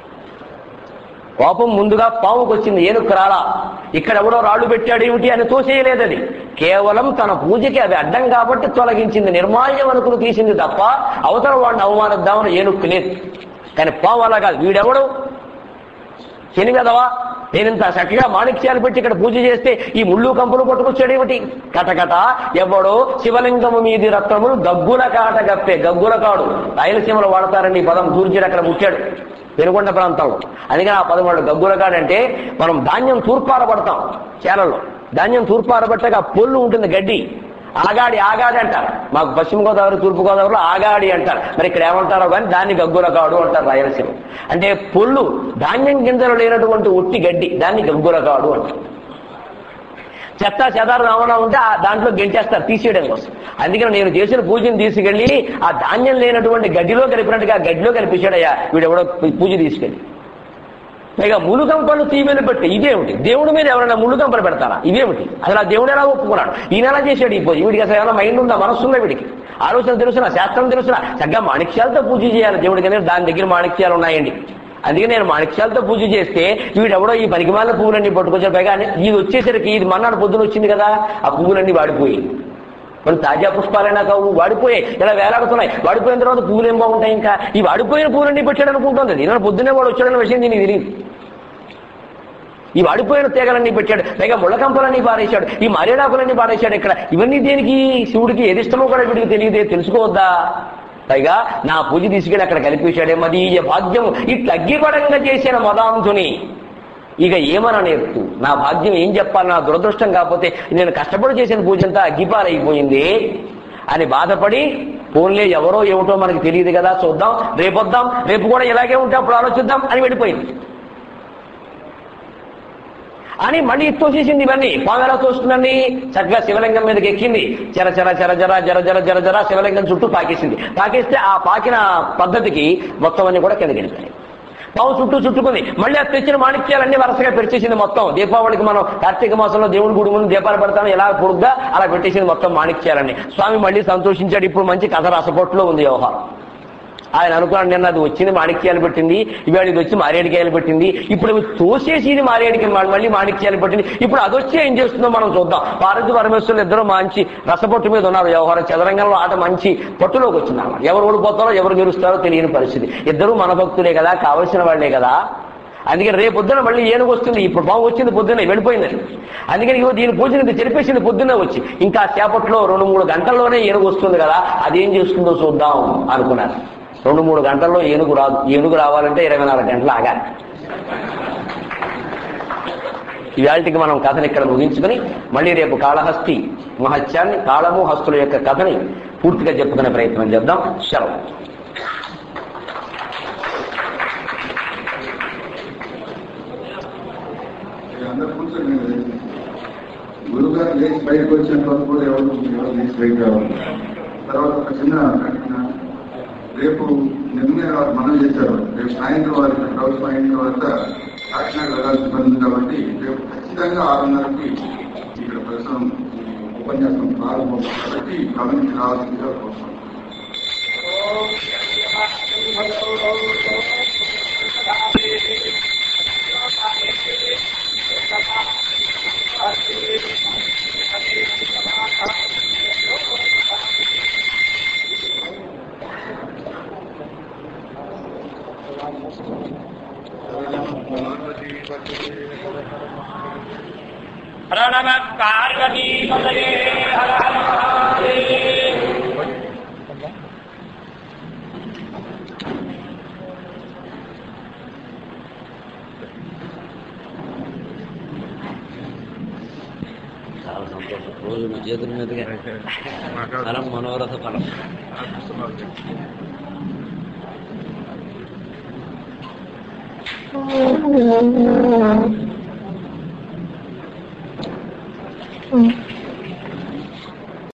కోపం ముందుగా పాముకు వచ్చింది, ఏనుక్కు రాలా. ఇక్కడ ఎవడో రాళ్లు పెట్టాడు ఏమిటి అని తోసేయలేదు. అది కేవలం తన పూజకి అవి అడ్డం కాబట్టి తొలగించింది, నిర్మాల్యం అనుకుని తీసింది తప్ప అవతల వాడిని అవమానిద్దామని ఏనుక్కు లేదు. కానీ పాము అలా కాదు. వీడెవడు శని కదవా, నేనింత చక్కగా మాణిక్యాలు పెట్టి ఇక్కడ పూజ చేస్తే ఈ ముళ్ళు కంపులు పట్టుకొచ్చాడేమిటి? కటకట ఎవడో శివలింగము మీది రత్నములు గగ్గుల కాట గప్పే. గగ్గుల కాడు రాయలసీమలో వాడతారండి ఈ పదం. దూర్జుడు అక్కడ ముట్టాడు పెనుకొండ ప్రాంతంలో. అందుకని ఆ పదం వాడు గగ్గుల కాడంటే మనం ధాన్యం తూర్పారబడతాం చేలల్లో. ధాన్యం తూర్పారబట్టగా పొల్లు ఉంటుంది, గడ్డి, ఆగాడి ఆగాడి అంటారు. మాకు పశ్చిమ గోదావరి, తూర్పు గోదావరిలో ఆగాడి అంటారు. మరి ఇక్కడ ఏమంటారో కానీ దాన్ని గగ్గుల కాడు అంటారు రాయలసీమ. అంటే పొల్లు, ధాన్యం గింజలు లేనటువంటి ఒట్టి గడ్డి, దాన్ని గగ్గుల కాడు అంటారు. చెత్త చెదారు రావణ ఉంటే ఆ దాంట్లో గెంటేస్తారు తీసేయడం కోసం. అందుకని నేను చేసిన పూజను తీసుకెళ్లి ఆ ధాన్యం లేనటువంటి గడ్డిలో కలిపినట్టుగా గడ్డిలో కలిపించాడయ్యా వీడెవడో పూజ తీసుకెళ్ళి. పైగా ములుగంపలు తీవెలు పెట్టి ఇదేమిటి? దేవుడి మీద ఎవరైనా ములుగంపలు పెడతారా? ఇదేమిటి? అసలు ఆ దేవుడు ఎలా ఒప్పుకున్నాడు? ఈయన ఎలా చేశాడు ఈ పూజ? వీడికి అసలు ఏమైనా మైండ్ ఉందా, మనస్సుందా? వీడికి ఆలోచన తెలుసునా, శాస్త్రం తెలుసునా? చక్కగా మాణిక్యాలతో పూజ చేయాలి దేవుడికి అనేది. దాని దగ్గర మాణిక్యాలు ఉన్నాయండి. అందుకే నేను మాణిక్యాలతో పూజ చేస్తే వీడెవడో ఈ పనికిమాల పువ్వులన్నీ పట్టుకొచ్చారు. పైగా ఇది వచ్చేసరికి ఇది మన్నాడు పొద్దున వచ్చింది కదా, ఆ పువ్వులన్నీ వాడిపోయి, కొన్ని తాజా పుష్పాలైనా కావు, వాడిపోయాయి, ఇలా వేలాడుతున్నాయి. వాడిపోయిన తర్వాత పువ్వులు ఏం బాగుంటాయి? ఇంకా ఈ వాడిపోయిన పువ్వులన్నీ పెట్టాడు అనుకుంటుంది. నేను పొద్దున్నే వాడు వచ్చాడన్న విషయం దీనికి తెలియదు. ఈ వాడిపోయిన తీగలన్నీ పెట్టాడు, పైగా ముళ్ళకంపలన్నీ పారేశాడు, ఈ మర్యాడాకులన్నీ పారేశాడు. ఇక్కడ ఇవన్నీ దేనికి? శివుడికి ఏది ఇష్టమో కూడా వీడికి తెలియదే, తెలుసుకోవద్దా? పైగా నా పూజ తీసుకెళ్ళి అక్కడ కలిపేశాడే. మదీయ భాగ్యము ఇట్లా అగ్గిపడంగా చేసిన మదాంతుని ఇక ఏమన్నా నేర్పు, నా భాగ్యం ఏం చెప్పాలి? నా దురదృష్టం కాకపోతే నేను కష్టపడి చేసిన పూజ అంతా అగ్గిపాలైపోయింది అని బాధపడి, ఫోన్లే ఎవరో ఏమిటో మనకి తెలియదు కదా, చూద్దాం, రేపొద్దాం, రేపు కూడా ఇలాగే ఉంటే అప్పుడు ఆలోచిద్దాం అని వెళ్ళిపోయింది. అని మళ్ళీ తోసేసింది. ఇవన్నీ పాము ఎలా తోస్తుందండి? చక్కగా శివలింగం మీదకి ఎక్కింది, చర చర చర జర జర జర జర జర శివలింగం చుట్టూ పాకేసింది. పాకేస్తే ఆ పాకిన పద్ధతికి మొత్తం అన్ని కూడా కిందకి వెళ్ళిపోయాయి. పాము చుట్టూ చుట్టుకుంది. మళ్ళీ అది తెచ్చిన మాణిక్యాలన్నీ వరుసగా పెట్టేసింది మొత్తం. దీపావళికి మనం కార్తీక మాసంలో దేవుడి గుడి ముందు దీపాలు పెడతాను ఎలా పొడుగ్గా అలా పెట్టేసింది మొత్తం మాణిక్యాలన్నీ. స్వామి మళ్ళీ సంతోషించాడు. ఇప్పుడు మంచి కథ రసపొట్టులో ఉంది వ్యవహారం. ఆయన అనుకున్నాడు, నిన్న అది వచ్చింది మాణిక్యాలు పెట్టింది, ఇవాళ ఇది వచ్చి మారేడికాయలు పెట్టింది, ఇప్పుడు అవి తోసేసి ఇది మారేడికి మళ్ళీ మాణిక్యాలు పెట్టింది, ఇప్పుడు అది వచ్చి ఏం చేస్తుందో మనం చూద్దాం. పార్వతి పరమేశ్వరులు ఇద్దరు మంచి రసపట్టు మీద ఉన్నారు. వ్యవహారం చదరంగంలో ఆట మంచి పట్టులోకి వచ్చింది అన్నమాట. ఎవరు ఓడిపోతారో ఎవరు గెలుస్తారో తెలియని పరిస్థితి. ఇద్దరు మన భక్తులే కదా, కావలసిన వాళ్లే కదా. అందుకని రేపు పొద్దున మళ్ళీ ఏనుగు వస్తుంది. ఇప్పుడు పాము వచ్చింది పొద్దున్నే వెళ్ళిపోయిందని. అందుకని ఇగో దీని పూజని తెలిపేసింది పొద్దున్నే వచ్చి, ఇంకా సేపట్లో రెండు మూడు గంటల్లోనే ఏనుగు వస్తుంది కదా, అదేం చేస్తుందో చూద్దాం అనుకున్నారు. రెండు మూడు గంటల్లో ఏనుగు రాదు. ఏనుగు రావాలంటే ఇరవై నాలుగు గంటలు ఆగాలి. ఇవాళకి మనం కథను ఇక్కడ ముగించుకుని మళ్ళీ రేపు కాళహస్తి మహత్యాన్ని, కాళము హస్తుల యొక్క కథని పూర్తిగా చెప్పుకునే ప్రయత్నం చేద్దాం. సెలవు. గురుగారు లేచి బయటకు వచ్చిన వరకు ఎవరు ఎవరు లేచి బయట రావాలి. తర్వాత ఒక చిన్న ప్రకటన, రేపు నిర్ణయ మనం చేశారు. రేపు సాయంత్రం వారికి రోజు సాయంత్రం తర్వాత కాకినాడ వెళ్ళాల్సి పడింది కాబట్టి రేపు ఖచ్చితంగా ఆరున్నరకి ఇక్కడ ప్రస్తుతం ఉపన్యాసం ప్రారంభం కాబట్టి గమనించి రావాల్సిందిగా కోరుతున్నాం. ప్రణమ పార్వతీ పతయే హర హర మహాదేవ్. చాలా సంతోషం. రోజు మా చేతుల మీదుగా ఫలం మనోరథ ఫలం. Mm-hmm.